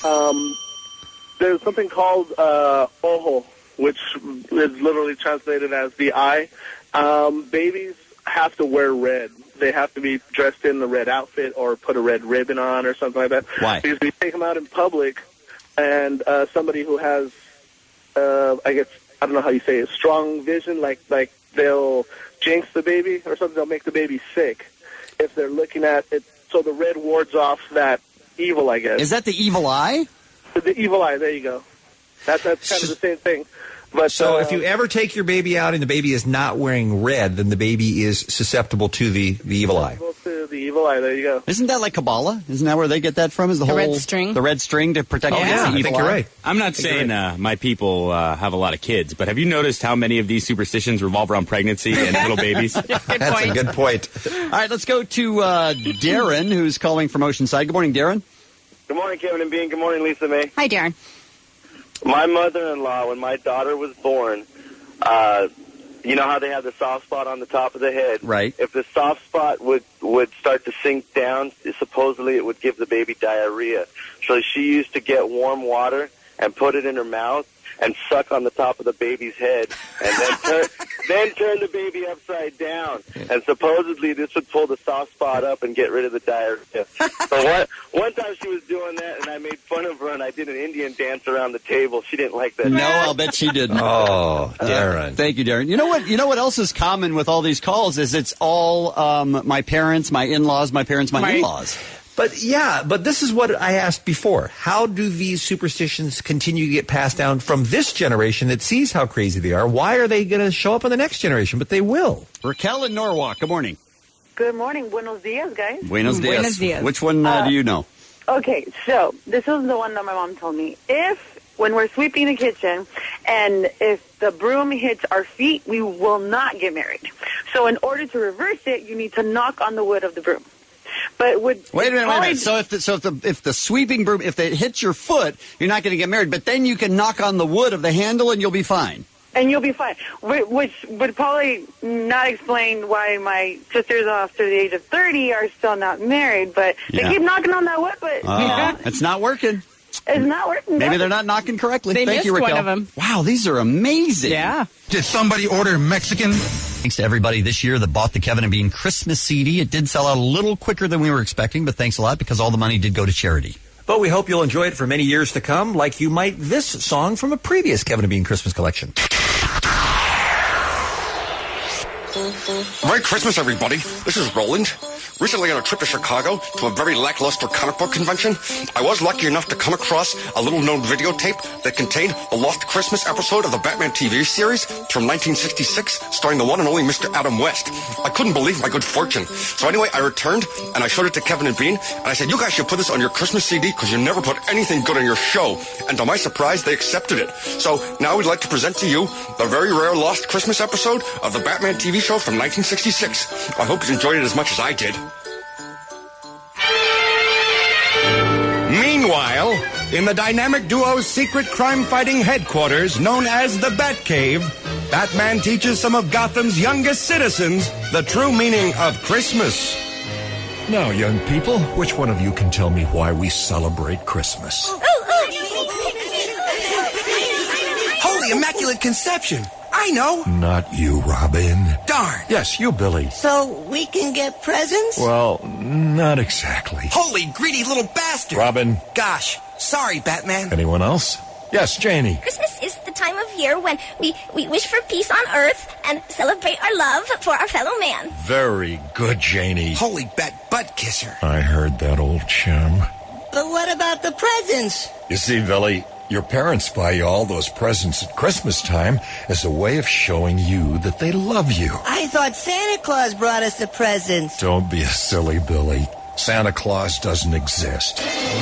[SPEAKER 7] There's something called ojo, which is literally translated as the eye. Babies have to wear red. They have to be dressed in the red outfit or put a red ribbon on or something like that.
[SPEAKER 1] Why?
[SPEAKER 7] Because we take them out in public, and somebody who has, I guess, I don't know how you say it, strong vision, like they'll jinx the baby or something. They'll make the baby sick if they're looking at it. So the red wards off that evil, I guess.
[SPEAKER 1] Is that the evil eye?
[SPEAKER 7] The evil eye, there you go. That's kind of the same thing. But
[SPEAKER 2] So if you ever take your baby out and the baby is not wearing red, then the baby is susceptible to the evil eye.
[SPEAKER 7] to the evil eye, there you go.
[SPEAKER 1] Isn't that like Kabbalah? Isn't that where they get that from? Is the whole
[SPEAKER 22] red string?
[SPEAKER 1] The red string to protect against the evil eye?
[SPEAKER 11] I'm not saying my people have a lot of kids, but have you noticed how many of these superstitions revolve around pregnancy and little babies?
[SPEAKER 2] That's a good point.
[SPEAKER 1] All right, let's go to Darren, who's calling from Oceanside. Good morning, Darren.
[SPEAKER 24] Good morning, Kevin and Bean. Good morning, Lisa May.
[SPEAKER 22] Hi, Darren.
[SPEAKER 24] My mother-in-law, when my daughter was born,
[SPEAKER 12] you know how they have the soft spot on the top of the head?
[SPEAKER 1] Right.
[SPEAKER 12] If the soft spot would start to sink down, supposedly it would give the baby diarrhea. So she used to get warm water and put it in her mouth and suck on the top of the baby's head, and then turn the baby upside down. And supposedly this would pull the soft spot up and get rid of the diarrhea. So one time she was doing that, and I made fun of her, and I did an Indian dance around the table. She didn't like that.
[SPEAKER 1] No, I'll bet she didn't.
[SPEAKER 2] Oh, Darren.
[SPEAKER 1] Thank you, Darren. You know what else is common with all these calls is it's all my parents, my in-laws, my parents, my in-laws.
[SPEAKER 2] But this is what I asked before. How do these superstitions continue to get passed down from this generation that sees how crazy they are? Why are they going to show up in the next generation? But they will.
[SPEAKER 1] Raquel in Norwalk, good morning.
[SPEAKER 13] Good morning. Buenos dias, guys.
[SPEAKER 1] Buenos dias. Which one do you know?
[SPEAKER 13] Okay, so this is the one that my mom told me. When we're sweeping the kitchen, and if the broom hits our feet, we will not get married. So in order to reverse it, you need to knock on the wood of the broom. But wait
[SPEAKER 1] a minute. So if the sweeping broom, if it hits your foot, you're not going to get married. But then you can knock on the wood of the handle, and you'll be fine.
[SPEAKER 13] And you'll be fine. Which would probably not explain why my sisters after the age of 30 are still not married. But they keep knocking on that wood. But
[SPEAKER 1] it's not working.
[SPEAKER 13] It's not working.
[SPEAKER 1] Maybe they're not knocking correctly.
[SPEAKER 22] They
[SPEAKER 1] Thank
[SPEAKER 22] missed
[SPEAKER 1] you, Raquel.
[SPEAKER 22] one of them.
[SPEAKER 1] Wow, these are amazing.
[SPEAKER 22] Yeah.
[SPEAKER 14] Did somebody order Mexican?
[SPEAKER 1] Thanks to everybody this year that bought the Kevin and Bean Christmas CD. It did sell out a little quicker than we were expecting, but thanks a lot because all the money did go to charity.
[SPEAKER 2] But we hope you'll enjoy it for many years to come, like you might this song from a previous Kevin and Bean Christmas collection.
[SPEAKER 24] Merry Christmas, everybody. This is Roland. Recently on a trip to Chicago to a very lackluster comic book convention, I was lucky enough to come across a little-known videotape that contained the Lost Christmas episode of the Batman TV series from 1966, starring the one and only Mr. Adam West. I couldn't believe my good fortune. So anyway, I returned, and I showed it to Kevin and Bean, and I said, you guys should put this on your Christmas CD because you never put anything good on your show. And to my surprise, they accepted it. So now we'd like to present to you the very rare Lost Christmas episode of the Batman TV show from 1966. I hope you enjoyed it as much as I did.
[SPEAKER 15] Meanwhile, in the dynamic duo's secret crime-fighting headquarters known as the Batcave, Batman teaches some of Gotham's youngest citizens the true meaning of Christmas.
[SPEAKER 25] Now, young people, which one of you can tell me why we celebrate Christmas?
[SPEAKER 26] Holy Immaculate Conception! I know!
[SPEAKER 25] Not you, Robin.
[SPEAKER 26] Darn!
[SPEAKER 25] Yes, you, Billy.
[SPEAKER 27] So we can get presents?
[SPEAKER 25] Well, not exactly.
[SPEAKER 26] Holy greedy little bastard!
[SPEAKER 25] Robin.
[SPEAKER 26] Gosh, sorry, Batman.
[SPEAKER 25] Anyone else? Yes, Janie.
[SPEAKER 28] Christmas is the time of year when we wish for peace on Earth and celebrate our love for our fellow man.
[SPEAKER 25] Very good, Janie.
[SPEAKER 26] Holy bat butt kisser.
[SPEAKER 25] I heard that, old chum.
[SPEAKER 27] But what about the presents?
[SPEAKER 25] You see, Billy, your parents buy you all those presents at Christmas time as a way of showing you that they love you.
[SPEAKER 27] I thought Santa Claus brought us the presents.
[SPEAKER 25] Don't be a silly, Billy. Santa Claus doesn't exist.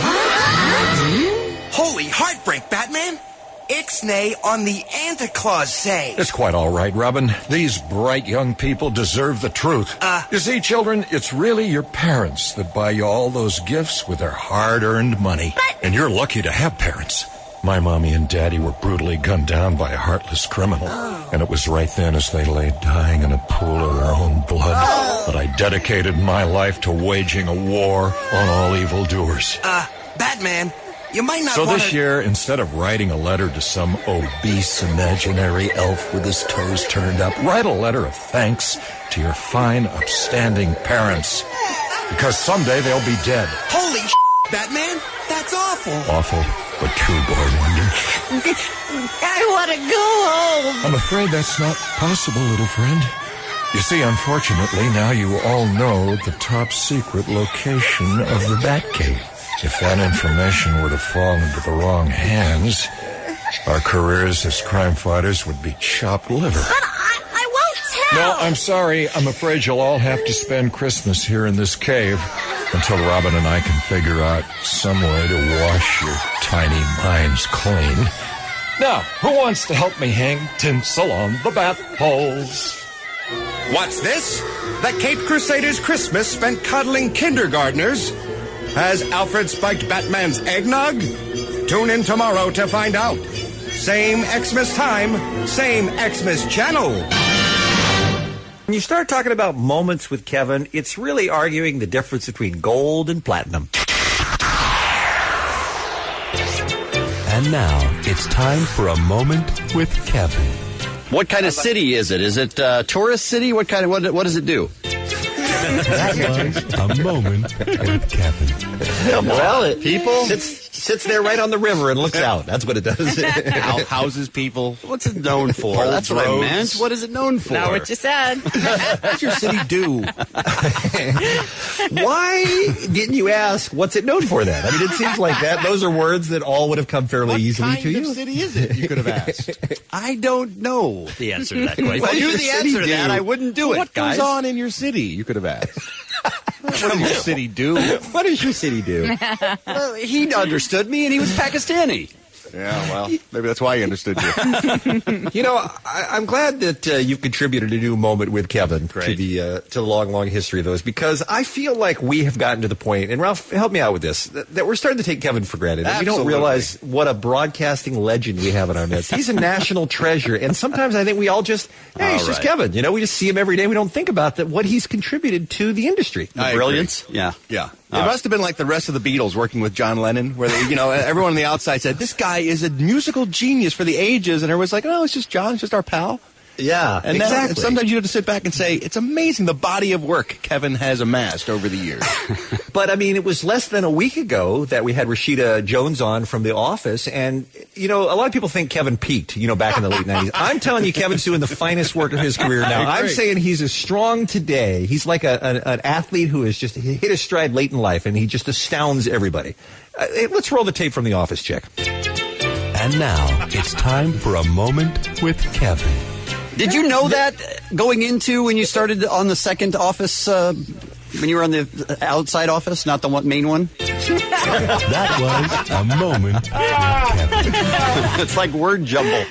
[SPEAKER 26] Holy heartbreak, Batman! Ixnay on the Anti-Claus say.
[SPEAKER 25] It's quite all right, Robin. These bright young people deserve the truth. You see, children, it's really your parents that buy you all those gifts with their hard-earned money. And you're lucky to have parents. My mommy and daddy were brutally gunned down by a heartless criminal. And it was right then as they lay dying in a pool of their own blood that I dedicated my life to waging a war on all evildoers.
[SPEAKER 26] Batman, you might not
[SPEAKER 25] So
[SPEAKER 26] want
[SPEAKER 25] this year, instead of writing a letter to some obese imaginary elf with his toes turned up, write a letter of thanks to your fine, upstanding parents. Because someday they'll be dead.
[SPEAKER 26] Holy Batman, that's awful.
[SPEAKER 25] Awful, but true, boy wonder.
[SPEAKER 27] I want to go home.
[SPEAKER 25] I'm afraid that's not possible, little friend. You see, unfortunately, now you all know the top secret location of the Batcave. If that information were to fall into the wrong hands, our careers as crime fighters would be chopped liver.
[SPEAKER 28] But I won't tell.
[SPEAKER 25] No, I'm sorry. I'm afraid you'll all have to spend Christmas here in this cave until Robin and I can figure out some way to wash your tiny minds clean. Now, who wants to help me hang tinsel on the bat poles?
[SPEAKER 15] What's this? The Cape Crusaders' Christmas spent coddling kindergartners? Has Alfred spiked Batman's eggnog? Tune in tomorrow to find out. Same Xmas time, same Xmas channel.
[SPEAKER 2] When you start talking about moments with Kevin, it's really arguing the difference between gold and platinum.
[SPEAKER 3] And now it's time for a moment with Kevin.
[SPEAKER 1] What kind of city is it? Is it tourist city? What does it do?
[SPEAKER 3] That was a moment with Kevin.
[SPEAKER 2] Well,
[SPEAKER 1] people
[SPEAKER 2] sits there right on the river and looks out. That's what it does.
[SPEAKER 5] Houses people.
[SPEAKER 1] What's it known for? That's what I meant. What is it known for?
[SPEAKER 22] Not what you said.
[SPEAKER 5] What's your city do?
[SPEAKER 2] Why didn't you ask what's it known for then? I mean, it seems like that. Those are words that all would have come fairly easily to you.
[SPEAKER 5] What kind of city is it? You could have asked.
[SPEAKER 1] I don't know the answer to that question.
[SPEAKER 5] What
[SPEAKER 1] If I knew
[SPEAKER 5] does
[SPEAKER 1] the
[SPEAKER 5] your
[SPEAKER 1] answer
[SPEAKER 5] city
[SPEAKER 1] to that,
[SPEAKER 5] do?
[SPEAKER 1] I wouldn't do it,
[SPEAKER 5] What
[SPEAKER 1] guys.
[SPEAKER 5] goes on in your city? You could have asked. What does your city do?
[SPEAKER 2] What does your city do?
[SPEAKER 1] Well, he understood me, and he was Pakistani.
[SPEAKER 5] Yeah, well, maybe that's why he understood you.
[SPEAKER 2] You know, I'm glad that you've contributed a new moment with Kevin to the long, long history of those, because I feel like we have gotten to the point, and Ralph, help me out with this, that we're starting to take Kevin for granted. And we don't realize what a broadcasting legend we have in our midst. He's a national treasure, and sometimes I think we all just, hey, he's just Kevin. You know, we just see him every day. We don't think about what he's contributed to the industry.
[SPEAKER 1] The brilliance? Yeah.
[SPEAKER 5] Yeah. It must have been like the rest of the Beatles working with John Lennon, where they, everyone on the outside said, this guy is a musical genius for the ages, and everyone's like, oh, it's just John, it's just our pal.
[SPEAKER 2] Yeah,
[SPEAKER 5] and
[SPEAKER 2] exactly.
[SPEAKER 5] Sometimes you have to sit back and say, it's amazing the body of work Kevin has amassed over the years.
[SPEAKER 2] But, I mean, it was less than a week ago that we had Rashida Jones on from The Office, and, a lot of people think Kevin peaked, back in the late 90s. I'm telling you, Kevin's doing the finest work of his career now. I'm saying he's as strong today. He's like an athlete who has just hit his stride late in life, and he just astounds everybody. Let's roll the tape from The Office, Chick.
[SPEAKER 3] And now it's time for a moment with Kevin.
[SPEAKER 1] Did you know that going into when you started on the second Office, when you were on the outside office, not the main one?
[SPEAKER 3] That was a moment with Kevin.
[SPEAKER 1] It's like word jumble.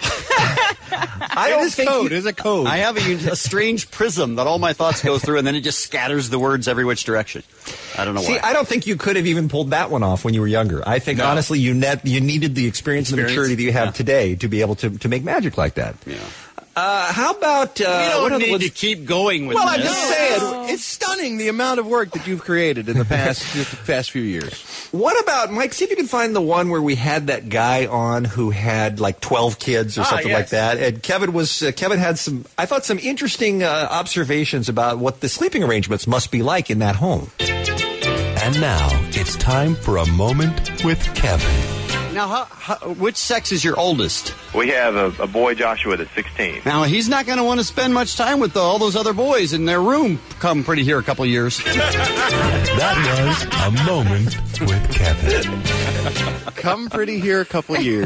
[SPEAKER 5] It is a code.
[SPEAKER 1] I have a strange prism that all my thoughts go through, and then it just scatters the words every which direction. I don't know why.
[SPEAKER 2] See, I don't think you could have even pulled that one off when you were younger. I think, honestly, you needed the experience and the maturity that you have today to be able to make magic like that.
[SPEAKER 1] Yeah.
[SPEAKER 2] How about...
[SPEAKER 1] we don't need to keep going with this.
[SPEAKER 5] I'm just saying, it's stunning the amount of work that you've created in the past few years.
[SPEAKER 2] What about, Mike, see if you can find the one where we had that guy on who had like 12 kids or something like that. And Kevin had some interesting observations about what the sleeping arrangements must be like in that home.
[SPEAKER 3] And now it's time for a moment with Kevin.
[SPEAKER 1] Now, which sex is your oldest?
[SPEAKER 10] We have a boy, Joshua, that's 16.
[SPEAKER 1] Now, he's not going to want to spend much time with all those other boys in their room come pretty here a couple of years.
[SPEAKER 3] That was a moment with Kevin.
[SPEAKER 5] Come pretty here a couple of years.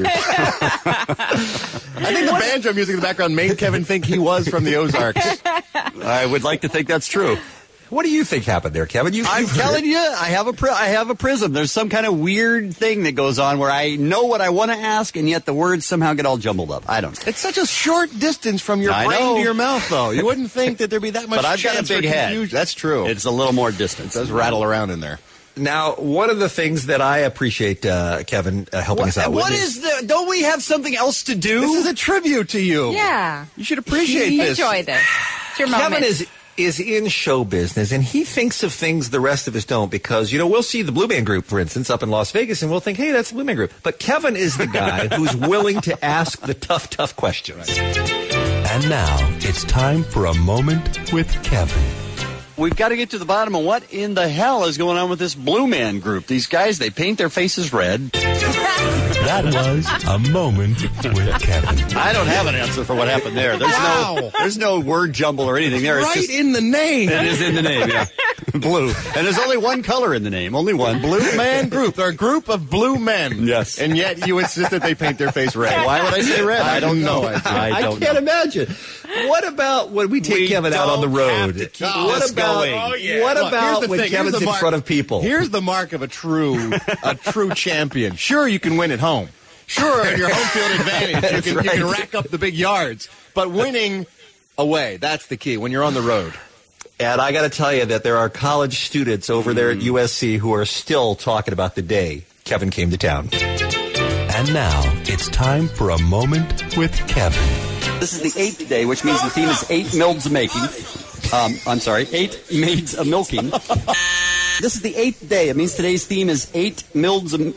[SPEAKER 5] I think the banjo music in the background made Kevin think he was from the Ozarks.
[SPEAKER 1] I would like to think that's true.
[SPEAKER 2] What do you think happened there, Kevin?
[SPEAKER 1] I'm telling you, I have a prism. There's some kind of weird thing that goes on where I know what I want to ask, and yet the words somehow get all jumbled up. I don't know.
[SPEAKER 5] It's such a short distance from your brain to your mouth, though. You wouldn't think that there'd be that much
[SPEAKER 1] But I've got a big head.
[SPEAKER 5] That's true.
[SPEAKER 1] It's a little more distance.
[SPEAKER 5] It does rattle around in there.
[SPEAKER 2] Now, one of the things that I appreciate, Kevin, helping us out with
[SPEAKER 1] don't we have something else to do?
[SPEAKER 5] This is a tribute to you.
[SPEAKER 22] Yeah.
[SPEAKER 5] You should appreciate this.
[SPEAKER 22] Enjoy this. It's your moment.
[SPEAKER 2] Kevin is in show business, and he thinks of things the rest of us don't, because, we'll see the Blue Man Group, for instance, up in Las Vegas, and we'll think, hey, that's the Blue Man Group. But Kevin is the guy who's willing to ask the tough questions.
[SPEAKER 3] And now it's time for a moment with Kevin.
[SPEAKER 1] We've got to get to the bottom of what in the hell is going on with this Blue Man Group. These guys, they paint their faces red.
[SPEAKER 3] That was a moment with Kevin.
[SPEAKER 1] I don't have an answer for what happened there. There's no word jumble or anything there.
[SPEAKER 5] It's right in the name.
[SPEAKER 1] It is in the name, yeah. Blue. And there's only one color in the name. Only one.
[SPEAKER 5] Blue Man Group. They're a group of blue men.
[SPEAKER 1] Yes.
[SPEAKER 5] And yet you insist that they paint their face red.
[SPEAKER 1] Why would I say red?
[SPEAKER 5] I don't know.
[SPEAKER 2] I can't imagine. What about when we take Kevin out on the road? What about when Kevin's in front of people?
[SPEAKER 5] Here's the mark of a true champion. Sure, you can win at home. Sure, in your home field advantage, you can rack up the big yards. But winning away, that's the key when you're on the road.
[SPEAKER 2] And I got to tell you that there are college students over there at USC who are still talking about the day Kevin came to town.
[SPEAKER 3] And now it's time for a moment with Kevin.
[SPEAKER 1] This is the 8th day, which means the theme is 8 milds a making. 8 maids a milking. This is the 8th day. It means today's theme is 8 milds a...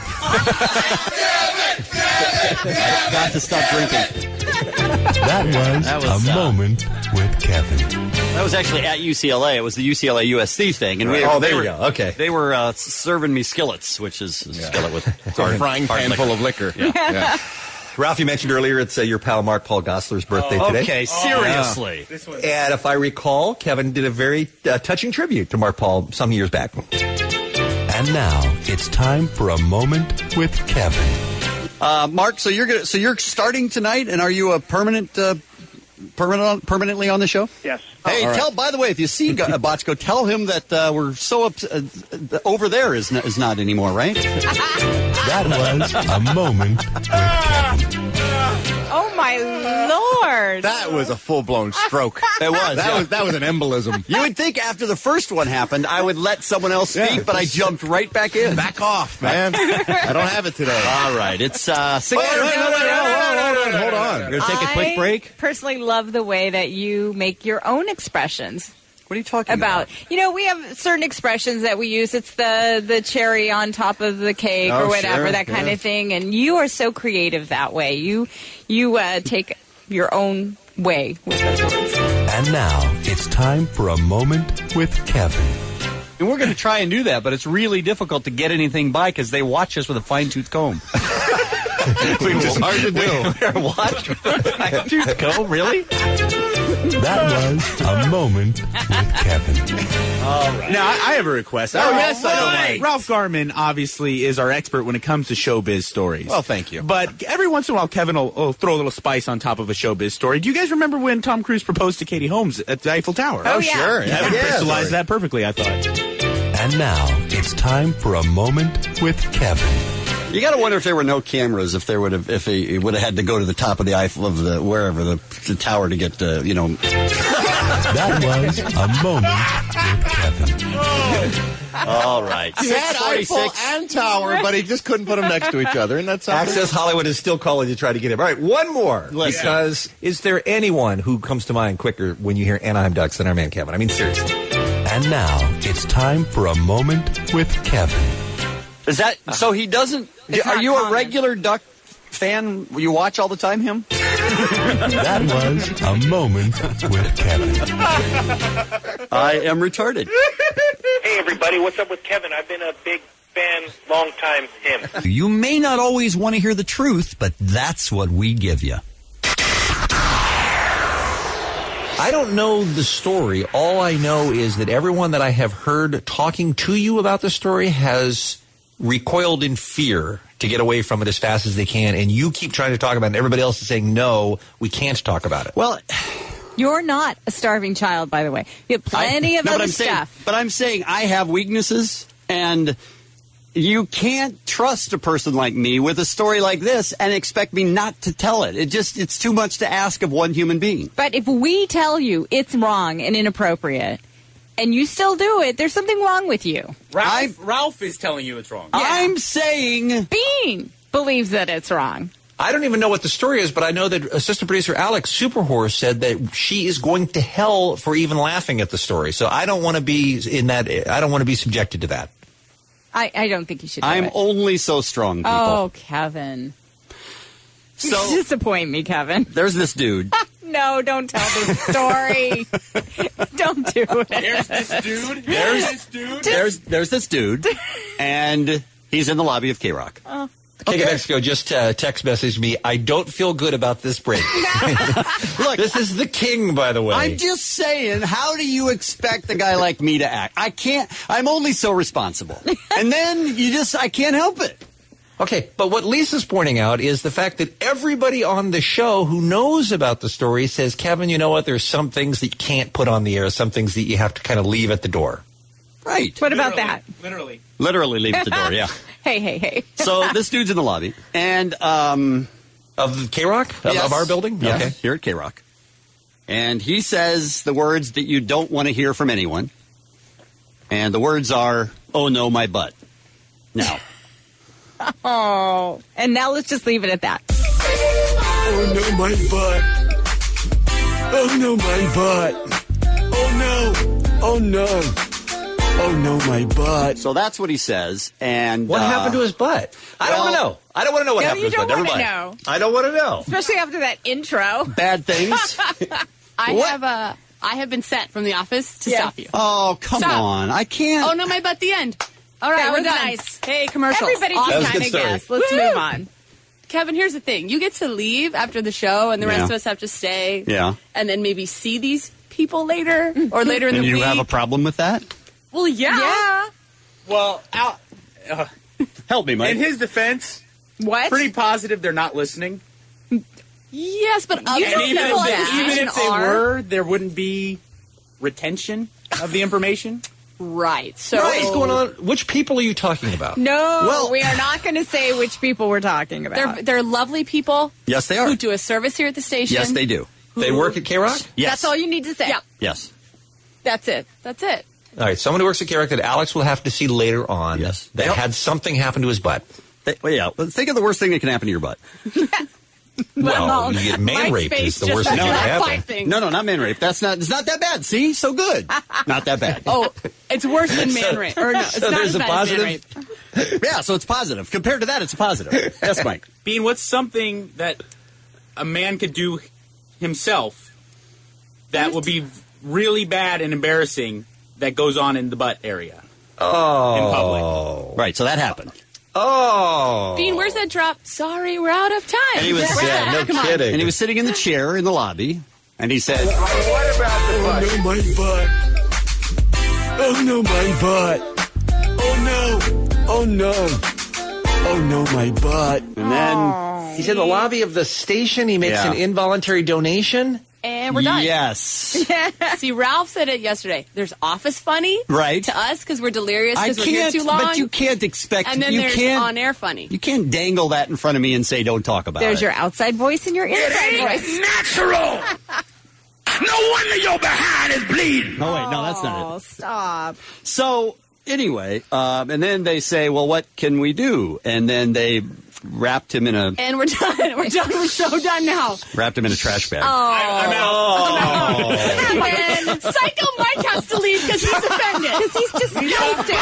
[SPEAKER 1] I've got to stop drinking.
[SPEAKER 3] That was a moment with Kevin.
[SPEAKER 1] That was actually at UCLA. It was the UCLA USC thing. And
[SPEAKER 5] there you go. Okay.
[SPEAKER 1] They were serving me skillets, which is a skillet with
[SPEAKER 5] a frying pan full of liquor.
[SPEAKER 1] Yeah.
[SPEAKER 2] Ralph, you mentioned earlier it's your pal Mark Paul Gosselaar's birthday today.
[SPEAKER 1] Okay, seriously.
[SPEAKER 2] And if I recall, Kevin did a very touching tribute to Mark Paul some years back.
[SPEAKER 3] And now it's time for a moment with Kevin.
[SPEAKER 1] Mark, so you're starting tonight, and are you a permanently on the show?
[SPEAKER 7] Yes.
[SPEAKER 1] Hey,
[SPEAKER 7] All
[SPEAKER 1] by the way, if you see Botchko, tell him that we're so over there is not anymore, right?
[SPEAKER 3] That was a moment with Kevin.
[SPEAKER 22] Oh my Lord!
[SPEAKER 5] That was a full-blown stroke.
[SPEAKER 1] It was.
[SPEAKER 5] That was an embolism.
[SPEAKER 1] You would think after the first one happened, I would let someone else speak, but I jumped right back in.
[SPEAKER 5] Back off, man. I don't have it today.
[SPEAKER 1] All right, it's 6.
[SPEAKER 5] Hold on.
[SPEAKER 1] We're going to take a quick break.
[SPEAKER 22] I personally love the way that you make your own expressions.
[SPEAKER 1] What are you talking about?
[SPEAKER 22] We have certain expressions that we use. It's the cherry on top of the cake or whatever, that kind of thing. And you are so creative that way. You take your own way with those words.
[SPEAKER 3] And now it's time for a moment with Kevin.
[SPEAKER 1] And we're going to try and do that, but it's really difficult to get anything by because they watch us with a fine-tooth comb.
[SPEAKER 5] It's hard to do.
[SPEAKER 1] What? Fine-tooth comb? Really?
[SPEAKER 3] That was a moment with Kevin.
[SPEAKER 1] All right.
[SPEAKER 6] Now, I have a request. Ralph Garman obviously is our expert when it comes to showbiz stories.
[SPEAKER 5] Well, thank you.
[SPEAKER 6] But every once in a while, Kevin will throw a little spice on top of a showbiz story. Do you guys remember when Tom Cruise proposed to Katie Holmes at the Eiffel Tower?
[SPEAKER 22] Oh, yeah.
[SPEAKER 5] Sure.
[SPEAKER 6] Kevin crystallized that perfectly, I thought.
[SPEAKER 3] And now it's time for a moment with Kevin.
[SPEAKER 1] You got to wonder if there were no cameras, if he would have had to go to the top of the Eiffel of the tower to get
[SPEAKER 3] That was a moment with Kevin.
[SPEAKER 1] All right.
[SPEAKER 5] He had Eiffel and tower, but he just couldn't put them next to each other, and that's
[SPEAKER 2] Access Hollywood is still calling to try to get him. All right, one more. Because is there anyone who comes to mind quicker when you hear Anaheim Ducks than our man Kevin? I mean, seriously.
[SPEAKER 3] And now it's time for a moment with Kevin.
[SPEAKER 1] Is that so? He doesn't. Are you a regular Duck fan? You watch all the time, him?
[SPEAKER 3] That was a moment with Kevin.
[SPEAKER 1] I am retarded.
[SPEAKER 7] Hey, everybody, what's up with Kevin? I've been a big fan, long time him.
[SPEAKER 1] You may not always want to hear the truth, but that's what we give you.
[SPEAKER 2] I don't know the story. All I know is that everyone that I have heard talking to you about the story has recoiled in fear to get away from it as fast as they can, and you keep trying to talk about it, and everybody else is saying, no, we can't talk about it.
[SPEAKER 1] Well,
[SPEAKER 22] you're not a starving child, by the way. You have plenty of other stuff.
[SPEAKER 1] But I'm saying I have weaknesses, and you can't trust a person like me with a story like this and expect me not to tell it. It's too much to ask of one human being.
[SPEAKER 22] But if we tell you it's wrong and inappropriate, and you still do it, there's something wrong with you.
[SPEAKER 11] Ralph is telling you it's wrong.
[SPEAKER 22] Yeah.
[SPEAKER 1] I'm saying
[SPEAKER 22] Bean believes that it's wrong.
[SPEAKER 2] I don't even know what the story is, but I know that assistant producer Alex Superhorse said that she is going to hell for even laughing at the story. So I don't want to be in that. I don't want to be subjected to that.
[SPEAKER 22] I don't think you should do
[SPEAKER 1] I'm
[SPEAKER 22] it.
[SPEAKER 1] only so strong, people.
[SPEAKER 22] Oh, Kevin.
[SPEAKER 1] So
[SPEAKER 22] You disappoint me, Kevin.
[SPEAKER 1] There's this dude.
[SPEAKER 22] No, don't tell this story. Don't do it.
[SPEAKER 11] There's this dude.
[SPEAKER 1] There's this dude, and he's in the lobby of K-Rock.
[SPEAKER 22] Oh.
[SPEAKER 2] Okay, Mexico just text messaged me. I don't feel good about this break. Look, this is the king, by the way.
[SPEAKER 1] I'm just saying, how do you expect a guy like me to act? I can't. I'm only so responsible. And then I can't help it.
[SPEAKER 2] Okay, but what Lisa's pointing out is the fact that everybody on the show who knows about the story says, Kevin, you know what? There's some things that you can't put on the air, some things that you have to kind of leave at the door.
[SPEAKER 1] Right.
[SPEAKER 22] What about that?
[SPEAKER 11] Literally
[SPEAKER 1] leave at the door, yeah.
[SPEAKER 22] Hey.
[SPEAKER 1] So this dude's in the lobby. And
[SPEAKER 2] of K-Rock?
[SPEAKER 1] Yes.
[SPEAKER 2] Of our building?
[SPEAKER 1] Yes,
[SPEAKER 2] Okay.
[SPEAKER 1] here at K-Rock. And he says the words that you don't want to hear from anyone. And the words are, oh no, my butt. Now,
[SPEAKER 22] Oh. And now let's just leave it at that.
[SPEAKER 4] Oh, no, my butt. Oh, no, my butt. Oh, no. Oh, no. Oh, no, my butt.
[SPEAKER 1] So that's what he says. And
[SPEAKER 2] what happened to his butt? I don't want to know. I don't want to know what
[SPEAKER 22] No,
[SPEAKER 2] happened
[SPEAKER 22] you
[SPEAKER 2] to his butt.
[SPEAKER 22] don't
[SPEAKER 2] Never
[SPEAKER 22] wanna
[SPEAKER 2] mind.
[SPEAKER 22] know.
[SPEAKER 2] I don't want to know.
[SPEAKER 22] Especially after that intro.
[SPEAKER 1] Bad things.
[SPEAKER 16] I have been sent from the office to stop you.
[SPEAKER 1] Oh, come
[SPEAKER 16] Stop.
[SPEAKER 1] on. I can't.
[SPEAKER 16] Oh, no, my butt, the end. All right,
[SPEAKER 22] That
[SPEAKER 16] we're
[SPEAKER 22] was
[SPEAKER 16] done.
[SPEAKER 22] nice.
[SPEAKER 16] Hey, commercials.
[SPEAKER 22] Everybody
[SPEAKER 16] Awesome.
[SPEAKER 22] can kind of guess. Let's move on.
[SPEAKER 16] Kevin, here's the thing. You get to leave after the show, and the rest
[SPEAKER 1] Yeah.
[SPEAKER 16] of us have to stay.
[SPEAKER 1] Yeah.
[SPEAKER 16] And then maybe see these people later or later in
[SPEAKER 1] And
[SPEAKER 16] the
[SPEAKER 1] you
[SPEAKER 16] week.
[SPEAKER 1] have a problem with that?
[SPEAKER 16] Well, yeah.
[SPEAKER 6] Well,
[SPEAKER 1] help me, Mike.
[SPEAKER 6] In his defense,
[SPEAKER 22] what?
[SPEAKER 6] Pretty positive they're not listening.
[SPEAKER 16] Yes, but
[SPEAKER 6] And
[SPEAKER 16] other
[SPEAKER 6] even
[SPEAKER 16] people
[SPEAKER 6] if they were, there wouldn't be retention of the information.
[SPEAKER 16] Right.
[SPEAKER 2] So what is going on? Which people are you talking about?
[SPEAKER 22] No, we are not going to say which people we're talking about.
[SPEAKER 16] They're lovely people.
[SPEAKER 1] Yes, they are.
[SPEAKER 16] Who do a service here at the station.
[SPEAKER 1] Yes, they do.
[SPEAKER 2] They work at K-Rock?
[SPEAKER 1] Yes.
[SPEAKER 16] That's all you need to say. Yeah.
[SPEAKER 1] Yes.
[SPEAKER 16] That's it. That's it.
[SPEAKER 2] All right, someone who works at K-Rock that Alex will have to see later on. Yes. That had something happen to his butt.
[SPEAKER 1] Yeah. Think of the worst thing that can happen to your butt.
[SPEAKER 2] Well, you get man raped is the worst thing that can happen.
[SPEAKER 1] No, not man rape. It's not that bad. See? So good. Not that bad.
[SPEAKER 16] Oh, it's worse than man rape. Or no, it's
[SPEAKER 1] so
[SPEAKER 16] not
[SPEAKER 1] there's
[SPEAKER 16] as
[SPEAKER 1] a
[SPEAKER 16] bad as man
[SPEAKER 1] positive?
[SPEAKER 16] rape.
[SPEAKER 1] Yeah, so it's positive. Compared to that, it's a positive. Yes, Mike.
[SPEAKER 6] Bean, what's something that a man could do himself that would be really bad and embarrassing that goes on in the butt area?
[SPEAKER 2] Oh.
[SPEAKER 6] In public.
[SPEAKER 1] Right, so that happened.
[SPEAKER 2] Oh.
[SPEAKER 16] Bean, where's that drop? Sorry, we're out of time.
[SPEAKER 1] And he was,
[SPEAKER 16] Come on.
[SPEAKER 1] And he was sitting in the chair in the lobby, and he said,
[SPEAKER 4] What about the butt? Oh, no, my butt. Oh, no, my butt. Oh, no. Oh, no. Oh, no, my butt.
[SPEAKER 1] And then
[SPEAKER 2] he's in the lobby of the station. He makes an involuntary donation.
[SPEAKER 16] And we're done.
[SPEAKER 1] Yes.
[SPEAKER 16] See, Ralph said it yesterday. There's Office Funny.
[SPEAKER 1] Right.
[SPEAKER 16] To us because we're delirious
[SPEAKER 1] I
[SPEAKER 16] because we're here
[SPEAKER 1] can't,
[SPEAKER 16] too long.
[SPEAKER 1] but you can't expect.
[SPEAKER 16] And then
[SPEAKER 1] you
[SPEAKER 16] there's
[SPEAKER 1] can't,
[SPEAKER 16] on-air funny.
[SPEAKER 1] You can't dangle that in front of me and say, don't talk about
[SPEAKER 22] There's
[SPEAKER 1] it.
[SPEAKER 22] your outside voice and your inside voice.
[SPEAKER 4] Natural. No wonder your behind is bleeding.
[SPEAKER 1] Oh, wait, no, that's not
[SPEAKER 22] Oh,
[SPEAKER 1] it.
[SPEAKER 22] stop.
[SPEAKER 1] So, anyway, and then they say, well, what can we do? And then they wrapped him in a
[SPEAKER 16] And we're done. We're done. We're so done now.
[SPEAKER 1] trash bag.
[SPEAKER 16] And then Psycho Mike has to leave because he's offended.
[SPEAKER 22] Because he's disgusting.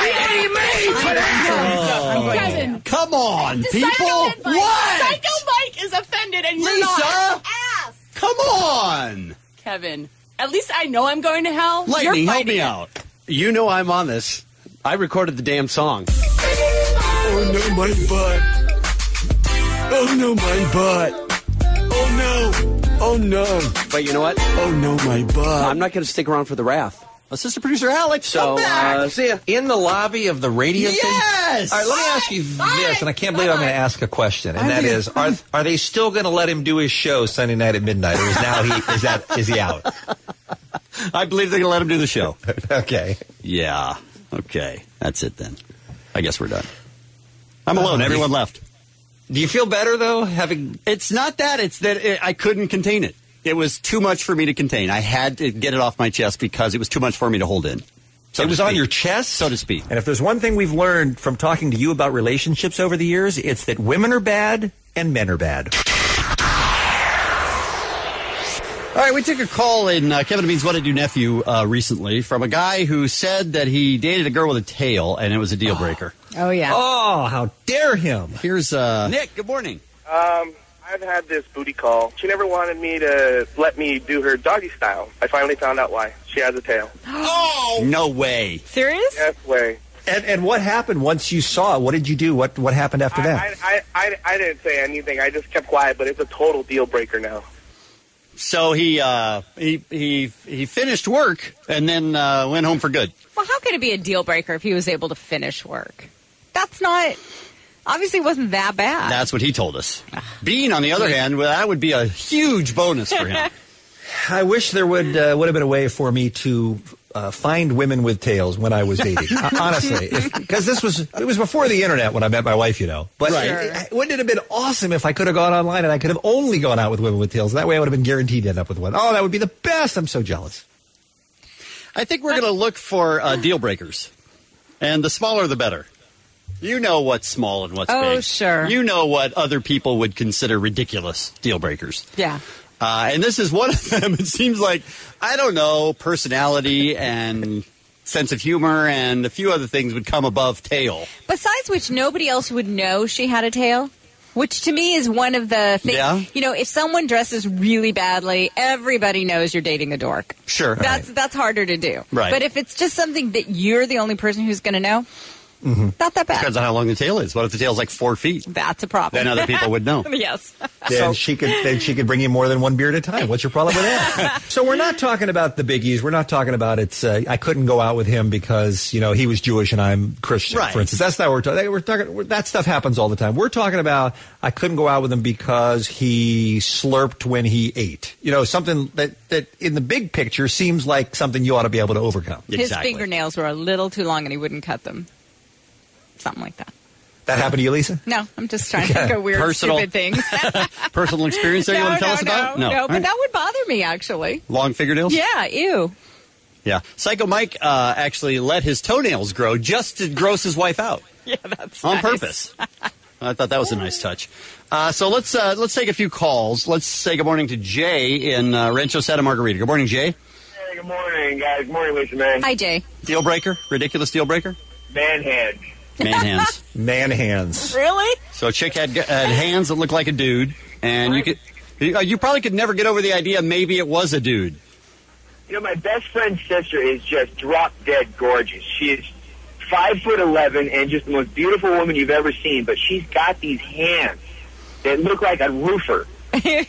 [SPEAKER 16] Kevin.
[SPEAKER 1] Come on, people.
[SPEAKER 16] Psycho
[SPEAKER 1] What?
[SPEAKER 16] Psycho Mike is offended and you're
[SPEAKER 1] Lisa?
[SPEAKER 16] not.
[SPEAKER 1] Come on.
[SPEAKER 16] Kevin. At least I know I'm going to hell.
[SPEAKER 1] Lightning,
[SPEAKER 16] You're
[SPEAKER 1] help me
[SPEAKER 16] fighting it.
[SPEAKER 1] out.
[SPEAKER 5] You know I'm on this. I recorded the damn song.
[SPEAKER 4] Oh, no, my butt. Oh, no, my butt. Oh, no. Oh, no.
[SPEAKER 5] But you know what?
[SPEAKER 4] Oh, no, my butt.
[SPEAKER 5] I'm not going to stick around for the wrath.
[SPEAKER 1] Assistant producer Alex,
[SPEAKER 5] So,
[SPEAKER 1] come back.
[SPEAKER 5] see ya.
[SPEAKER 2] In the lobby of the radio station?
[SPEAKER 1] Yes.
[SPEAKER 2] All right, let me ask you this, and I can't believe I'm going to ask a question, and that is, are they still going to let him do his show Sunday night at midnight, or is he out?
[SPEAKER 1] I believe they're going to let him do the show.
[SPEAKER 2] Okay.
[SPEAKER 1] Yeah. Okay. That's it then. I guess we're done. I'm alone. Everyone left.
[SPEAKER 2] Do you feel better, though, having...
[SPEAKER 1] It's not that. It's that I couldn't contain it. It was too much for me to contain. I had to get it off my chest because it was too much for me to hold in.
[SPEAKER 2] So it was on your chest?
[SPEAKER 1] So to speak.
[SPEAKER 2] And if there's one thing we've learned from talking to you about relationships over the years, it's that women are bad and men are bad.
[SPEAKER 1] All right, we took a call in Kevin and Bean's What I Do Nephew recently from a guy who said that he dated a girl with a tail and it was a deal breaker.
[SPEAKER 22] Oh, yeah.
[SPEAKER 2] Oh, how dare him.
[SPEAKER 1] Here's Nick. Good morning.
[SPEAKER 7] I've had this booty call. She never wanted me to let me do her doggy style. I finally found out why. She has a tail.
[SPEAKER 1] Oh! No way.
[SPEAKER 22] Serious?
[SPEAKER 7] Yes, way.
[SPEAKER 2] And what happened once you saw it? What did you do? What happened after that?
[SPEAKER 7] I didn't say anything. I just kept quiet, but it's a total deal breaker now.
[SPEAKER 1] So he finished work and then went home for good.
[SPEAKER 22] Well, how could it be a deal breaker if he was able to finish work? That's not... Obviously wasn't that bad.
[SPEAKER 1] That's what he told us. Bean, on the other hand, well, that would be a huge bonus for him.
[SPEAKER 2] I wish there would have been a way for me to find women with tails when I was dating. Honestly, because it was before the internet when I met my wife, you know. But wouldn't it have been awesome if I could have gone online and I could have only gone out with women with tails? That way I would have been guaranteed to end up with one. Oh, that would be the best. I'm so jealous.
[SPEAKER 1] I think we're going to look for deal breakers. And the smaller, the better. You know what's small and what's big.
[SPEAKER 22] Oh, sure.
[SPEAKER 1] You know what other people would consider ridiculous deal breakers.
[SPEAKER 22] Yeah.
[SPEAKER 1] And this is one of them. It seems like, I don't know, personality and sense of humor and a few other things would come above tail.
[SPEAKER 22] Besides which, nobody else would know she had a tail. Which to me is one of the things.
[SPEAKER 1] Yeah.
[SPEAKER 22] You know, if someone dresses really badly, everybody knows you're dating a dork.
[SPEAKER 1] Sure.
[SPEAKER 22] That's harder to do.
[SPEAKER 1] Right.
[SPEAKER 22] But if it's just something that you're the only person who's going to know, not that bad.
[SPEAKER 1] Depends on how long the tail is. What if the tail's like 4 feet?
[SPEAKER 22] That's a problem.
[SPEAKER 1] Then other people would know.
[SPEAKER 22] Yes.
[SPEAKER 8] Then she could bring you more than one beer at a time. What's your problem with that? So we're not talking about the biggies. We're not talking about I couldn't go out with him because he was Jewish and I'm Christian.
[SPEAKER 1] Right.
[SPEAKER 8] For instance, that's not what we're talking. That stuff happens all the time. We're talking about I couldn't go out with him because he slurped when he ate. Something that in the big picture seems like something you ought to be able to overcome.
[SPEAKER 22] His fingernails were a little too long and he wouldn't cut them. Something like that.
[SPEAKER 8] That happened to you, Lisa?
[SPEAKER 22] No, I'm just trying to think of weird, stupid things.
[SPEAKER 1] Personal experience there you want to tell us about?
[SPEAKER 22] No, but that would bother me, actually.
[SPEAKER 1] Long fingernails?
[SPEAKER 22] Yeah, ew.
[SPEAKER 1] Yeah. Psycho Mike actually let his toenails grow just to gross his wife out.
[SPEAKER 22] Yeah, that's
[SPEAKER 1] on
[SPEAKER 22] nice.
[SPEAKER 1] purpose. I thought that was a nice touch. So let's take a few calls. Let's say good morning to Jay in Rancho Santa Margarita. Good morning, Jay.
[SPEAKER 9] Hey, good morning, guys. Good morning, Lisa, man.
[SPEAKER 22] Hi, Jay.
[SPEAKER 1] Deal breaker? Ridiculous deal breaker?
[SPEAKER 9] Man hands.
[SPEAKER 1] Man hands.
[SPEAKER 8] Man hands.
[SPEAKER 22] Really?
[SPEAKER 1] So a chick had hands that looked like a dude, and you probably could never get over the idea maybe it was a dude.
[SPEAKER 9] My best friend's sister is just drop dead gorgeous. She is 5'11" and just the most beautiful woman you've ever seen, but she's got these hands that look like a roofer.
[SPEAKER 22] She's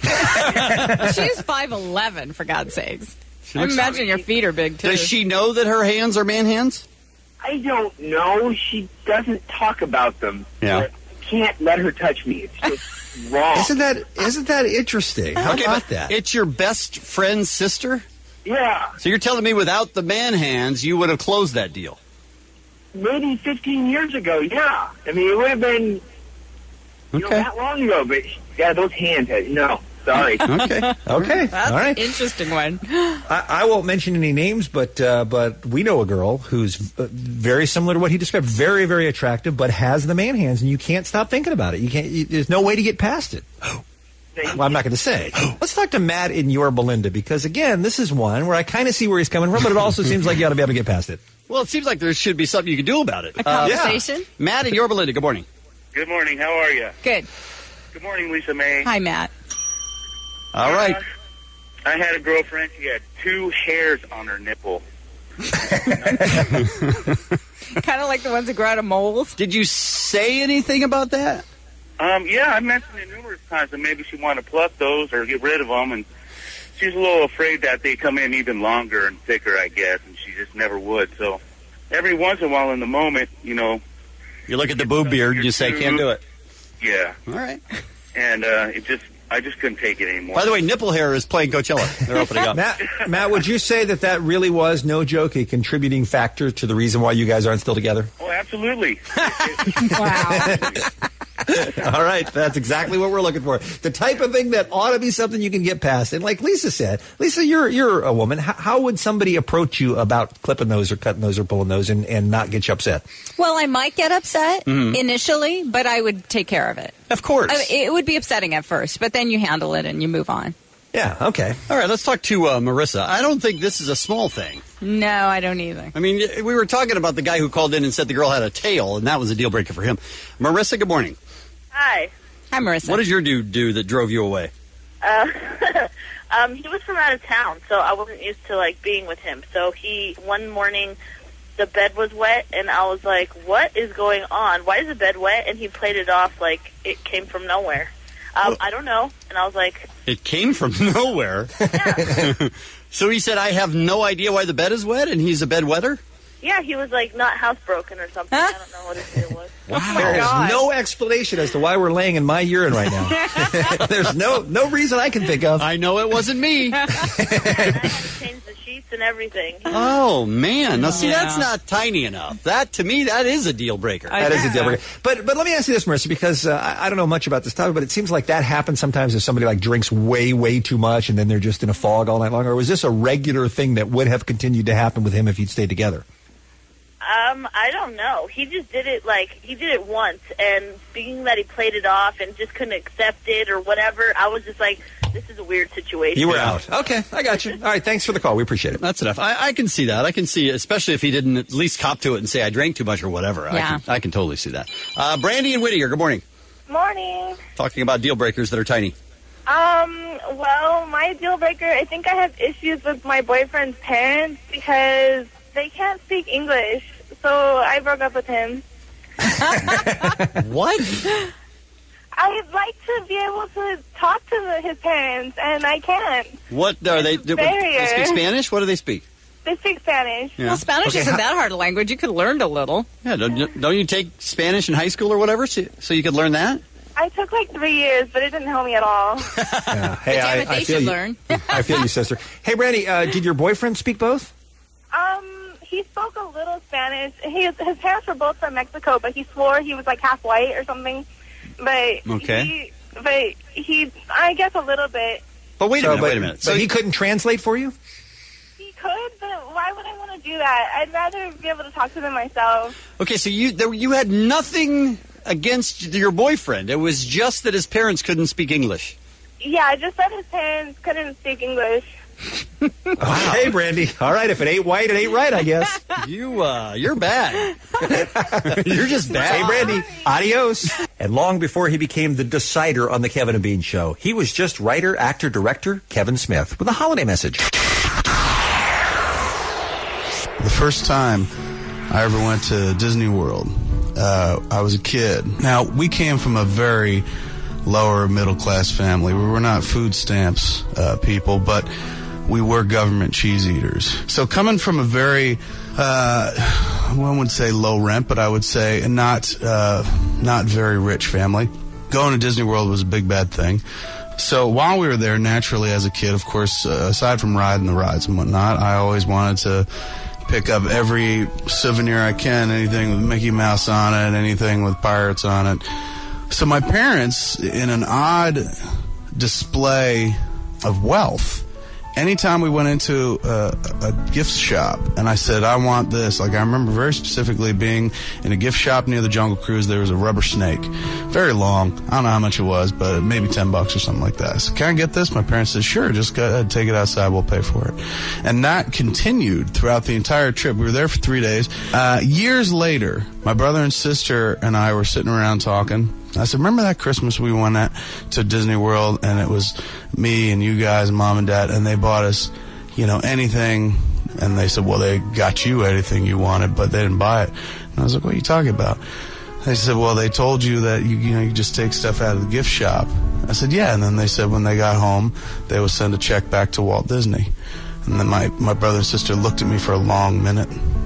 [SPEAKER 22] 5'11", for God's sakes. I imagine your feet are big, too.
[SPEAKER 1] Does she know that her hands are man hands?
[SPEAKER 9] I don't know. She doesn't talk about them.
[SPEAKER 1] Yeah.
[SPEAKER 9] But I can't let her touch me. It's just wrong.
[SPEAKER 8] Isn't that interesting? How about that?
[SPEAKER 1] It's your best friend's sister?
[SPEAKER 9] Yeah.
[SPEAKER 1] So you're telling me without the man hands, you would have closed that deal?
[SPEAKER 9] Maybe 15 years ago, yeah. I mean, it would have been that long ago, but yeah, those hands, no. Sorry.
[SPEAKER 8] Okay.
[SPEAKER 22] That's
[SPEAKER 8] All right.
[SPEAKER 22] an interesting one.
[SPEAKER 8] I won't mention any names, but we know a girl who's very similar to what he described. Very, very attractive, but has the man hands, and you can't stop thinking about it. There's no way to get past it. Well, I'm not going to say. Let's talk to Matt in Yorba Linda, because, again, this is one where I kind of see where he's coming from, but it also seems like you ought to be able to get past it.
[SPEAKER 1] Well, it seems like there should be something you can do about it.
[SPEAKER 22] A conversation?
[SPEAKER 1] Yeah. Matt in Yorba Linda, good morning.
[SPEAKER 17] Good morning. How are you?
[SPEAKER 22] Good.
[SPEAKER 17] Good morning, Lisa May.
[SPEAKER 22] Hi, Matt.
[SPEAKER 1] All right.
[SPEAKER 17] I had a girlfriend. She had 2 hairs on her nipple.
[SPEAKER 22] Kind of like the ones that grow out of moles.
[SPEAKER 1] Did you say anything about that?
[SPEAKER 17] Yeah, I mentioned it numerous times that maybe she wanted to pluck those or get rid of them, and she's a little afraid that they come in even longer and thicker, I guess, and she just never would. So every once in a while in the moment, you know.
[SPEAKER 1] You look at the boob beard and you say, can't do it.
[SPEAKER 17] Yeah.
[SPEAKER 1] All right.
[SPEAKER 17] And I just couldn't take it anymore.
[SPEAKER 1] By the way, nipple hair is playing Coachella. They're opening up.
[SPEAKER 8] Matt, would you say that really was, no joke, a contributing factor to the reason why you guys aren't still together?
[SPEAKER 17] Oh, absolutely.
[SPEAKER 22] Wow.
[SPEAKER 8] All right, that's exactly what we're looking for. The type of thing that ought to be something you can get past. And like Lisa said, Lisa, you're a woman. How would somebody approach you about clipping those or cutting those or pulling those and not get you upset?
[SPEAKER 22] Well, I might get upset initially, but I would take care of it.
[SPEAKER 1] Of course.
[SPEAKER 22] It would be upsetting at first, but then you handle it and you move on.
[SPEAKER 8] Yeah, okay.
[SPEAKER 1] All right, let's talk to Marissa. I don't think this is a small thing.
[SPEAKER 22] No, I don't either.
[SPEAKER 1] I mean, we were talking about the guy who called in and said the girl had a tail, and that was a deal breaker for him. Marissa, good morning.
[SPEAKER 18] Hi.
[SPEAKER 22] Hi, Marissa.
[SPEAKER 1] What did your dude do that drove you away?
[SPEAKER 18] He was from out of town, so I wasn't used to, being with him. So one morning, the bed was wet, and I was like, what is going on? Why is the bed wet? And he played it off like it came from nowhere. I don't know. And I was like...
[SPEAKER 1] It came from nowhere?
[SPEAKER 18] Yeah.
[SPEAKER 1] So he said, I have no idea why the bed is wet, and he's a bedwetter?
[SPEAKER 18] Yeah, he was, not housebroken or something. I don't know what his deal was.
[SPEAKER 8] Wow. There is no explanation as to why we're laying in my urine right now. There's no reason I can think of.
[SPEAKER 1] I know it wasn't me.
[SPEAKER 18] Yeah, and I had to change the sheets and everything.
[SPEAKER 1] Oh, man. Now, see, that's not tiny enough. That, to me, that is a deal breaker.
[SPEAKER 8] That is a deal breaker. But let me ask you this, Marissa, because I don't know much about this topic, but it seems like that happens sometimes if somebody drinks way, way too much and then they're just in a fog all night long. Or was this a regular thing that would have continued to happen with him if you'd stayed together?
[SPEAKER 18] I don't know. He just did it he did it once, and being that he played it off and just couldn't accept it or whatever, I was just like, this is a weird situation.
[SPEAKER 2] You were out. Okay, I got you. All right, thanks for the call. We appreciate it.
[SPEAKER 1] That's enough. I can see that. I can see, especially if he didn't at least cop to it and say I drank too much or whatever.
[SPEAKER 22] Yeah.
[SPEAKER 1] I can totally see that. Brandy and Whittier, good morning.
[SPEAKER 12] Morning.
[SPEAKER 1] Talking about deal breakers that are tiny.
[SPEAKER 12] Well, my deal breaker, I think I have issues with my boyfriend's parents because they can't speak English. So I broke up with him.
[SPEAKER 1] What?
[SPEAKER 12] I'd like to be able to talk to his parents, and I can't.
[SPEAKER 1] What are they? Do they speak Spanish? What do they speak?
[SPEAKER 12] They speak Spanish.
[SPEAKER 1] Yeah.
[SPEAKER 22] Well, Spanish isn't that hard a language. You could learn a little.
[SPEAKER 1] Yeah, don't you take Spanish in high school or whatever so you could learn that?
[SPEAKER 12] I took 3 years, but it didn't help me at all.
[SPEAKER 2] Yeah. Hey,
[SPEAKER 22] But damn it,
[SPEAKER 2] I
[SPEAKER 22] they
[SPEAKER 2] feel
[SPEAKER 22] should
[SPEAKER 2] you.
[SPEAKER 22] learn.
[SPEAKER 2] I feel you, sister. Hey, Brandy, did your boyfriend speak both?
[SPEAKER 12] He spoke a little Spanish. His parents were both from Mexico, but he swore he was half white or something. But
[SPEAKER 1] okay.
[SPEAKER 12] He, I guess a little bit.
[SPEAKER 1] But wait a minute.
[SPEAKER 2] So he couldn't translate for you?
[SPEAKER 12] He could, but why would I want to do that? I'd rather be able to talk to them myself.
[SPEAKER 1] Okay, so you had nothing against your boyfriend. It was just that his parents couldn't speak English.
[SPEAKER 12] Yeah, just that his parents couldn't speak English.
[SPEAKER 2] Hey, Brandy. All right, if it ain't white, it ain't right, I guess.
[SPEAKER 1] You're bad. You're just bad.
[SPEAKER 2] Hey, Brandy. Adios. And long before he became the decider on the Kevin and Bean Show, he was just writer, actor, director Kevin Smith with a holiday message.
[SPEAKER 13] The first time I ever went to Disney World, I was a kid. Now, we came from a very lower middle-class family. We were not food stamps people, but we were government cheese eaters. So coming from a very, one would say low rent, but I would say not very rich family, going to Disney World was a big bad thing. So while we were there, naturally as a kid, of course, aside from riding the rides and whatnot, I always wanted to pick up every souvenir I can, anything with Mickey Mouse on it, anything with pirates on it. So my parents, in an odd display of wealth, anytime we went into a gift shop and I said, I want this, I remember very specifically being in a gift shop near the Jungle Cruise, there was a rubber snake. Very long. I don't know how much it was, but maybe $10 or something like that. So, can I get this? My parents said, sure, just go ahead, take it outside, we'll pay for it. And that continued throughout the entire trip. We were there for 3 days. Years later, my brother and sister and I were sitting around talking. I said, remember that Christmas we went to Disney World, and it was me and you guys, Mom and Dad, and they bought us, anything. And they said, well, they got you anything you wanted, but they didn't buy it. And I was like, what are you talking about? They said, well, they told you that you just take stuff out of the gift shop. I said, yeah. And then they said when they got home, they would send a check back to Walt Disney. And then my brother and sister looked at me for a long minute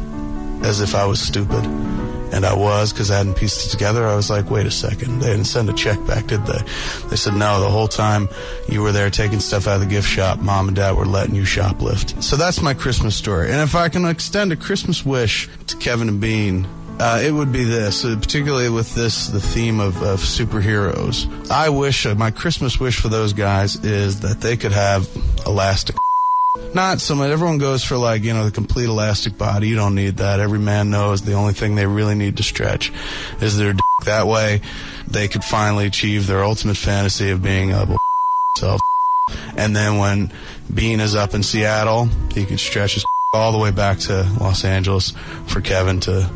[SPEAKER 13] as if I was stupid. And I was, because I hadn't pieced it together. I was like, wait a second. They didn't send a check back, did they? They said, no, the whole time you were there taking stuff out of the gift shop, Mom and Dad were letting you shoplift. So that's my Christmas story. And if I can extend a Christmas wish to Kevin and Bean, it would be this, particularly with the theme of superheroes. I wish, my Christmas wish for those guys is that they could have elastic. Not so much. Everyone goes for the complete elastic body. You don't need that. Every man knows the only thing they really need to stretch is their dick. That way, they could finally achieve their ultimate fantasy of being able to self. And then when Bean is up in Seattle, he could stretch his all the way back to Los Angeles for Kevin to.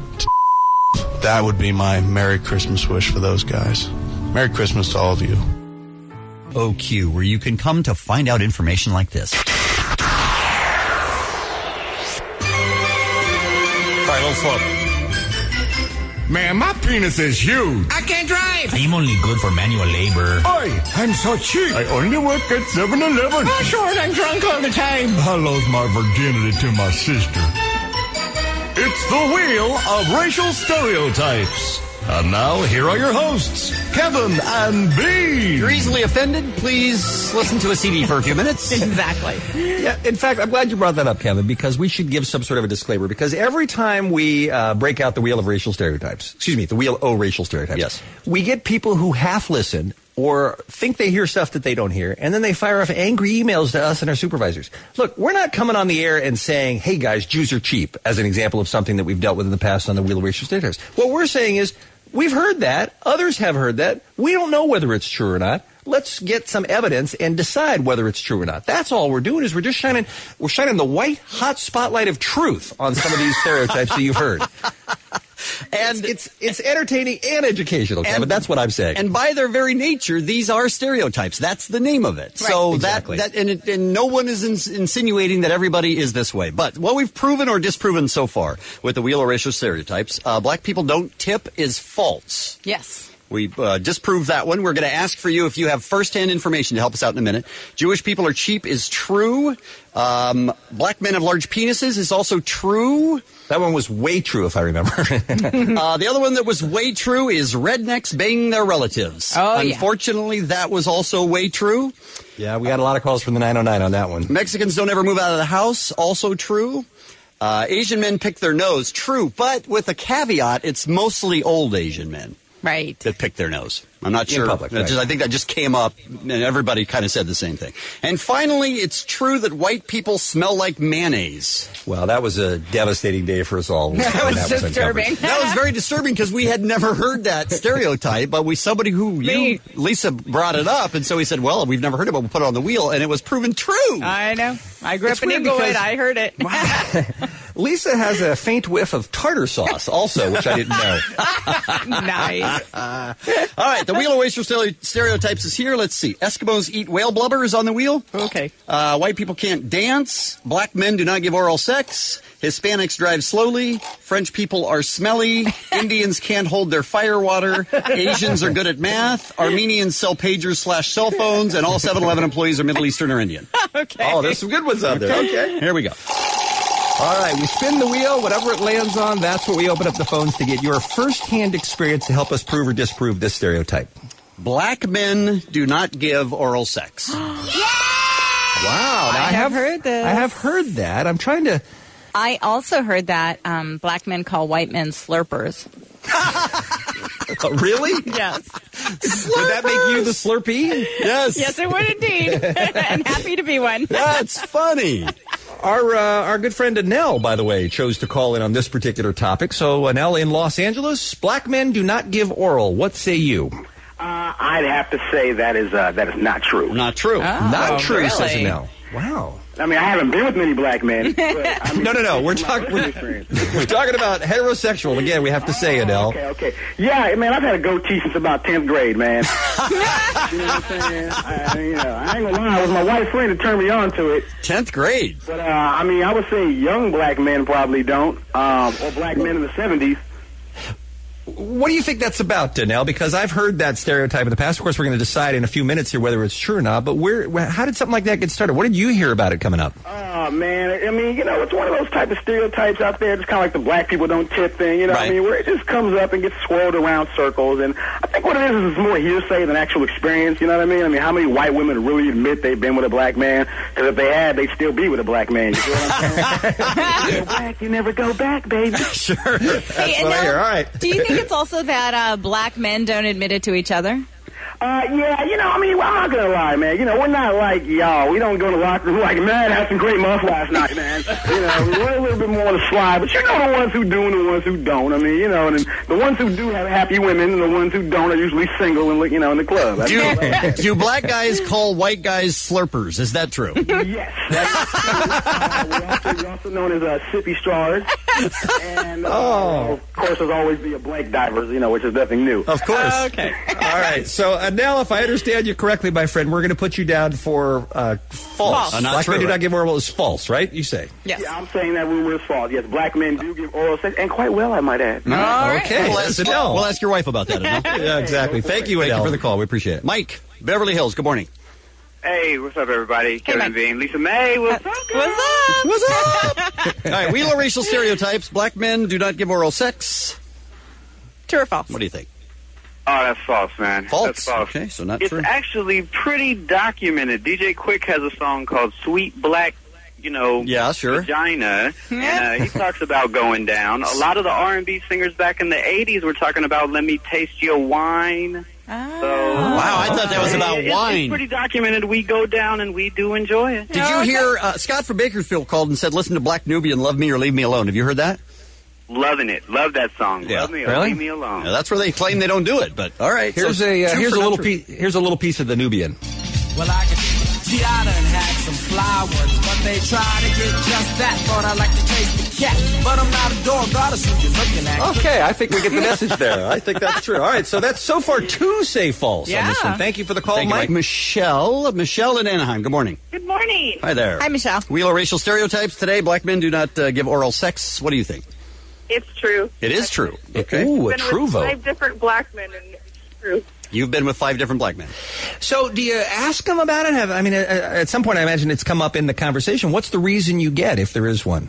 [SPEAKER 13] That would be my Merry Christmas wish for those guys. Merry Christmas to all of you.
[SPEAKER 1] OQ, where you can come to find out information like this.
[SPEAKER 4] Man, my penis is huge.
[SPEAKER 27] I can't drive.
[SPEAKER 14] I'm only good for manual labor.
[SPEAKER 4] Oi, I'm so cheap. I only work at 7-Eleven.
[SPEAKER 27] Oh, sure, I'm drunk all the time.
[SPEAKER 4] I lost my virginity to my sister. It's the wheel of racial stereotypes. And now, here are your hosts, Kevin and Bean.
[SPEAKER 1] If you're easily offended, please listen to a CD for a few minutes.
[SPEAKER 22] Exactly.
[SPEAKER 2] Yeah, in fact, I'm glad you brought that up, Kevin, because we should give some sort of a disclaimer, because every time we break out the wheel of racial stereotypes, the wheel o racial stereotypes,
[SPEAKER 1] yes,
[SPEAKER 2] we get people who half listen
[SPEAKER 8] or think they hear stuff that they don't hear, and then they fire off angry emails to us and our supervisors. Look, we're not coming on the air and saying, hey guys, Jews are cheap, as an example of something that we've dealt with in the past on the Wheel of Racial Stereotypes. What we're saying is, we've heard that, others have heard that, we don't know whether it's true or not. Let's get some evidence and decide whether it's true or not. That's all we're doing is we're shining the white hot spotlight of truth on some of these stereotypes that you've heard. And it's entertaining and educational, Kevin. That's what I'm saying.
[SPEAKER 1] And by their very nature, these are stereotypes. That's the name of it. Right. So
[SPEAKER 8] exactly.
[SPEAKER 1] And no one is insinuating that everybody is this way. But what we've proven or disproven so far with the Wheel of Racial Stereotypes, black people don't tip is false.
[SPEAKER 22] Yes.
[SPEAKER 1] We disproved that one. We're going to ask for you if you have firsthand information to help us out in a minute. Jewish people are cheap is true. Black men have large penises is also true.
[SPEAKER 8] That one was way true, if I remember.
[SPEAKER 1] The other one that was way true is rednecks bang their relatives.
[SPEAKER 22] Oh,
[SPEAKER 1] Unfortunately, that was also way true.
[SPEAKER 8] Yeah, we got a lot of calls from the 909 on that one.
[SPEAKER 1] Mexicans don't ever move out of the house. Also true. Asian men pick their nose. True, but with a caveat, it's mostly old Asian men.
[SPEAKER 22] Right.
[SPEAKER 1] That pick their nose. I'm not sure.
[SPEAKER 8] In public, right.
[SPEAKER 1] I think that just came up, and everybody kind of said the same thing. And finally, it's true that white people smell like mayonnaise.
[SPEAKER 8] Well, that was a devastating day for us all.
[SPEAKER 22] That was disturbing.
[SPEAKER 1] That was very disturbing because we had never heard that stereotype, but Lisa brought it up, and so we said, well, we've never heard it, but we'll put it on the wheel, and it was proven true.
[SPEAKER 22] I know. I grew up in Inglewood. I heard it.
[SPEAKER 8] Lisa has a faint whiff of tartar sauce also, which I didn't know.
[SPEAKER 22] Nice.
[SPEAKER 1] All right, the Wheel of Racial Stereotypes is here. Let's see. Eskimos eat whale blubber is on the wheel.
[SPEAKER 22] Okay.
[SPEAKER 1] White people can't dance. Black men do not give oral sex. Hispanics drive slowly. French people are smelly. Indians can't hold their fire water. Asians are good at math. Armenians sell pagers/cell phones. And all 7-Eleven employees are Middle Eastern or Indian.
[SPEAKER 22] Okay.
[SPEAKER 8] Oh, there's some good ones out there. Okay.
[SPEAKER 1] Here we go.
[SPEAKER 8] All right, we spin the wheel. Whatever it lands on, that's what we open up the phones to get your first-hand experience to help us prove or disprove this stereotype.
[SPEAKER 1] Black men do not give oral sex.
[SPEAKER 8] Wow. I
[SPEAKER 22] have heard this.
[SPEAKER 8] I have heard that. I'm trying to...
[SPEAKER 22] I also heard that black men call white men slurpers.
[SPEAKER 8] Really?
[SPEAKER 22] Yes.
[SPEAKER 8] Would that make you the Slurpee?
[SPEAKER 1] Yes.
[SPEAKER 22] Yes, it would indeed. I'm happy to be one.
[SPEAKER 1] That's funny.
[SPEAKER 8] Our good friend Anel, by the way, chose to call in on this particular topic. So, Anel in Los Angeles, black men do not give oral. What say you?
[SPEAKER 19] I'd have to say that is not true.
[SPEAKER 1] Not true.
[SPEAKER 8] Not true,
[SPEAKER 22] really?
[SPEAKER 8] says Anel. Wow.
[SPEAKER 19] I mean, I haven't been with many black men. But, I mean,
[SPEAKER 8] No. We're talking about heterosexual. Again, we have to say, Adele.
[SPEAKER 19] Okay. Yeah, man, I've had a goatee since about 10th grade, man. You know what I'm saying? I ain't gonna lie. It was my wife's friend that turned me on to it.
[SPEAKER 1] 10th grade.
[SPEAKER 19] But, I mean, I would say young black men probably don't, or black men in the 70s.
[SPEAKER 8] What do you think that's about, Danelle? Because I've heard that stereotype in the past. Of course, we're going to decide in a few minutes here whether it's true or not. But how did something like that get started? What did you hear about it coming up?
[SPEAKER 19] Oh, man. I mean, it's one of those type of stereotypes out there. It's kind of like the black people don't tip thing,
[SPEAKER 1] right.
[SPEAKER 19] I mean, where it just comes up and gets swirled around circles. And I think what it is it's more hearsay than actual experience, you know what I mean? I mean, how many white women really admit they've been with a black man? Because if they had, they'd still be with a black man. You know what I'm saying? You go back, you never go back, baby.
[SPEAKER 8] Sure. That's what I hear. All right.
[SPEAKER 22] Do you think it's also that black men don't admit it to each other?
[SPEAKER 19] Yeah, I mean, well, I'm not going to lie, man. We're not like y'all. We don't go to the locker room like, man, I had some great muff last night, man. We're a little bit more on the slide. But the ones who do and the ones who don't. I mean, and the ones who do have happy women and the ones who don't are usually single and, in the club.
[SPEAKER 1] Do black guys call white guys slurpers? Is that true?
[SPEAKER 19] Yes. We're also known as sippy strawers. And, of course, there's always be a blank divers, which is nothing new.
[SPEAKER 8] Of course.
[SPEAKER 22] Okay.
[SPEAKER 8] All right. So, Adele, if I understand you correctly, my friend, we're going to put you down for false. Black men do not give oral is false, right? You say?
[SPEAKER 22] Yes.
[SPEAKER 19] Yeah, I'm saying that rumor is false. Yes, black men do give oral sex, and quite well, I might add.
[SPEAKER 22] All right.
[SPEAKER 8] Okay.
[SPEAKER 1] We'll ask your wife about that, Adele.
[SPEAKER 8] Yeah, exactly. Thank you, Adele.
[SPEAKER 1] Thank you for the call. We appreciate it. Mike, Beverly Hills, good morning.
[SPEAKER 20] Hey, what's up, everybody?
[SPEAKER 22] Hey,
[SPEAKER 20] Kevin Bean, Lisa May, what's up?
[SPEAKER 22] What's up?
[SPEAKER 1] All right, Wheel of Racial Stereotypes. Black men do not give oral sex.
[SPEAKER 22] True or false?
[SPEAKER 1] What do you think?
[SPEAKER 20] Oh, that's false, man.
[SPEAKER 1] False.
[SPEAKER 20] That's false.
[SPEAKER 1] Okay, so not
[SPEAKER 20] it's
[SPEAKER 1] true.
[SPEAKER 20] It's actually pretty documented. DJ Quick has a song called Sweet Black,
[SPEAKER 1] yeah, sure.
[SPEAKER 20] Vagina, and he talks about going down. A lot of the R&B singers back in the 80s were talking about let me taste your wine.
[SPEAKER 1] Wow, I thought that was about
[SPEAKER 20] It's
[SPEAKER 1] wine.
[SPEAKER 20] pretty documented. We go down and we do enjoy it.
[SPEAKER 1] Did you hear Scott from Bakersfield called and said, listen to Black Nubian, Love Me or Leave Me Alone? Have you heard that?
[SPEAKER 20] Loving it. Love that song.
[SPEAKER 1] Yeah.
[SPEAKER 20] Love me or
[SPEAKER 1] Really?
[SPEAKER 20] leave me alone.
[SPEAKER 1] Yeah, that's where they claim they don't do it, but all right.
[SPEAKER 2] Here's
[SPEAKER 1] so
[SPEAKER 2] here's
[SPEAKER 1] two
[SPEAKER 2] a
[SPEAKER 1] for
[SPEAKER 2] little
[SPEAKER 1] not
[SPEAKER 2] piece. Here's a little piece of the Nubian.
[SPEAKER 10] Well, I can see I done had some flowers, but they try to get just that. Thought I'd like to taste the cat, but I'm not a dog, goddess who you're looking at.
[SPEAKER 2] Okay, I think we get the message there. I think that's true. All right, so that's so far 2 say false on this one. Thank you for the call,
[SPEAKER 1] Thank you,
[SPEAKER 2] Mike.
[SPEAKER 1] Michelle in Anaheim. Good morning.
[SPEAKER 12] Good morning.
[SPEAKER 1] Hi there.
[SPEAKER 22] Hi, Michelle.
[SPEAKER 1] Wheel of racial stereotypes today. Black men do not give oral sex. What do you think?
[SPEAKER 12] It's true.
[SPEAKER 1] It is true. Okay.
[SPEAKER 2] Ooh, a
[SPEAKER 12] I've been
[SPEAKER 2] true
[SPEAKER 12] with
[SPEAKER 2] vote.
[SPEAKER 12] 5 different black men, and it's true.
[SPEAKER 1] You've been with 5 different black men.
[SPEAKER 8] So do you ask them about it? At some point, I imagine it's come up in the conversation. What's the reason you get, if there is one?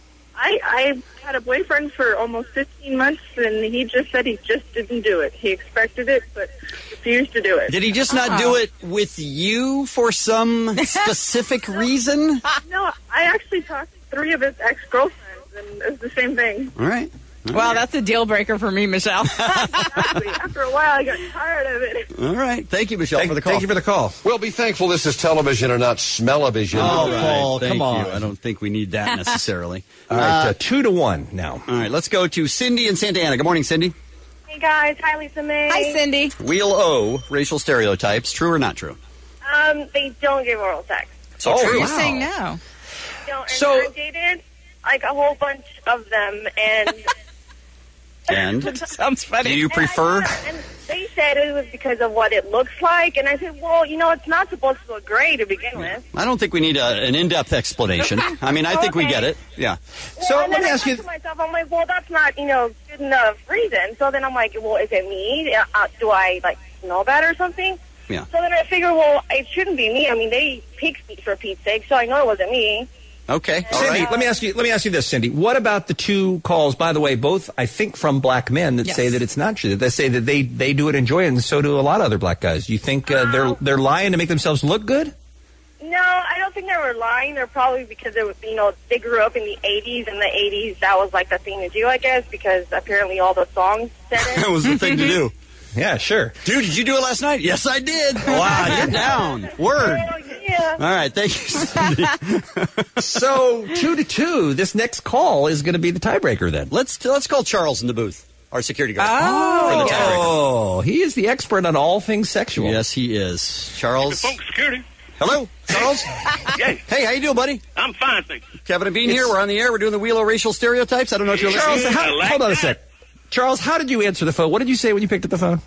[SPEAKER 12] I had a boyfriend for almost 15 months, and he just said he just didn't do it. He expected it, but refused to do it.
[SPEAKER 1] Did he just not do it with you for some specific reason?
[SPEAKER 12] No, I actually talked to 3 of his ex-girlfriends, and it's the same thing.
[SPEAKER 1] All right.
[SPEAKER 22] Well, that's a deal breaker for me, Michelle.
[SPEAKER 12] Exactly. After a while, I got tired of it.
[SPEAKER 1] All right. Thank you, Michelle, for the call.
[SPEAKER 2] Thank you for the call.
[SPEAKER 15] Well, be thankful this is television and not smell-o-vision.
[SPEAKER 1] All right.
[SPEAKER 8] Paul,
[SPEAKER 1] Thank
[SPEAKER 8] come on.
[SPEAKER 1] you. I don't think we need that necessarily.
[SPEAKER 8] All right, 2-1 now.
[SPEAKER 1] All right, let's go to Cindy in Santa Ana. Good morning, Cindy.
[SPEAKER 12] Hey, guys. Hi, Lisa May.
[SPEAKER 22] Hi, Cindy.
[SPEAKER 1] Wheel O, racial stereotypes, true or not true?
[SPEAKER 12] They don't give oral sex.
[SPEAKER 1] So true.
[SPEAKER 22] You're saying no.
[SPEAKER 12] They don't, and
[SPEAKER 1] So-
[SPEAKER 12] I dated, like, a whole bunch of them, and...
[SPEAKER 1] And
[SPEAKER 22] sounds funny.
[SPEAKER 1] do you prefer?
[SPEAKER 12] And they said it was because of what it looks like, and I said, well, it's not supposed to look gray to begin with.
[SPEAKER 1] I don't think we need an in-depth explanation. I mean, I think we get it. Yeah.
[SPEAKER 12] So let me ask you. To myself, I'm like, well, that's not, good enough reason. So then I'm like, well, is it me? Do I know that or something?
[SPEAKER 1] Yeah.
[SPEAKER 12] So then I figure, well, it shouldn't be me. I mean, they picked me for Pete's sake, so I know it wasn't me.
[SPEAKER 1] Okay. All
[SPEAKER 8] Cindy,
[SPEAKER 1] right.
[SPEAKER 8] let me ask you this, Cindy. What about the 2 calls, by the way, both, I think, from black men that say that it's not true, that they say that they do it, enjoy it, and so do a lot of other black guys. You think they're lying to make themselves look good?
[SPEAKER 12] No, I don't think they were lying. They're probably because it was, they grew up in the 80s, and the 80s, that was like the thing to do, I guess, because apparently all the songs said it.
[SPEAKER 1] That was the thing to do.
[SPEAKER 8] Yeah, sure.
[SPEAKER 1] Dude, did you do it last night? Yes, I did. Wow, you're down. Word.
[SPEAKER 12] Yeah.
[SPEAKER 1] All right, thank you, Cindy.
[SPEAKER 8] So 2-2. This next call is going to be the tiebreaker. Then
[SPEAKER 1] let's call Charles in the booth, our security guard. For the tiebreaker.
[SPEAKER 8] Oh, he is the expert on all things sexual.
[SPEAKER 1] Yes, he is. Charles.
[SPEAKER 21] Security.
[SPEAKER 1] Hello, Charles.
[SPEAKER 21] Yay.
[SPEAKER 1] Hey, how you doing, buddy?
[SPEAKER 21] I'm fine, thank you.
[SPEAKER 1] Kevin and Bean here. We're on the air. We're doing the Wheel of Racial Stereotypes. I don't know if you're
[SPEAKER 8] Charles,
[SPEAKER 1] listening.
[SPEAKER 8] hold on a sec. Charles, how did you answer the phone? What did you say when you picked up the phone?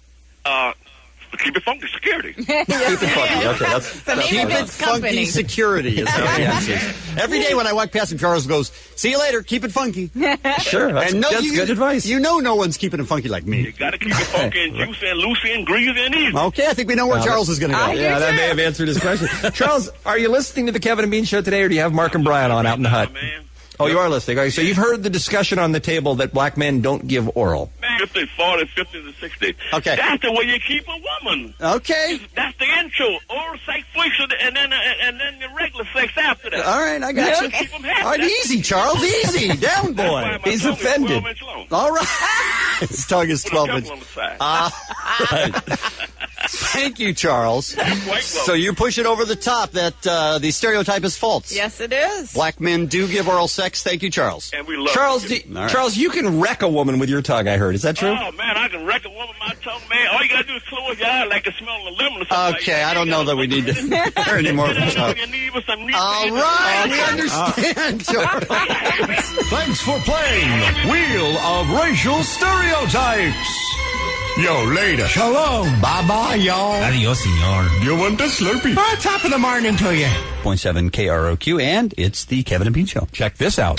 [SPEAKER 21] Keep it funky, security.
[SPEAKER 1] Keep it funky. Okay, that's
[SPEAKER 22] name of
[SPEAKER 1] keep it
[SPEAKER 22] his
[SPEAKER 1] funky
[SPEAKER 22] company.
[SPEAKER 1] security. Is how he answers. Every day when I walk past him, Charles goes, "See you later. Keep it funky."
[SPEAKER 8] Sure, that's good advice.
[SPEAKER 1] You know, no one's keeping it funky like me.
[SPEAKER 21] You gotta keep it funky and juicy and loosey and greasy and easy.
[SPEAKER 1] Okay, I think we know where Charles is going to go.
[SPEAKER 8] Yeah, that may have answered his question. Charles, are you listening to the Kevin and Bean show today, or do you have Mark and Brian on out in the hut? Oh, you are listening. Okay, so you've heard the discussion on the table that black men don't give oral.
[SPEAKER 21] 50, 40, 50 to 60.
[SPEAKER 1] Okay.
[SPEAKER 21] That's the way you keep a woman.
[SPEAKER 1] Okay.
[SPEAKER 21] That's the intro. Oral sex first, and then the regular sex after that.
[SPEAKER 1] All right, I got you.
[SPEAKER 21] Keep 'em happy.
[SPEAKER 1] All right, easy, Charles. Easy. Down, boy.
[SPEAKER 21] He's
[SPEAKER 1] offended. All right. His tongue is 12
[SPEAKER 21] Put a
[SPEAKER 1] inches.
[SPEAKER 21] couple on the side.
[SPEAKER 1] Right. Thank you, Charles. So you push it over the top that the stereotype is false.
[SPEAKER 22] Yes, it is.
[SPEAKER 1] Black men do give oral sex. Thank you, Charles.
[SPEAKER 21] And we love
[SPEAKER 8] Charles,
[SPEAKER 21] it.
[SPEAKER 1] All right.
[SPEAKER 8] Charles, you can wreck a woman with your tongue, I heard. Is that true?
[SPEAKER 21] Oh, man, I can wreck a woman with my tongue, man. All you gotta do is close your eye like it's smelling a lemon or something.
[SPEAKER 1] Okay, I don't know that we need to hear any more from Charles. All right, we understand, Charles.
[SPEAKER 4] Thanks for playing Wheel of Racial Stereotypes. Yo, later.
[SPEAKER 14] Shalom. Bye-bye, y'all. Adios, senor.
[SPEAKER 4] You want a Slurpee?
[SPEAKER 14] Oh, top of the morning to you.
[SPEAKER 1] 0.7 KROQ, and it's the Kevin and Bean Show.
[SPEAKER 8] Check this out.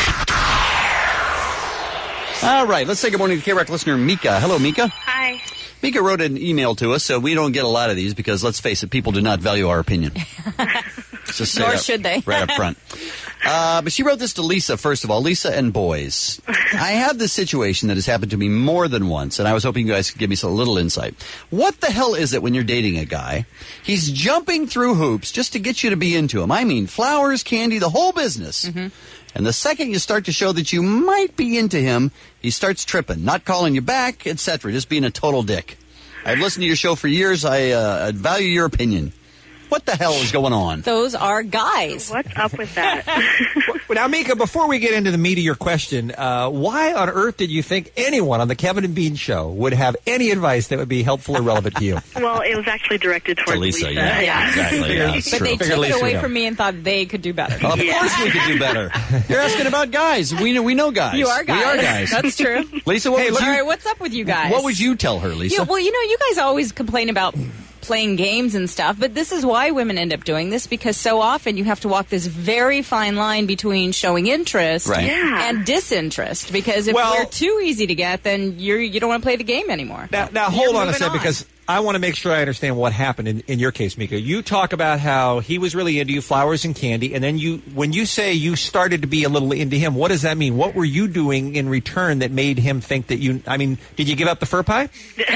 [SPEAKER 1] All right, let's say good morning to K-Rock listener Mika. Hello, Mika.
[SPEAKER 12] Hi.
[SPEAKER 1] Mika wrote an email to us, so we don't get a lot of these because, let's face it, people do not value our opinion. Just say
[SPEAKER 22] Nor
[SPEAKER 1] that
[SPEAKER 22] should they.
[SPEAKER 1] right up front. But she wrote this to Lisa, first of all. Lisa and boys. I have this situation that has happened to me more than once, and I was hoping you guys could give me a little insight. What the hell is it when you're dating a guy? He's jumping through hoops just to get you to be into him. I mean, flowers, candy, the whole business. Mm-hmm. And the second you start to show that you might be into him, he starts tripping, not calling you back, etc., just being a total dick. I've listened to your show for years. I value your opinion. What the hell is going on?
[SPEAKER 22] Those are guys.
[SPEAKER 18] What's up with that?
[SPEAKER 2] Now, Mika, before we get into the meat of your question, why on earth did you think anyone on the Kevin and Bean show would have any advice that would be helpful or relevant to you?
[SPEAKER 18] Well, it was actually directed towards
[SPEAKER 1] Lisa. Yeah, exactly. Yeah,
[SPEAKER 22] But they took it away from me and thought they could do better.
[SPEAKER 1] Of course we could do better. You're asking about guys. We know guys.
[SPEAKER 22] You are guys.
[SPEAKER 1] We are guys.
[SPEAKER 22] That's true.
[SPEAKER 1] Lisa,
[SPEAKER 22] All right, what's up with you guys?
[SPEAKER 1] What would you tell her, Lisa?
[SPEAKER 22] Yeah, well, you guys always complain about playing games and stuff, but this is why women end up doing this, because so often you have to walk this very fine line between showing interest and disinterest, because if we're too easy to get, then you don't want to play the game anymore.
[SPEAKER 2] Now hold on a second, because I want to make sure I understand what happened in your case, Mika. You talk about how he was really into you, flowers and candy, and then when you say you started to be a little into him, what does that mean? What were you doing in return that made him think that did you give up the fur pie?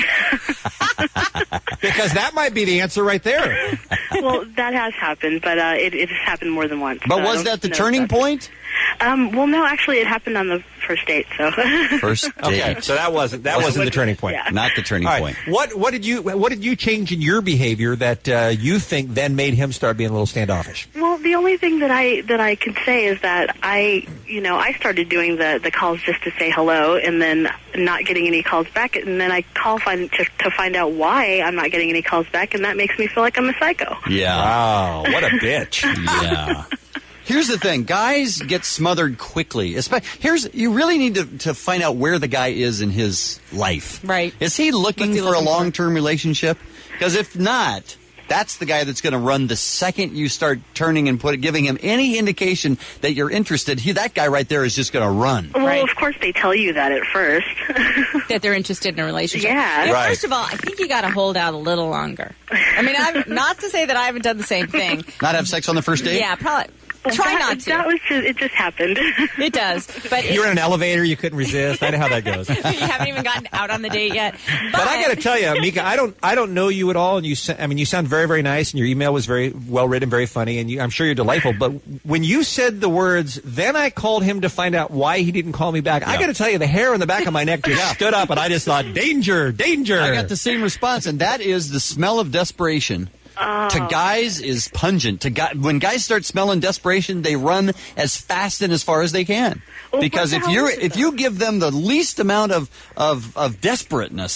[SPEAKER 2] Because that might be the answer right there.
[SPEAKER 18] Well, that has happened, but it has happened more than once.
[SPEAKER 1] But was that the turning point?
[SPEAKER 18] Well, no, actually, it happened on the first date. So
[SPEAKER 1] first date.
[SPEAKER 2] Okay, so that wasn't the turning point.
[SPEAKER 18] Yeah.
[SPEAKER 1] Not the turning point.
[SPEAKER 2] What did you change in your behavior that you think then made him start being a little standoffish?
[SPEAKER 18] Well, the only thing that I could say is that I started doing the calls just to say hello, and then not getting any calls back, and then I call to find out why I'm not getting any calls back, and that makes me feel like I'm a psycho.
[SPEAKER 1] Yeah.
[SPEAKER 2] Wow, what a bitch.
[SPEAKER 1] Yeah. Here's the thing. Guys get smothered quickly. You really need to find out where the guy is in his life.
[SPEAKER 22] Right.
[SPEAKER 1] Is he looking for a long-term relationship? Because if not, that's the guy that's going to run the second you start turning and giving him any indication that you're interested. That guy right there is just going to run.
[SPEAKER 18] Well, of course they tell you that at first.
[SPEAKER 22] That they're interested in a relationship.
[SPEAKER 18] Yeah.
[SPEAKER 1] Right.
[SPEAKER 22] First of all, I think you got to hold out a little longer. I mean, not to say that I haven't done the same thing.
[SPEAKER 1] Not have sex on the first date?
[SPEAKER 22] Yeah, probably. Try not to.
[SPEAKER 18] It just happened.
[SPEAKER 22] It does. But
[SPEAKER 2] you were in an elevator, you couldn't resist. I know how that goes.
[SPEAKER 22] You haven't even gotten out on the date yet.
[SPEAKER 2] But I got to tell you, Mika, I don't know you at all, and you sound very, very nice, and your email was very well written, very funny, and I'm sure you're delightful. But when you said the words, then I called him to find out why he didn't call me back. Yeah. I got to tell you, the hair on the back of my neck just stood up, and I just thought, danger, danger.
[SPEAKER 1] I got the same response, and that is the smell of desperation. To guys is pungent. When guys start smelling desperation, they run as fast and as far as they can.
[SPEAKER 18] Well,
[SPEAKER 1] because if you give them the least amount of desperateness,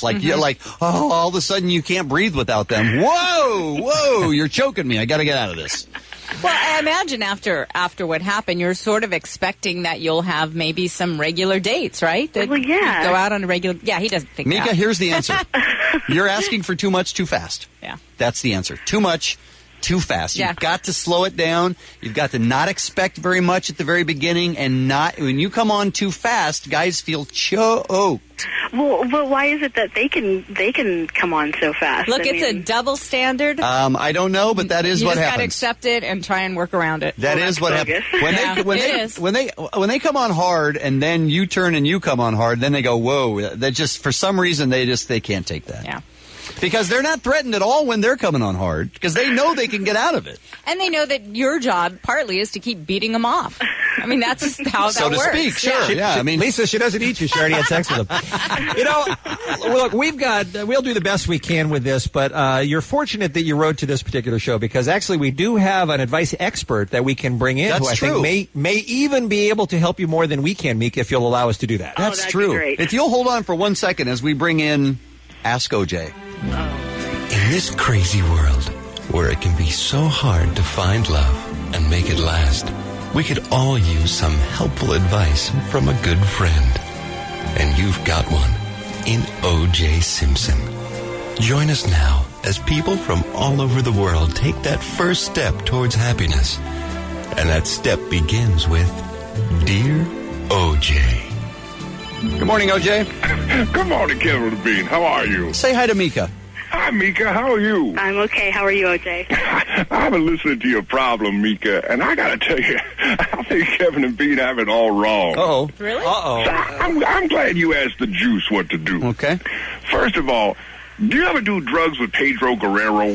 [SPEAKER 1] all of a sudden you can't breathe without them. Whoa, you're choking me. I got to get out of this.
[SPEAKER 22] Well, I imagine after what happened, you're sort of expecting that you'll have maybe some regular dates, right?
[SPEAKER 18] Well, yeah.
[SPEAKER 22] Go out on a regular... Yeah, he doesn't think
[SPEAKER 1] Mika,
[SPEAKER 22] that.
[SPEAKER 1] here's the answer. You're asking for too much too fast.
[SPEAKER 22] Yeah.
[SPEAKER 1] That's the answer. Too much too fast.
[SPEAKER 22] Yeah.
[SPEAKER 1] You've got to slow it down. You've got to not expect very much at the very beginning, and when you come on too fast, guys feel choked.
[SPEAKER 18] Well, but why is it that they can come on so fast?
[SPEAKER 22] Look, it's a double standard.
[SPEAKER 1] I don't know, but that is what happens.
[SPEAKER 22] You just got to accept it and try and work around it.
[SPEAKER 1] That is what happens. When they come on hard, and then you turn and you come on hard, then they go, whoa. That just for some reason they can't take that.
[SPEAKER 22] Yeah.
[SPEAKER 1] Because they're not threatened at all when they're coming on hard, because they know they can get out of it.
[SPEAKER 22] And they know that your job partly is to keep beating them off. I mean, that's just how that works.
[SPEAKER 1] So to speak, sure. Yeah.
[SPEAKER 2] Lisa, she doesn't eat you. She already had sex with him. Look, we'll do the best we can with this, but you're fortunate that you wrote to this particular show, because actually we do have an advice expert that we can bring in who I think may even be able to help you more than we can, Mika, if you'll allow us to do that.
[SPEAKER 1] That's true. If you'll hold on for 1 second as we bring in Ask OJ.
[SPEAKER 3] In this crazy world, where it can be so hard to find love and make it last, we could all use some helpful advice from a good friend. And you've got one in O.J. Simpson. Join us now as people from all over the world take that first step towards happiness. And that step begins with Dear O.J.
[SPEAKER 1] Good morning, OJ.
[SPEAKER 6] Good morning, Kevin and Bean. How are you?
[SPEAKER 1] Say hi to Mika.
[SPEAKER 6] Hi, Mika. How are you?
[SPEAKER 18] I'm okay. How are you, OJ?
[SPEAKER 6] I've been listening to your problem, Mika, and I got to tell you, I think Kevin and Bean have it all wrong.
[SPEAKER 22] Really?
[SPEAKER 6] I'm glad you asked the Juice what to do.
[SPEAKER 1] Okay.
[SPEAKER 6] First of all, Do you ever do drugs with Pedro Guerrero?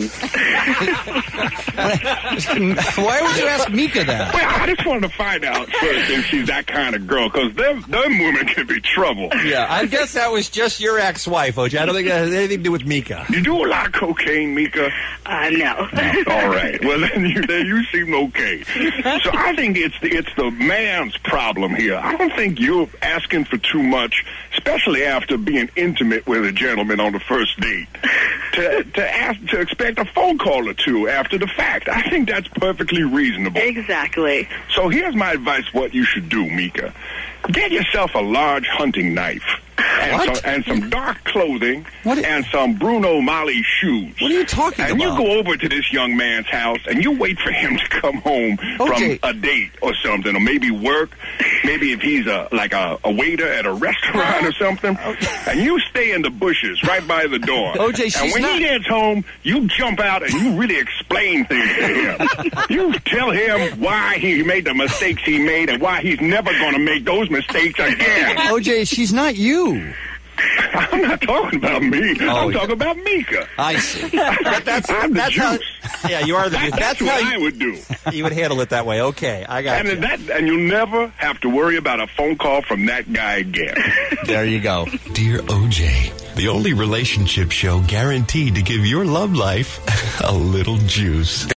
[SPEAKER 1] Why would you ask Mika that?
[SPEAKER 6] Well, I just wanted to find out first if she's that kind of girl, because them women can be trouble.
[SPEAKER 2] Yeah, I guess that was just your ex-wife, OJ. I don't think it has anything to do with Mika.
[SPEAKER 6] You do a lot of cocaine, Mika?
[SPEAKER 5] No.
[SPEAKER 6] All right. Well, then you seem okay. So I think it's the man's problem here. I don't think you're asking for too much, especially after being intimate with a gentleman on the first date. To expect a phone call or two after the fact. I think that's perfectly reasonable.
[SPEAKER 5] Exactly.
[SPEAKER 6] So here's my advice what you should do, Mika. Get yourself a large hunting knife and some dark clothing and some Bruno Mali shoes.
[SPEAKER 1] What are you talking about?
[SPEAKER 6] And you go over to this young man's house and you wait for him to come home from a date or something, or maybe work, maybe if he's a waiter at a restaurant or something, and you stay in the bushes right by the door.
[SPEAKER 1] OJ,
[SPEAKER 6] and when he gets home, you jump out and you really explain things to him. You tell him why he made the mistakes he made and why he's never going to make those mistakes again.
[SPEAKER 1] OJ, she's not you.
[SPEAKER 6] I'm not talking about me. I'm talking about Mika.
[SPEAKER 1] I see.
[SPEAKER 2] That's
[SPEAKER 6] I'm the
[SPEAKER 2] how.
[SPEAKER 6] juice.
[SPEAKER 2] Yeah, you are the juice.
[SPEAKER 6] That's what I would do.
[SPEAKER 2] You would handle it that way. Okay, I got you.
[SPEAKER 6] And you'll never have to worry about a phone call from that guy again.
[SPEAKER 1] There you go.
[SPEAKER 3] Dear OJ, the only relationship show guaranteed to give your love life a little juice.